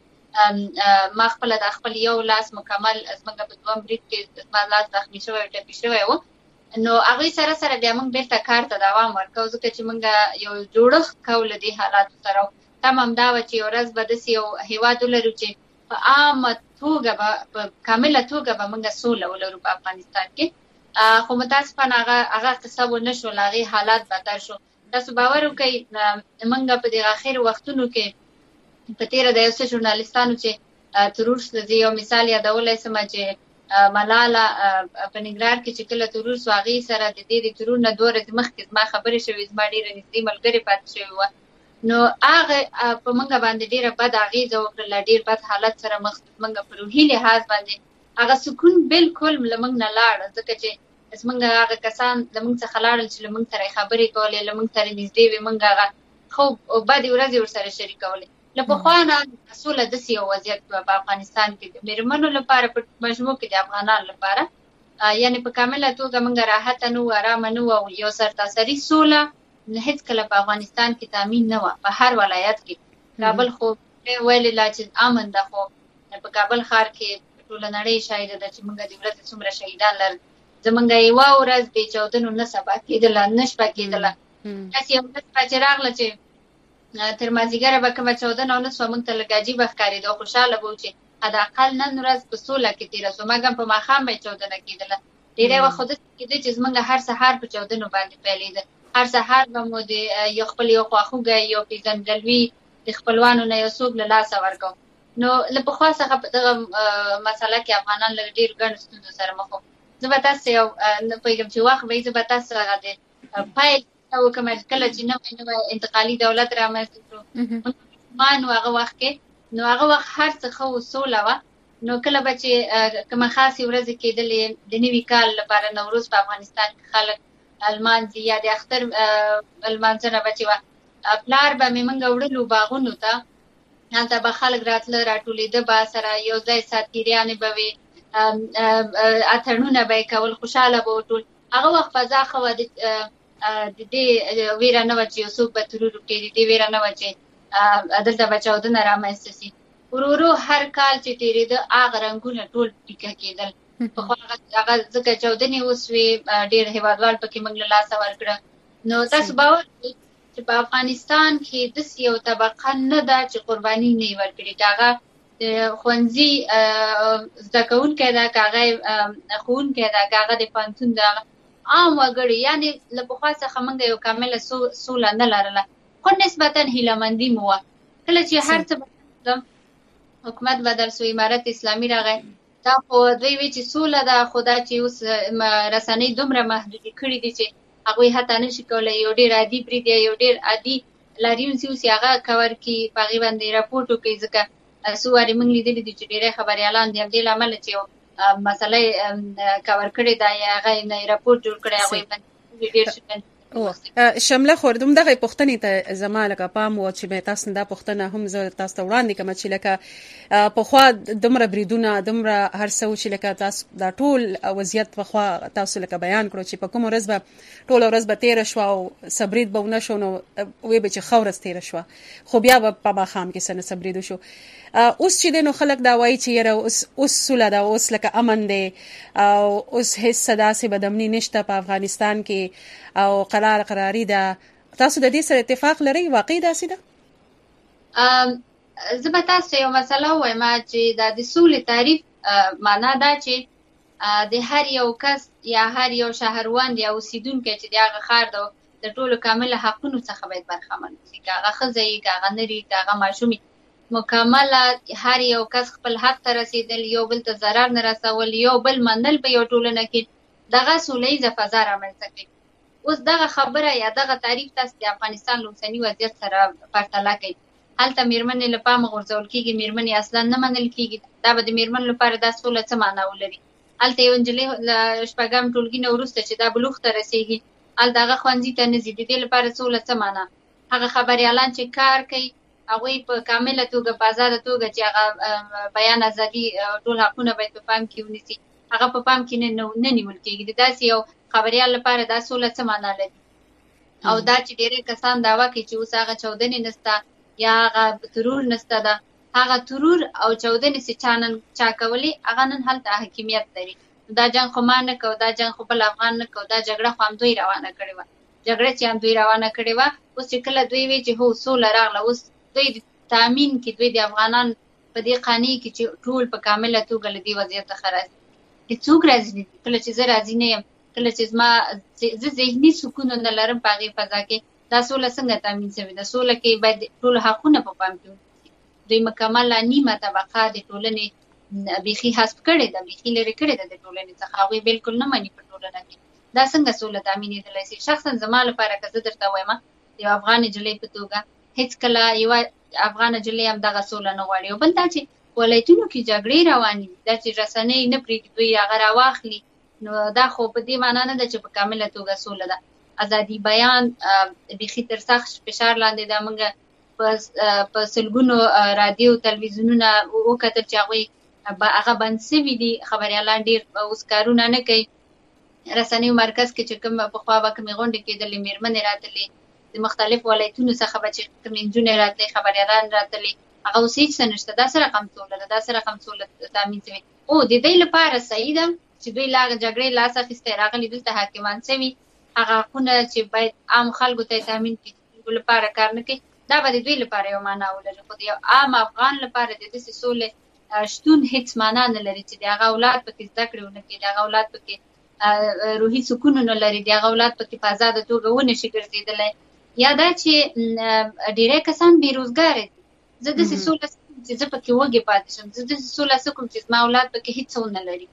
ما خپل د خپل یو لاس مکمل زمونږ په دوام برید کې زما لاس زخمي شوی او ټپي شوی و نو هغه سره سره بیا موږ بیرته کار ته دوام ورکوو ځکه چې موږ یو جوړښت کول دي حالات سره تمام دا و چې ورځ به د یو هیواد لرو چې په عامه توګه په کامله توګه به موږ سوله ولرو په افغانستان کې خو متاسفانه هغه هغه قصه و نشو لاغي حالات بدتر شو تاسو باور وکړئ موږ په دغه اخر وختونو کې په تیر د یو څه ژورنالیستانو چې ترور د یو مثال یادولای سم چې ملاله په نګران کې چې کله ترور سواغي سره د دې د ترور نه دوه ورځې مخکې ما خبرې شوې زما ډېره نږدې ملګرې پاتې شوې وه نو هغه په موږ باندې ډېره بد اغېزه وکړله ډېر بد حالت سره مخ موږ په روحي لحاظ باندې هغه سکون بالکل له موږ نه لاړ ځکه چې زموږ هغه کسان له موږ څخه لاړل چې له موږ سره خبرې کولې له موږ سره نږدې وې موږ هغه خوب او بدې ورځې ورسره شریکولې له پخوا نه سوله داسې یو وضعیت په افغانستان کې د میرمنو لپاره په مجموع کې د افغانانو لپاره یعنی په کامله توګه موږ راحته نه وو ارامه نه وو یو سرتاسري سوله هیڅ کله په افغانستان کې تامین نه وه په هر ولایت کې کابل خو ویل لا چې امن ده، خو په کابل ښار کې ټول نړۍ شاهد ده چې موږ د ورځې څومره شهیدان لرل. زمونږ یوه ورځ بې چاودنو نه سبا کېدله، نه شپه کېدله. داسې یو ورځ به چې راغله چې تر مازدیګره به کومه چاودنه ونه سوه، موږ ته لږ عجیبه ښکارېده او خوشحاله به وو چې حداقل نن ورځ په سوله کې تېره سوه. مګر په ماښام به یې چاودنه کېدله. ډېری وخت خو داسې کېده چې زمونږ هر سهار په چاودنو باندې پیلېده. هر سهار به مو د یو خپل یو خواخوږی یو پېژندګلوي د خپلوانو نه یو څوک له لاسه ورکوو. نو له پخوا څخه په دغه مسله کې افغانان له ډېرو ګڼو ستونزو سره مخ وو. زه به تاسو یو نه پوهېږم چې وخت به یې زه به تاسو سره د پیل وکړم کله چې نوی نوی انتقالي دولت رامنځته شو ما نو هغه وخت کې نو هغه وخت هر څه ښه و، سوله وه. نو کله به چې کومه خاصې ورځې کېدلې د نوي کال لپاره نوروز په افغانستان کې خلک لمانځي یا د اختر لمانځنه به چې وه، پلار به مې موږ وړلو باغونو ته، هلته به خلک راتله راټولېده به سره یو ځای ساتګیریانې به وې، اتڼونه به یې کول، خوشحاله به وو ټول. هغه وخت فضا ښه وه، د دې ویره نه وه چې یو څوک به ترور وکړي، د دې ویره نه وه چې دلته به چاودنه رامنځته سي. ورو ورو هر کال چې تېرېده هغه رنګونه ټول پیکه کېدل. پخوا هغه ځکه چاودنې وسوې ډېر هېوادوال پکې موږ له لاسه ورکړه. نو تاسو باور کړئ چې په افغانستان کې داسې یو طبقه نه ده چې قرباني نه یې ورکړې، که هغه د ښوونځي زده کوونکی ده، که هغه ښوونکی ده، که هغه د پوهنتون ده، عام وګړي. یعنې له پخوا څخه موږ یو کامله سوله نه لرله، خو نسبتا هیلهمندي مو وه. کله چې هر څه بدل حکومت بدل سو، امارت اسلامي راغی، دا خو دوی وی چې سوله ده، خو دا چې اوس رسنۍ دومره محدودې کړي دي چې هغوی حتی نشي کولی یو ډېر عادي برید یا یو ډېر عادي لاریون چې اوس هغه کور کړي، په هغې باندې راپورټ وکړي. ځکه څو وارې موږ لیدلي دي چې ډېری خبریالان د همدې له امله چې یو مسله یې کور کړې ده یا هغه یې راپورټ جوړ کړی، هغوی باندې ډېر شکایت شمله خوردم دغه پوښتنې ته زما لکه پام و چې مې تاسو دا پوښتنه هم زه تاسو ته وړاندې کوم چې لکه پخوا دومره بریدونه دومره هر څه چې لکه تاسو دا ټول وضعیت پخوا تاسو لکه بیان کړو چې په کوم ورځ به ټول ورځ به تیر شو او صبرید به ونه شو، نو وی به چې خورس تیر شو، خو بیا به په ماښام کې سن صبرید شو. اوس چې نو خلک دا وایي چې یاره اوس اوس سوله ده، اوس لکه امن دی او اوس هیڅ داسې بدامني نشته په افغانستان کې او قرار قراری ده. تاسو د دې سره اتفاق لرئ؟ واقعي داسې ده؟ زه به تاسو یو مسله ووایم چې دا د سولې تعریف معنا دا چې د هر یو کس یا هر یو شهروند یا اوسیدونکی چې د هغه ښار د د ټولو کامله حقونو څخه باید برخمن وي، که هغه ښځه وي، که هغه نر وي، که هغه ماشوم وي، مکمله هر یو کس خپل حق ته رسېدل، یو بل ته ضرر نه رسول، یو بل منل په یو ټولنه کې دغه سوله ییزه فضا رامنځته کوي. اوس دغه خبره یا دغه تعریف تاسو د افغانستان له اوسني وضعیت سره پرتله کوئ. هلته مېرمنې له پامه غورځول کېږي، مېرمنې اصلا نه منل کېږي. دا به د مېرمنو لپاره دا سوله څه معنا ولري؟ هلته یو نجلۍ له شپږم ټولګي نه وروسته چې دا بلوغ ته رسېږي، هلته هغه ښوونځي ته نه ځي. د دې لپاره سوله څه معنا؟ هغه خبریالان چې کار کوي هغوی په کامله توګه په ازاده توګه چې هغه بیان ازادي ټول حقونه باید په پام کې ونیسي، هغه په پام کې نه نیول کېږي. د داسې یو خبریال لپاره دا سوله څه معنا لري؟ او دا چې ډېری کسان دعوا کوي چې اوس هغه چاودنې نشته یا هغه ترور نشته ده، هغه ترور او چاودنې چې چا نن چا کولې هغه نن هلته حاکمیت لري. دا جنګ خو ما نه کوو، دا جنګ خو بل افغان نه کوو، دا جګړه خو همدوی روانه کړې وه، جګړه چې همدوی روانه کړې وه. اوس چې کله دوی وی چې هو سوله راغله، اوس دوی د تامین کې دوی د افغانان په دې قانع کې چې ټول په کامله توګه له دې وضعیت څخه راځي. هېڅوک راضي نه دي. کله چې زه راضي نه یم، کله چې زما زه ذهني سکون نه لرم په هغې فضا کې، دا سوله څنګه تامین شوې ده؟ سوله کې باید ټول حقونه په پام کې ونیسي. دوی مکمله نیمه طبقه د ټولنې بیخي حذف کړې ده، بیخي لرې کړې ده د ټولنې څخه، هغوی بلکل نه مني په ټولنه کې. دا څنګه سوله تامینېدلی شي؟ شخصا زما لپاره که زه درته وایم یو افغان نجلۍ په توګه هېڅکله یوه افغان نجلۍ هم دغه سوله نه غواړي. او بل دا چې ولایتونو کې جګړې روانې دي، دا چې رسنۍ نه پرېږدي دوی هغه راواخلي، نو دا خو په دې معنا نه ده چې په کامله توګه سوله ده. ازادي بیان بیخي تر سخت فشار لاندې ده. موږ په سلګونو رادیو تلویزیونونه وکتل چې هغوی هغه بند سوي دي، خبریالان ډېر اوس کارونه نه کوي. رسنیو مرکز کې چې کوم پخوا به کومې غونډې کېدلې، مېرمنې راتلې، د مختلف ولایتونو څخه به چې کوم نجونې راتلې خبریالان راتلې هغه اوس هیڅ څه نشته. دا څه رقم څوله ده، دا څه رقم څوله تامین شوي. او د دې لپاره صحیح ده چې دوی لا جګړې لاس اخیستی راغلي دلته حاکمان شوي هغه حقونه چې باید عام خلکو ته تامین کړي لپاره کار نه کوي. دا به د دوی لپاره یو معنا ولري، خو د یو عام افغان لپاره د داسې سولې شتون هیڅ معنا نه لري چې د هغه اولاد پکې زده کړې ونه کړي، د هغه اولاد پکې روحي سکون نه لري، د هغه اولاد پکې په ازاده توګه ونه شي ګرځېدلی. یا دا چې ډېری کسان بېروزګاره دي. زه داسې سوله چې زه پکې وږې پاتې شم، زه داسې سوله څه کوم چې زما اولاد پکې هېڅ ونه لري.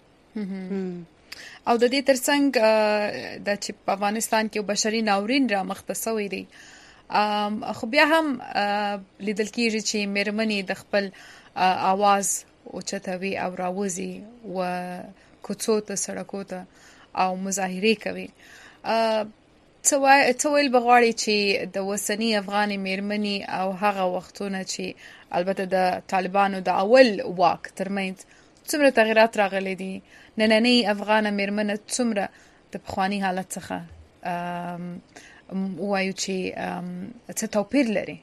او د دې ترڅنګ د چې په افغانستان کې بشري ناورین رامخته شوی دی، خو بیا هم لیدل کېږي چې مېرمنې د خپل اواز اوچتوي او راوځي و کوڅو ته سړکو ته او مظاهرې کوي. څه ویل به غواړي چې د اوسني افغانې مېرمنې او هغه وختونه چې البته د طالبانو د اول واک ترمنځ څومره تغیرات راغلي دي، نننۍ افغانه مېرمنه څومره د پخواني حالت څخه وایو چې څه توپیر لري؟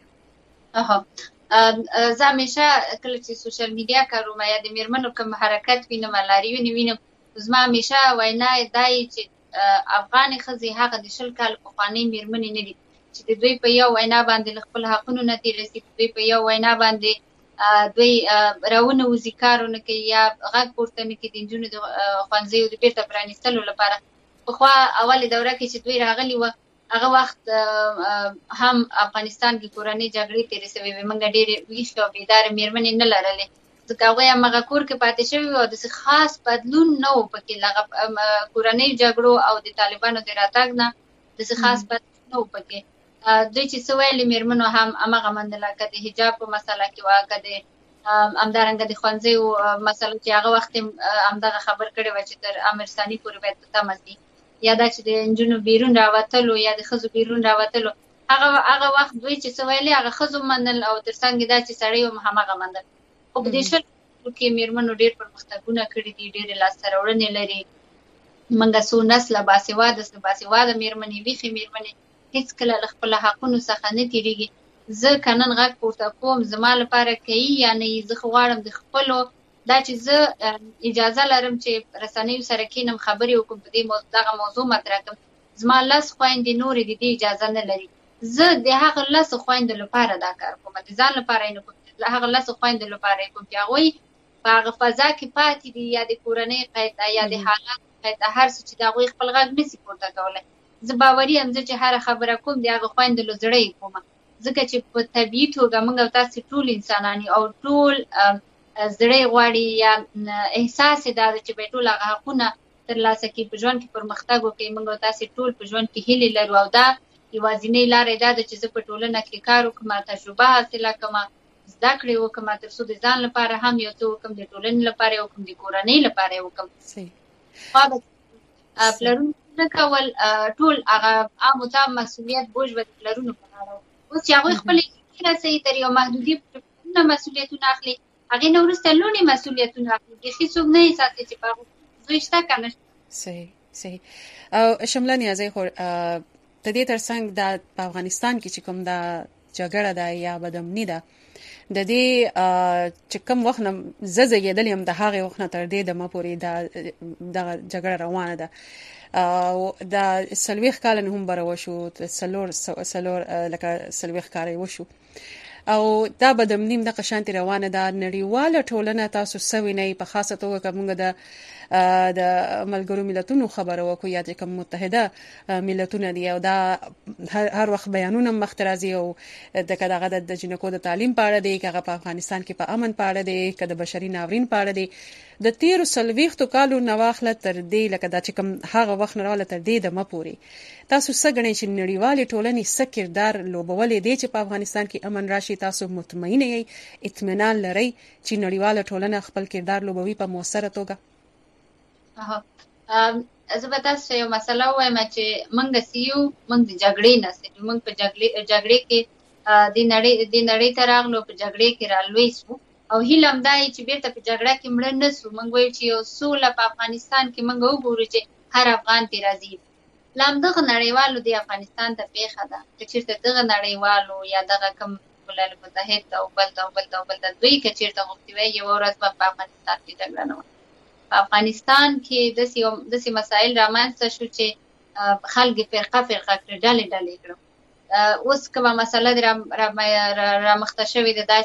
زه همیشه کله چې سوشل میډیا کاروم یا د مېرمنو کوم حرکت وینم، لاریونې وینم، زما همیشه وینا دا یي چې افغانې ښځې هغه د شل کال پخوانۍ مېرمنې نه دي چې د دوی په یو وینا باندې له خپل حقونو نه تېره شي، دوی په یو وینا باندې دوی راونوځي، کار ونه کوي یا غږ پورته نه کړي د نجونو د ښوونځیو د بېرته پرانیستلو لپاره. پخوا اولې دوره کې چې دوی راغلي وه هغه وخت هم افغانستان کې کورنۍ جګړې تېرې شوې وې، موږ ډېرې ویښې او بیداره مېرمنې نه لرلې، ځکه هغوی هماغه کور کې پاتې شوي وو او داسې خاص بدلون نه و پکې له کورنیو جګړو او د طالبانو د راتګ نه داسې خاص بدلون نه و پکې. دوی چې څه ویلې مېرمنو هم همغه منله، که د حجاب په مسله کې وه، که د همدارنګه د ښوونځیو مسله چې هغه وخت همدغه خبر کړې وه چې تر امر ثاني پورې باید په تمه شي، یا دا چې د نجونو بیرون راوتلو یا د ښځو بیرون راوتلو، هغه هغه وخت دوی چې څه ویلې هغه ښځو منل او تر څنګ دا چې سړی هم همغه منل. خو په دې شل کې مېرمنو ډېر پرمختګونه کړي دي، ډېرې لاسته راوړنې لري. موږ څو نسله باسواده باسواده مېرمنې، ویښې مېرمنې هېڅکله له خپلو حقونو څخه نه تېرېږي. زه که نن غږ پورته کوم زما لپاره کوي یا نه یي، زه خو غواړم د خپلو دا چې زه اجازه لرم چې رسنیو سره کښېنم خبرې وکړم، په دې دغه موضوع مطرح کړم. زما لس خویندې نورې د دې اجازه نه لري. زه د هغه لسو خویندو لپاره دا کار کوم، د ځان لپاره یې نه کوم، د هغه لسو خویندو لپاره یې کوم چې هغوی په هغه فضا کې پاتې دي، یا د کورنۍ قید یا د حالات قید هر څه چې د هغوی خپل غږ نسي پورته کولی. زه باوري یم زه چې هره خبره کوم د هغه خویندو له زړه یې کومه، ځکه چې په طبیعي توګه موږ او تاسې ټول انسانان یو او ټول زړه یې غواړي یا احساس یې دا ده چې باید ټول هغه حقونه ترلاسه کړي، په ژوند کې پرمختګ وکړي. موږ او تاسې ټول په ژوند کې هیلې لرو او دا یوازینۍ لاره یې دا ده چې زه په ټولنه کې کار وکړم، تجربه حاصله کړم، زده کړې وکړم، تر څو د ځان لپاره هم یو څه وکړم، د ټولنې لپاره یې وکړم، د کورنۍ لپاره یې وکړم. پلرونو نه کول ټول هغه عام و تام مسؤلیت بوج به د پلرونو په غاړه و. اوس چې هغوی خپلې کړنې رسوي تر یو محدودي پورې مسؤلیتونه اخلي، هغې نه وروسته لوڼې مسؤلیتونه اخلي. بیخي څوک نه یې ساتي چې په هغو زوی شته که نه شته. صحیح صحیح. او شمله نیازۍ خو د دې ترڅنګ دا په افغانستان کې چې کوم دا جګړه ده یا بدامني ده، د دې چې کوم وخت نه زه زېږېدلې یم د هغې وخت نه تر دې دمه پورې دا دغه جګړه روانه ده. دا څلوېښت کاله نه هم بره وشو، څلور څلور لکه څلوېښت کاله یې وشو او دا بدامني دغه شانتې روانه ده. نړیواله ټولنه تاسو څه وینئ، په خاصه توګه که موږ د د ملګرو ملتونو خبره وکړو یا چې کوم متحده ملتونه دي او دا هر وخت بیانونه مخته راځي او دغه دغه د جنکو د تعلیم په اړه دی، که هغه په افغانستان کې په امن په اړه دی، که د بشري ناورین په اړه دی، د تیرو څلوېښتو کالو نه واخله تر دې لکه دا چې کوم هغه وخت نه راواله تر دې دمه پورې تاسو څه ګڼئ چې نړیوالې ټولنې څه کردار لوبولی دی چې په افغانستان کې امن راشي؟ تاسو مطمئنه یئ، اطمینان لرئ چې نړیواله ټولنه خپل کردار لوبوي په مؤثره توګه؟ زه به تاسو یو مسله ووایم چې موږ چې یو موږ د جګړې نه څه موږ په جګړې کې د نړۍ د نړۍ ته راغلو، په جګړې کې رالوی شو او هیله هم دا چې بیرته په جګړه کې مړه نه شو. موږ وایو چې یو سوله په افغانستان کې موږ وګورو چې هر افغان پرې راضي لامدغه نړیوالو د افغانستان ته پیښه ده چې چیرته دغه نړیوالو یا دغه کم ملل متحد او بل او بل او بل د دوی کې چیرته غوښتي وي یو ورځ په افغانستان کې جګړه نه وه. په افغانستان کې داسې داسې مسایل رامنځته شو چې خلک فرقه فرقه کړي، ډلې ډلې کړو. اوس کومه مسله رامخته شوې ده دا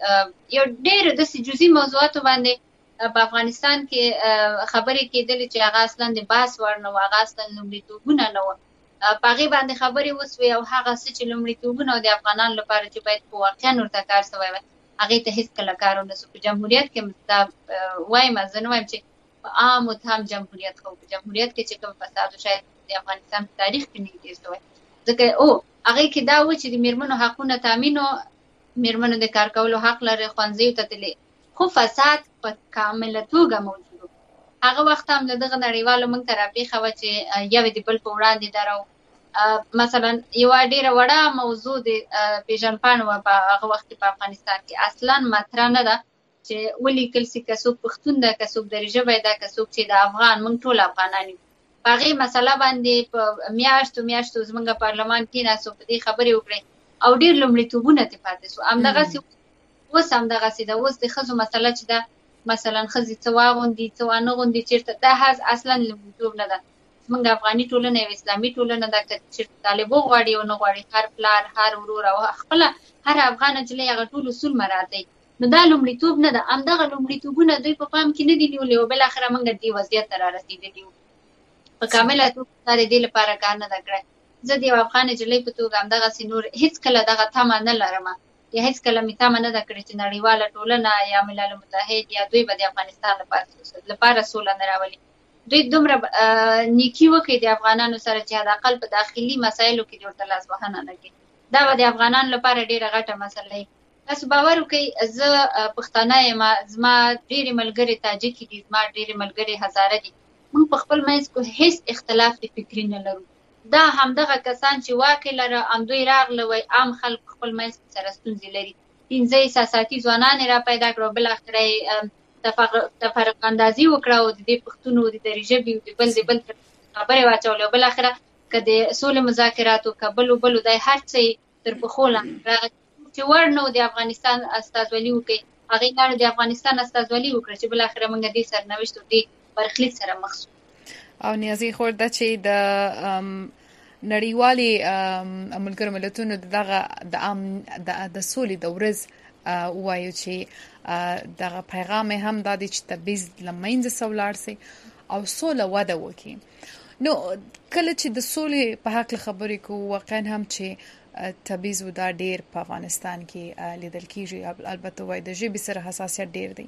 چې یو ډېر داسې جزئي موضوعاتو باندې په افغانستان کې خبرې کېدلې چې هغه اصلا د بحث وړ نه وو، هغه اصلا لومړیتوبونه نه وو. په هغې باندې خبرې وسوې او هغه څه چې لومړیتوبونه د افغانانو لپاره چې باید په واقعا ورته کار سوی وای هغې ته هېڅکله کار ونه سو. په جمهوریت کې دا وایم، زه نه وایم چې په عام و تام جمهوریت خو په جمهوریت کې چې کوم فساد و شاید د افغانستان په تاریخ کې نه وي سوی، ځکه او هغې کې دا و چې د مېرمنو حقونه تامین و، مېرمنو د کار کولو حق لري، ښوونځیو ته تللی، خو فساد په کامله توګه موجود و. هغه وخت هم د دغه نړیوالو موږ ته راپېښه وه چې یو د بل په وړاندې درو. مثلا یوه ډېره وړه موضوع د پېژندپاڼه وه په هغه وخت کې په افغانستان کې، اصلا مطرح نه ده چې ولیکل سي که څوک پښتون ده که څوک دري ژبی ده که څوک چې د افغان، موږ ټول افغانان یو. په هغې مسله باندې په میاشتو میاشتو زموږ پارلمان کېناستو، په دې خبرې وکړې او ډېر لومړیتوبونه ترې پاتې سو. همدغسې اوس همدغسې ده. اوس د ښځو مسله چې ده مثلا ښځې څه واغوندي څه وانه غوندي چېرته، دا هز اصلا لومړیتوب نه ده. زموږ افغاني ټولنه یو اسلامي ټولنه ده، که چېرته طالب وغواړي او نه غواړي، هر پلار هر ورور او خپله هر افغان نجلۍ هغه ټول اصول مراعتوي. نو دا لومړیتوب نه ده. همدغه لومړیتوبونه دوی په پام کې نه دي نیولي او بالاخره موږ دې وضعیت ته رارسېدلي یو. په کامله توګه دا د دې لپاره کار نه ده کړی. زه د یو افغان نجلۍ په توګه همدغسې نور هېڅکله دغه تمه نه لرم یا هېڅکله مې تمه نه ده کړې چې نړیواله ټولنه یا ملل متحد یا دوی به د افغانستان لپاره لپاره سوله نه راولي. دوی دومره نیکي وکړي د افغانانو سره چې حداقل په داخلي مسایلو کې ورته لاس وهنه نه کړي. دا به د افغانانو لپاره ډېره غټه مسله وي. تاسو باور وکړئ، زه پښتانه یم، زما ډېرې ملګرې تاجکې دي، زما ډېرې ملګرې هزاره دي. موږ په خپل منځ کې هېڅ اختلاف د فکري نه لرو. دا همدغه کسان چې واک لره همدوی راغله وای عام خلک خپل منځ کې سره ستونزې لري. پنځه احساساتي ځوانان یې را پیدا کړه او بالاخره یې تفرق اندازي وکړه او د دې پښتون او د دري ژبې او د بل د بل خبرې واچولې او بالاخره که د سولې مذاکراتو که بلو بلو دی هر څه یې تر پښو لاندې راغی چې وړ نه و د افغانستان استازولي وکړي. هغې لاړه د افغانستان استازولي وکړه چې بالاخره موږ دې سرنوشت او دې برخلیک سره مخ شو. او نیازي خور ده چې د نړیوالي ملګرو ملتونو دغه د د سولې د ورځ وایو چې دغه پیغام هم د دې چې تبعیض لمنځه سولار سي او سوله وده وکړي. نو کله چې د سولې په حق خبرې کوو، واقعا هم چې تبعیض ودا ډیر په افغانستان کې لیدل کیږي. البته وای د ژبې سره حساسیت ډیر دی.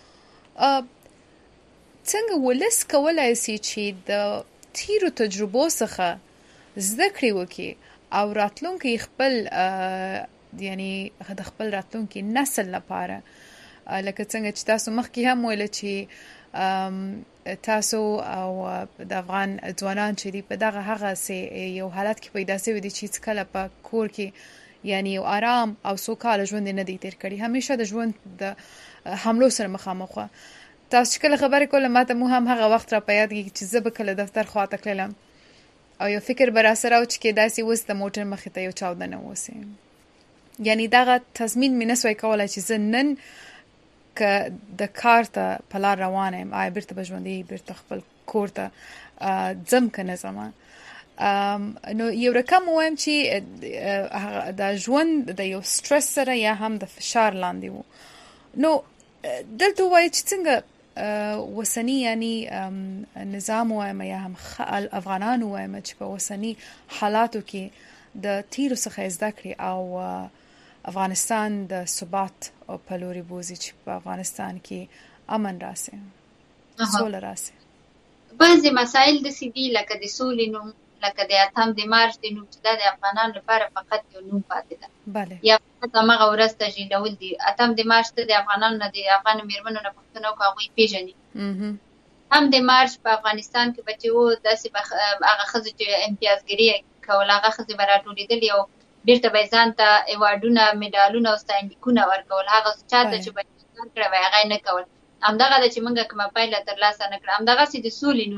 څنګه ولس کولای شي چې د تیرو تجربو څخه زده کړې وکړي او راتلونکي خپل یعنی د خپل راتلونکي نسل لپاره، لکه څنګه چې تاسو مخکې هم ویل چې تاسو او د افغان ځوانان چې دي په دغه هغه سي یو حالت کې پیدا شوی دي چې کله په کور کې یعنی یو آرام او سوکاله ژوند نه دی تیر کړی، همیشه د ژوند د حملو سره مخامخ وه. تاسو کله خبرې کوله ماته مو هم هغه وخت را په یاد کېږي چې زه به کله دفتر خواته تللم او یو فکر به راسره و چې کېدای شي اوس د موټر مخې ته یو چاودنه وسي. یعنی دغه تضمین مې نسوای کولی چې زه نن که د کار ته په لار روانه یم، آیا بیرته به ژوندی بیرته خپل کور ته ځم که نه ځم. نو یو رقم ووایم چې د ژوند د یو سترس سره یا هم د فشار لاندې و. نو دلته ووایي چې څنګه وسنی یعنی نظام وایم یا هم افغانان وایم چې په وسنی حالاتو کې د تیرو څخه زده کړي او افغانستان د ثبات او په لوري بوزي چې په افغانستان کې امن راسي، سوله راسي. بعضې مسایل داسې دي لکه د سولې نوم، لکه د اتم د مارچ د نوم چې دا د افغانانو لپاره فقط یو نوم پاتې ده. بله. یا فقط همغه ورځ تشکیلول دي. اتم د مارچ ته د افغانانو نه د افغان مېرمنو نه پوښتنه وکړه هغوی پېژني. هم د مارچ په افغانستان کې به چې و داسې به هغه ښځې چې امتیازګري کول هغه ښځې به راټولېدلې او بېرته به یې ځان ته ایواډونه، مډالونه او ستاینلیکونه ورکول. هغه چا ته چې به یې کړی وی هغه یې نه کول. همدغه ده چې موږ کومه پایله ترلاسه نه کړه. همدغسې د سولې نوم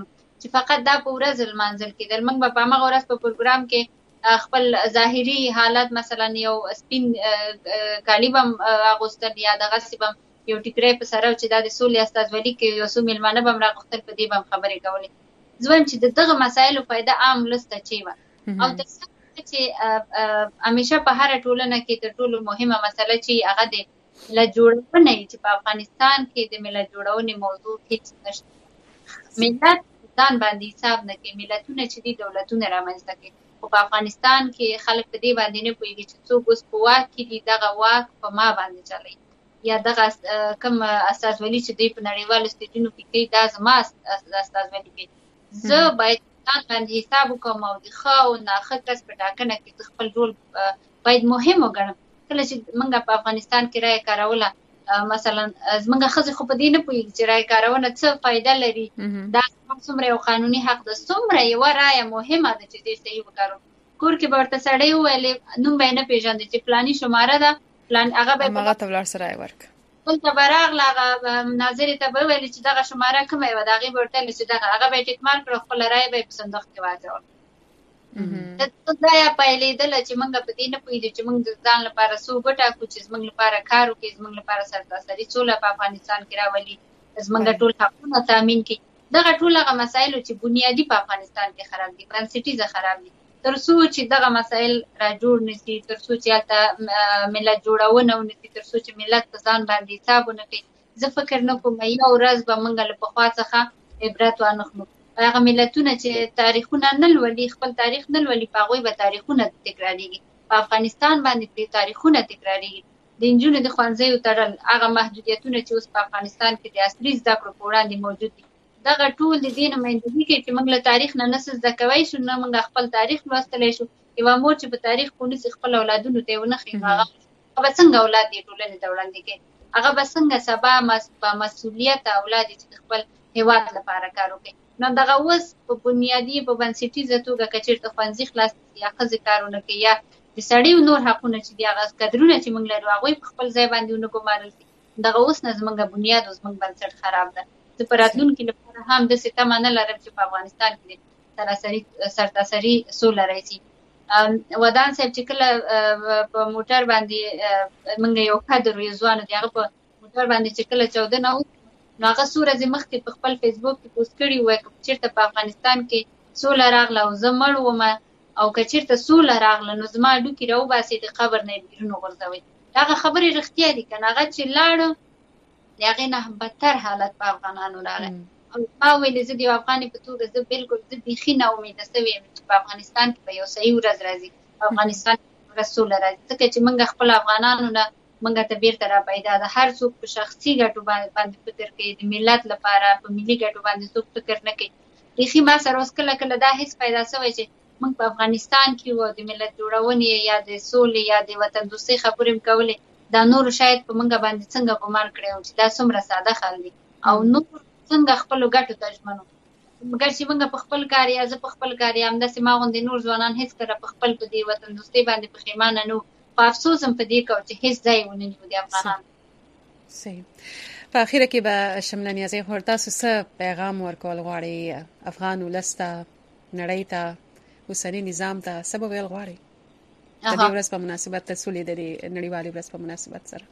چې فقط دا په ورځ لمانځل کېدل. موږ به په همغه ورځ په پروګرام کې خپل ظاهري حالات مثلا یو سپین کالي به اغوستل یا دغسې به یو ټیکری په سره چې دا د سولې استازولي کې یو څو مېلمانه به هم راغوښتل، په دې به هم خبرې کولې. زه وایم چې د دغه مسایلو فایده عام ولس ته چی وه. او تر څو چې همیشه په هره ټولنه کې تر ټولو مهمه مسله چې هغه د ملت جوړونه چې په افغانستان کې د ملت جوړونې موضوع هیڅ نشته. ملت ځان باندې حساب نه کوي، ملتونه چې دي دولتونه رامنځته کوي. خو په افغانستان کې خلک په دې باندې نه پوهېږي چې څوک اوس په واک کې دي، دغه واک په ما باندې چلوي یا دغه کوم استازولي چې دوی په نړیوالو سټیجونو کې کوي دا زما استازولي کوي. زه باید ځان باندې حساب وکړم او د ښه او ناښه کس په ټاکنه کې خپل رول باید مهم وګڼم. کله چې موږ په افغانستان کې رایه کاروله، مثلا زموږ ښځې خو په دې نه پوهېږي چې رایه کارونه څه فایده لري، دا څومره یو قانوني حق ده، څومره یوه رایه مهمه ده چې دې صحیح وکاروو. کور کې به ورته سړی وویلې نوم به یې نه پېژانده چې فلاني شماره ده فلان، هغه به هماغه ته ولاړ سه رایه ورکړه. دلته به راغله هغه ناظرې ته به وویلې چې دغه شماره کومه یې وه، د هغې به ورته ویلې چې دغه، هغه به یې ټیک مارک کړه، خپله رایه به یې په صندوق کې واچوله. دا یا پیلېدله چې موږ په دې نه پوهېږو چې موږ د ځان لپاره څوک وټاکو چې زموږ لپاره کار وکړي، زموږ لپاره سرتاسري سوله په افغانستان کې راولي، زموږ ټول حقونه تامین کړي. دغه ټول هغه مسایلو چې بنیادي په افغانستان کې خراب دي، بنسټیزه خراب دي، تر څو چې دغه مسایل را جوړ نه شي، تر څو چې هلته ملت جوړونه ونه شي، تر څو چې ملت په ځان باندې حساب ونه کوي، زه فکر نه کوم یو ورځ به موږ له پخوا څخه عبرت وانخلو. هغه ملتونه چې تاریخونه نه لولي، خپل تاریخ نه لولي، په هغوی به تاریخونه تکراریږي. په افغانستان باندې پرې تاریخونه تکراریږي. د نجونو د ښوونځیو تړل، هغه محدودیتونه چې اوس په افغانستان کې د عصري زده کړو په وړاندې موجود دي، دغه ټول د دې نمایندګي کوي چې موږ له تاریخ نه نه څه زده کوی شو، نه موږ خپل تاریخ لوستلی شو. یوه مور چې په تاریخ پوه نسي خپل اولادونو ته یې ونه ښيي، نو هغه به څنګه اولاد دې ټولنې ته وړاندې کوي؟ هغه به څنګه سبا په مسؤلیت اولاد چې خپل هېواد لپاره کار وکړي؟ نو دغه اوس په بنیادي په بنسټیزه توګه که چېرته ښوونځي خلاص یا ښځې کارونه کوي یا د سړیو نور حقونه چې دي، هغه قدرونه چې موږ لرو هغوی په خپل ځای باندې ونه ګمارل شي، دغه اوس نه زموږ بنیاد او زموږ بنسټ خراب ده. زه په راتلونکي لپاره هم داسې تمه نه لرم چې په افغانستان کې سراسري سرتاسري سوله راشي. ودان صاحب چې کله په موټر باندې موږ یو کادر یو ځوان دی، هغه په موټر باندې چې کله چاودنه وکړه، نو هغه څو ورځې مخکې په خپل فیسبوک کې پوسټ کړي وای که چېرته په افغانستان کې سوله راغله او زه مړ ومه او که چېرته سوله راغله نو زما ډوکې راوباسئ د قبر نه یې بیرون وغورځوئ. هغه خبرې رښتیا دي که نه؟ هغه چې لاړه د هغې نه هم بدتر حالت په افغانانو راغی. او ما ویلې زه د یو افغانې په توګه زه بلکل زه بیخي نا امیده سوې یم چې په افغانستان کې به یو صحیح ورځ راځي، په افغانستان کې ورځ سوله راځي، ځکه چې موږ خپل افغانانو نه موږ ته بیرته را پیدا ده. هر څوک په شخصي ګټو باندې فکر کوي، د ملت لپاره په ملي ګټو باندې څوک فکر نه کوي. بیخي ما سره اوس کله کله دا حس پیدا سوی چې موږ په افغانستان کې وو، د ملت جوړونې یا د سولې یا د وطن دوستۍ خبرې م کولې، دا نورو شاید په موږ باندې څنګه ګمان کړی و چې دا څومره ساده خال دی او نور څنګه خپلو ګټو ته ژمن وو. مګر چې موږ په خپل کار یا زه په خپل کار یا همداسې ما غوندې نور ځوانان هېڅکله په خپل په دې وطن دوستۍ باندې پښیمانه نه وو. په افسوس هم په دې کوو چې هېڅ ځای ونه نیو د افغانانو. صحیح. په اخره کې به شمله نیازۍ خور تاسو څه پیغام ورکول غواړئ افغان ولس ته، نړۍ ته، اوسني نظام ته څه به ویل غواړئ د دې ورځ په مناسبت، د سولې د نړیوالې ورځ په مناسبت سره؟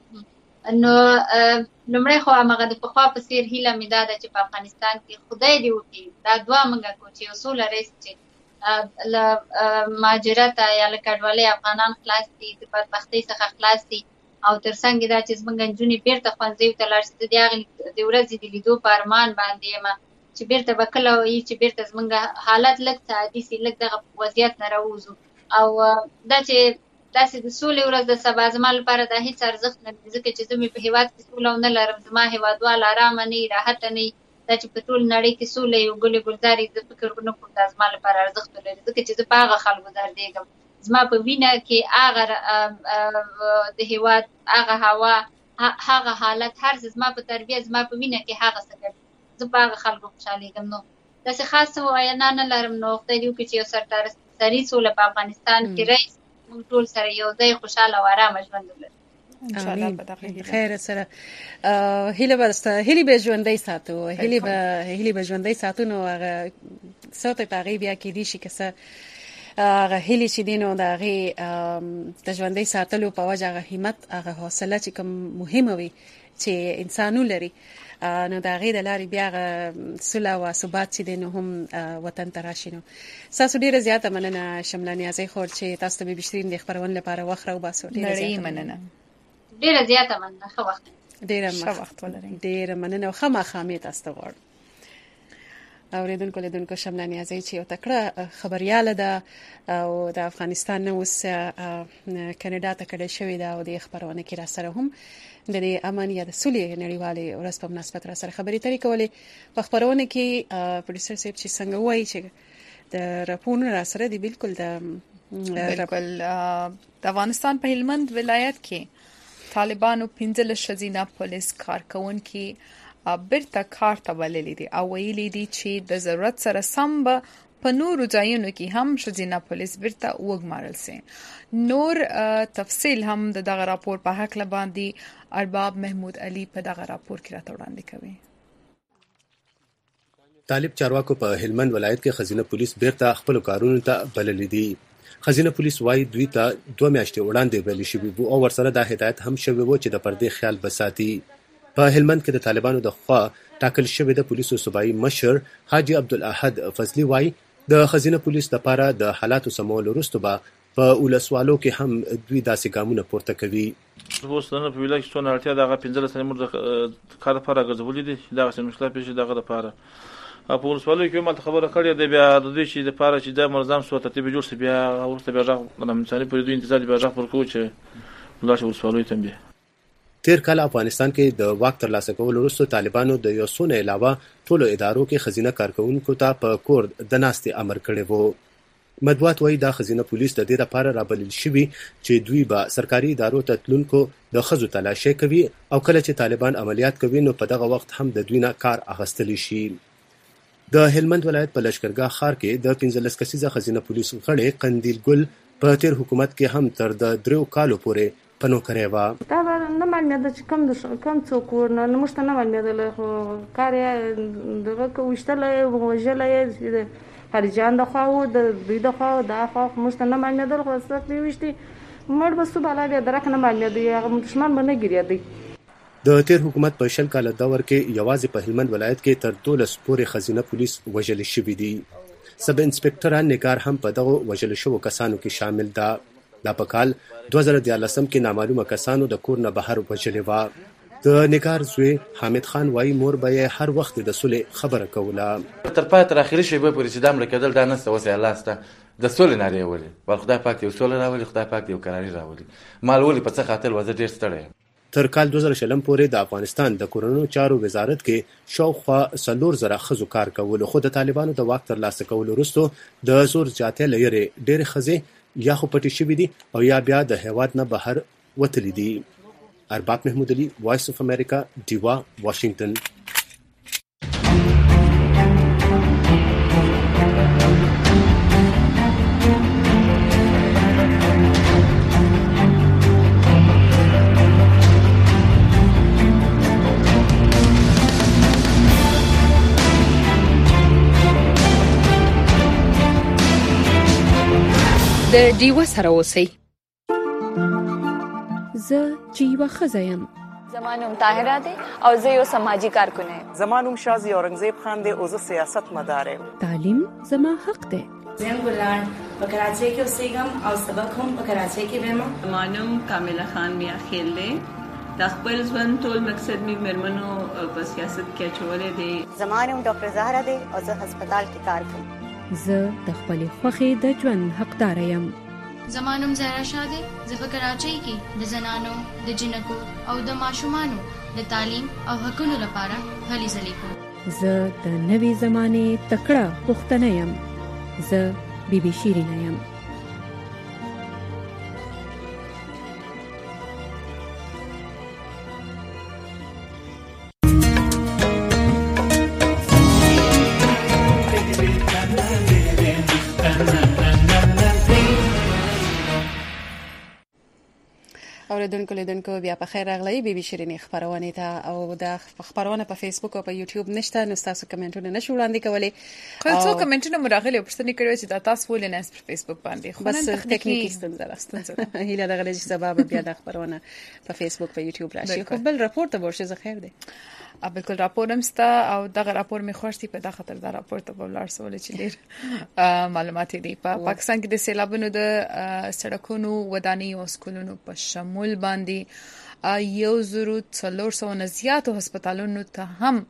نو لومړی خو همغه د پخوا په څېر هیله مې دا ده چې په افغانستان کې خدای دې وکړي دا دعا موږ کوو چې یو سوله راشي، چې له مهاجرته یا له کډوالۍ افغانان خلاص دي، د بدبختۍ څخه خلاص دي، او تر څنګ دا چې زموږ نجونې بیرته ښوونځیو ته لاړ شي. زه د هغې د ورځې د لیدو په ارمان باندې یم چې بیرته به کله وایي چې بیرته زموږ حالت لږ څه عادي سي، لږ دغه وضعیت نه راووځو. او دا چې داسې د سولې ورځ د سبا زما لپاره دا هېڅ ارزښت نه لري، ځکه چې زه مې په هېواد کې سوله ونه لرم، زما هېوادوال ارامه نه وي، راحته نه وي. دا چې په ټول نړۍ کې سوله یو ګلې ګلزار وي، زه فکر نه کوم دا زما لپاره ارزښت ولري، ځکه چې زه په هغه خلکو دردېږم. زما په وینه کې هغه د هېواد هغه هوا هغه حالت هر څه زما په تربیه زما په وینه کې هغه څه ګډ، زه په هغه خلکو خوشحالېږم. نو داسې خاص څه وینا نه لرم. نو خدای دې وکړي چې یو سرتاسري سوله په افغانستان کې راشي، موږ ټول سره یو ځای خوشحاله او ارامه ژوند ولرو. ان شاء الله په دغه خیر سره هیله برسته هیله به ژوندۍ ساتو هیله به هیله به ژوندۍ ساتو نو هغه څه ته هغه بیا کې دي شي کسه هغه هیله چې دینو د هغه د ژوندۍ ساتلو په وجه هغه همت هغه حوصله چې کوم مهمه وي چې انسانو لري نو دا غي د لاري بیا صلح او ثبات چې دینو هم وطن ته راشي نو تاسو ډیره زیاته مننه شملانی ازي خور چې تاسو ته بشرین د خبرون لپاره وخره او باسو ډیره زیاته مننه ډیره زیاته مننه خو وخت ډیره وخت ولرئ ډیره مننه او خامہ خامې تاسو ته غواړم اوریدونکو لیدونکو شملانی ازي چې یو تکړه خبرياله ده او د افغانستان نو اوس کاناډا ته کډه شوې ده او د خبرونه کې را سره هم د دې امن یا د سولې نړیوالې ورځ په مناسبت را سره خبرې ترې کولې په خبرونه کې پروډوسر صاحب چې څنګه وایي چې د راپورونو را سره دی بالکل د بالکل د افغانستان په هلمند ولایت کې طالبانو پنځل شزینه پولیس کارکونکو بیرته کار ته ولې دي او ویلي دي چې د ضرورت سره سم به په نورو ځایونو کې هم شزینه پولیس بیرته وګمارل سي. نور تفصیل هم د دغه راپور په حق لباندي ارباب محمود علي په دغه راپور کې راته وړاندې کوي. طالب چارواکو په هلمند ولایت کې خزینه پولیس بیرته خپل کارونو ته بللي دي. خزینه پولیس وايي دوی ته دوه میاشتې وړاندې بلل شوی وو او ورسره د هدایت هم شوی وو چې د پردې خیال بساتي. په هلمند کې د طالبانو د خوا ټاکل شوی د پولیسو صوبایي مشر حاجی عبدالاحد فضلی وايي د خزینه پولیس لپاره د حالاتو سمول وروسته به په ولسوالو کې هم دوی داسې ګامونه پورته کوي. اوس نن په ویلای کې څونه اړتیا دغه پنځه سنې مر د کار لپاره غوښولې دي دغه څه مشکلات پیښ دغه لپاره په ولسوالو کې مال خبره کړې ده بیا د دې چې د لپاره چې د منظم صوت ترتیب جوړ شي بیا ورته بیا راغ د انساني پر دوی انتظار بیا راغ پر کو چې ولاشي ولسوالو ته بیا تیر کال افغانستان کې د واک ترلاسه کول وروسته طالبانو د یو څو نه علاوه ټولو ادارو کې خزینه کارکونکو ته په کور د ناستې امر کړی وو. مدوات وایي دا خزینه پولیس د دې لپاره رابلل شوي چې دوی به سرکاري ادارو ته تلونکو د ښځو تلاشي کوي او کله چې طالبان عملیات کوي نو په دغه وخت هم د دوی نه کار اخیستلی شي. د هلمند ولایت په لشکرګاه ښار کې د پنځلس کسیزه خزینه پولیس غړي قندیل ګل په تیر حکومت کې هم تر د دریو کالو پورې پنو کړی و. دا نه معلومه چې کوم د کوم څوک ورنه نه مشته نه معلومه خو کار یې دغه کوشتلې وژلې خارجان د خواو د دوی د خواو د خواو مشته نه معلومه خو څه دی وشتي مړ بسو بالا بیا درک نه معلومه دی هغه دشمن باندې ګریه دی. د تیر حکومت په شل کال دور کې یوازې په هلمند ولایت کې تر دولس پورې خزینه پولیس وژل شوي دي. سب انسپکټران نگار هم په دغه وژل شوو کسانو کې شامل ده. دا په کال دوه زره دیارلسم کې نامعلومه کسانو د کور نه بهر وژلې وه. د نگار زوی حامد خان وایي مور به یې هر وخت د صلح خبره کوله. تر پای تر اخري شیبه پورې چې دا مړه کېدل دا نسته اوس یې الله سته د صلح نارې ولې ول خدای پاک یو صلح راولي خدای پاک یو قراري راولي مال ولې په څه خاطر وزه ډېر ستړی. تر کال دوه زره شلم پورې د افغانستان د کورونو چارو وزارت کې شاوخوا څلور زره ښځو کار کولو خو د طالبانو د واک ترلاسه کولو وروسته د زور زیاتۍ له یېرې ډېرې ښځې یا خو پټې شوي دي او یا بیا د هیواد نه بهر وتلي دي. ارباب محمود علي وایس اف امریکا ډیوا واشنگټن. د ډیوا سره اوسئ. زه چې یوه ښځه یم. زما نوم طاهره دی او زه یو سماجي کارکونه یم. زما نوم شازي اورنګزیب خان دی او زه سیاست مدار یم. تعلیم زما حق دی. زه ګلان په کراچۍ کې اوسېږم او سبق هم په کراچۍ کې وایم. زما نوم کامله خان میا خیل دی. د خپل ژوند ټول مقصد می مرمنو په سیاست کې اچولې دی. زما نوم ډاکټر زهرا دی او زه هسپتال کې کار کوم. زه د خپل خوخي د ژوند حقدار یم. زما نوم زهرا شاه دی. زه په کراچۍ کې د زنانو د جنکو او د ماشومانو د تعلیم او حقوقو لپاره هلې ځلې کوم. زه د نوې زمانه تکړه پښتنه یم. زه بیبي شیرینه یم. اوریدونکو لیدونکو بیا په خیر راغلی بي بي شيرين خبرونه ته او د خبرونه په فیسبوک او په یوټیوب نشته نو تاسو کمنټونه نشو وړاندې کولای خو کمنټونه مراغلي پښتني کړو چې تاسو ولې نه په فیسبوک باندې خو بس تکنیکی ستونزه راستنه هیله دغه چې سبب بیا د خبرونه په فیسبوک په یوټیوب راشي خو بل راپورټ ورشه زه خیر دی بالکل راپور هم ستا او دغه راپور می خوښتي په دغه خاطر دا راپور ته ولر سوال چې ډیر معلومات دي په پا پاکستان کې د سیلابونو د سړکونو ودانۍ او سکولونو په شمول باندې یو زرو څلور سوه نه زیاتو هسپتالونو ته هم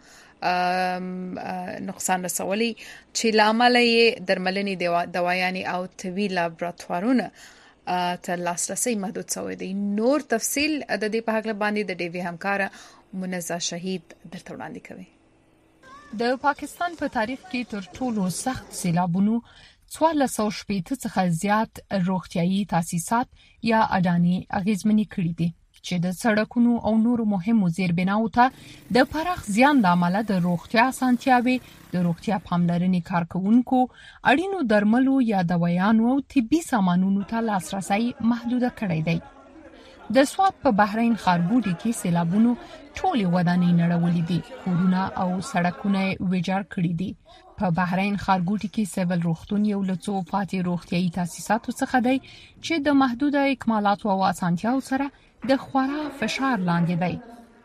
نقصان رسولي چې لامل یې درملنې دوايانې او طبي لابراتوارونه ته لاسرسي محدود شوی دی نور تفصیل د دې په حق باندې د ډیوی همکار منزه شهید درته وړاندې کوي د پاکستان په تاریخ کې تر ټولو سخت سیلابونو څوارلس سوه شپېته څخه زیات روغتیايي تاسیسات یا اډانې اغیزمنې کړې دي چې د سړکونو او نورو مهمو زیربناوو ته د پراخ زیان له امله د روغتیا اسانتیاوي د روغتیا پاملرنې کارکونکو اړینو درملو یا دوايانو او طبي سامانونو ته لاسرسي محدود کړی دی د سوات په بحرین خارګوټي کې سیلابونو ټولې ودانۍ نړولې دي کورونه او سړکونه ویجاړ کړي دي په بحرین خارګوټي کې سیول روغتون یو له څو پاتې روغتیايي تاسیساتو څخه دی چې د محدوده اکمالاتو او اسانتیاو سره د خورا فشار لاندې دی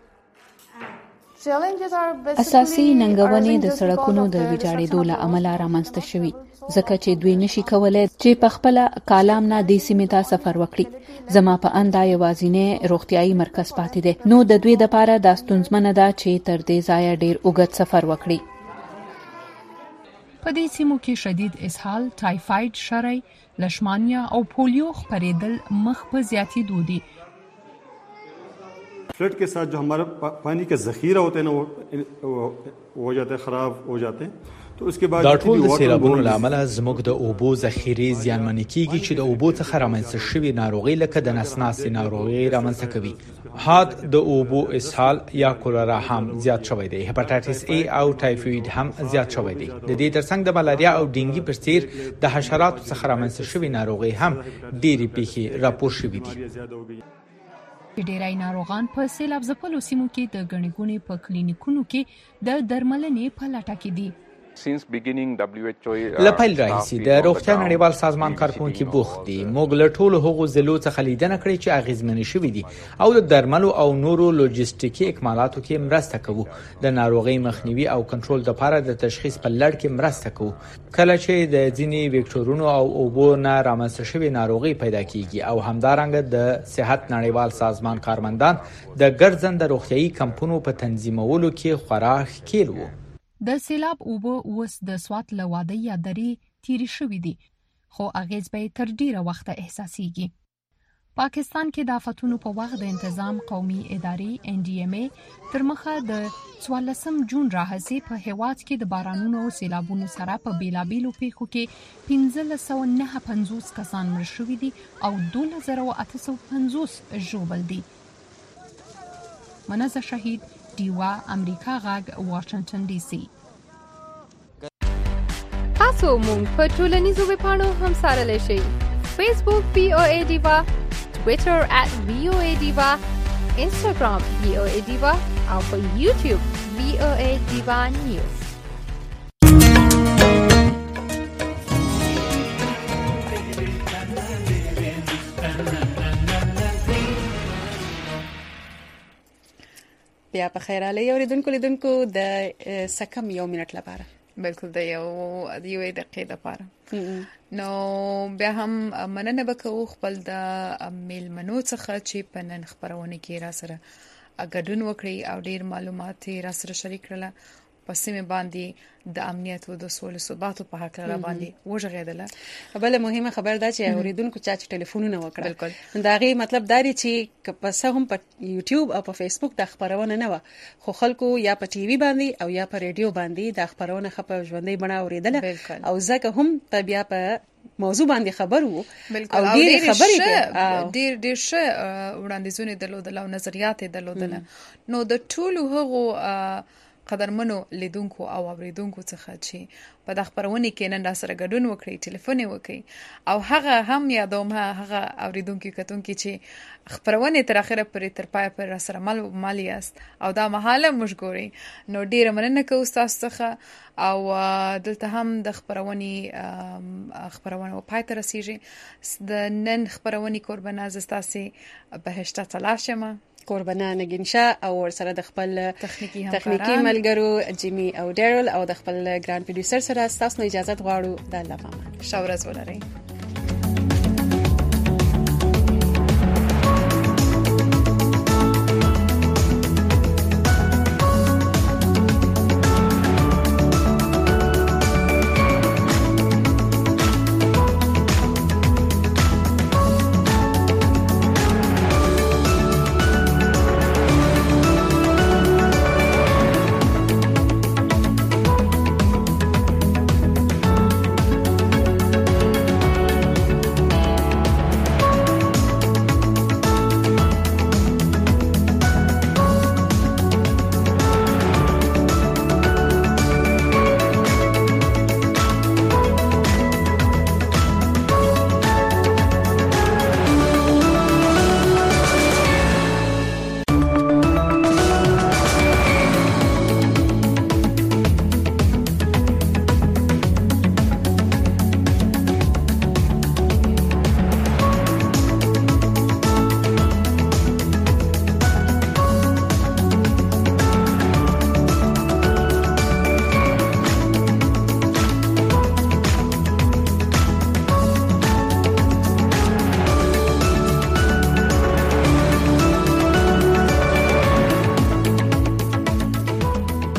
اساسي ننګونې د سړکونو د ویجاړېدو له امله رامنځته شوي ځکه چې دوی نشي کولای چې په خپل کالام نه د سیمې ته سفر وکړي زما په اندا یوازینی روغتيایي مرکز پاتې دی نو د دوی لپاره د ستونزمنه ده چې تر دې ځایه ډیر اوږد سفر وکړي په دې سیمو کې شدید اسهال ټایفاید شری لشمانیا او پولیو خپرېدل مخ په زیاتېدو دي फ्लड के साथ जो हमारा पानी का ज़ख़ीरा होते हैं ना वो हो जाते हैं ख़राब हो जाते हैं तो उसके बाद دا ټول د سیلابونو له امله زموږ د اوبو ذخیرې زیانمنې کیږي چې د اوبو څخه رامنځته شوي ناروغي لکه د نسناسي ناروغي رامنځته کوي حاد د اوبو اسهال یا کولرا هم زیات شوی دی هپاتایټس ای او ټایفوید هم زیات شوی دی د دې ترڅنګ د ملاریا او ډینګي پر څیر د حشراتو څخه رامنځته شوي ناروغي هم ډېری پیښې راپور شوي دي ډیری ناروغان په سیلاب ځپلو سیمو کې د غنی ګونې په کلینیکونو کې د درملنې په لټه کې دي لپیل راهیسي د روغتیا نړیوال سازمان کارکونکي بوخت دي موږ له ټولو هغو ضلعو څخه لیدنه کړې چې اغیزمنې شوي دي او د درملو او نورو لوجستیکي اکمالاتو کې مرسته کوو د ناروغۍ مخنیوي او کنټرول لپاره د تشخیص په لړ کې مرسته کوو کله چې د ځینې ویکټورونو او اوبو نه رامنځته شوي ناروغي پیدا کیږي او همدارنګه د صحت نړیوال سازمان کارمندان د ګرځنده روغتيایي کمپونو په تنظیمولو کې خورا ښکیل وو د سیلاب اوبه اوس د سوات له وادي یا درې تیری شوې دي خو اغیز به تر ډیره وخته احساسيږي پاکستان کې د آفتونو په وخت د تنظیم قومي ادارې ان ډي ام ای تر مخه د څوارلسم جون راهسي په هیواد کې د بارانونو او سیلابونو سره په بیلابیلو پیښو کې پنځه سوه نه پنځوس کسان مړ شوي دي او دوه زره اته سوه پنځوس ژوبل دي منزه شهید دیوا امریکا غاګ واشنگټن ډي سي تاسو مونږ په ټولنیزو ویبپاڼو هم سره شئ فیسبوک پی او ای دیوا ټویټر ات وی او ای دیوا انسټاګرام وی او ای دیوا او په یوټیوب وی او ای دیوا نیوز بیا په خیر علي اوریدونکو لیدونکو د سکم یو منټ لپاره بالکل د یو د یو دقیقې لپاره نو بیا هم مننه وکړو خپل د میلمنو څخه چې په نن خبرونه کې را سره اګډون وکړي او ډیر معلومات را سره شریک کړل په سیمه باندې د امنیت او د سولې ثبات په حق لري باندې وژغېدل بل مهمه خبر ده چې اوریدونکو چا چې ټلیفونونه وکړل بالکل دا غي مطلب داري چې په څه هم په یوټیوب او په فیسبوک د خبرونه نه و خو خلکو یا په ټي وي باندې او یا په ریډیو باندې د خبرونه خپل ژوندۍ بڼه اوریدل او ځکه هم بیا په موضوع باندې خبر وو او ډېر خبرې ډېر ډېر ښه وړاندیزونه درلودل او نظریات درلودل نو د ټولو هغو قدرمنو لیدونکو او اوریدونکو څخه چې په د خبرونه کې نن سره ګډون وکړي، ټلیفون وکړي او هغه هم یادوم هغه اوریدونکو کتونکو چې خبرونه تر اخره پرې تر پای پر سره مل مالی است او دا مهاله مشګوري. نو ډیره مننه کوم تاسو څخه او دلته هم د خبرونه خبرونه پای ته رسیږي. د نن خبرونه قربانه زستاسي بهشته تلاشمه قربانه نگینشا او ورسره د خپل تخنیکی ملګرو جیمی او ډیرل او د خپل ګران پروډوسر سره تاسو اجازه غواړو. د الله پامان. ښه ورځ ولرئ.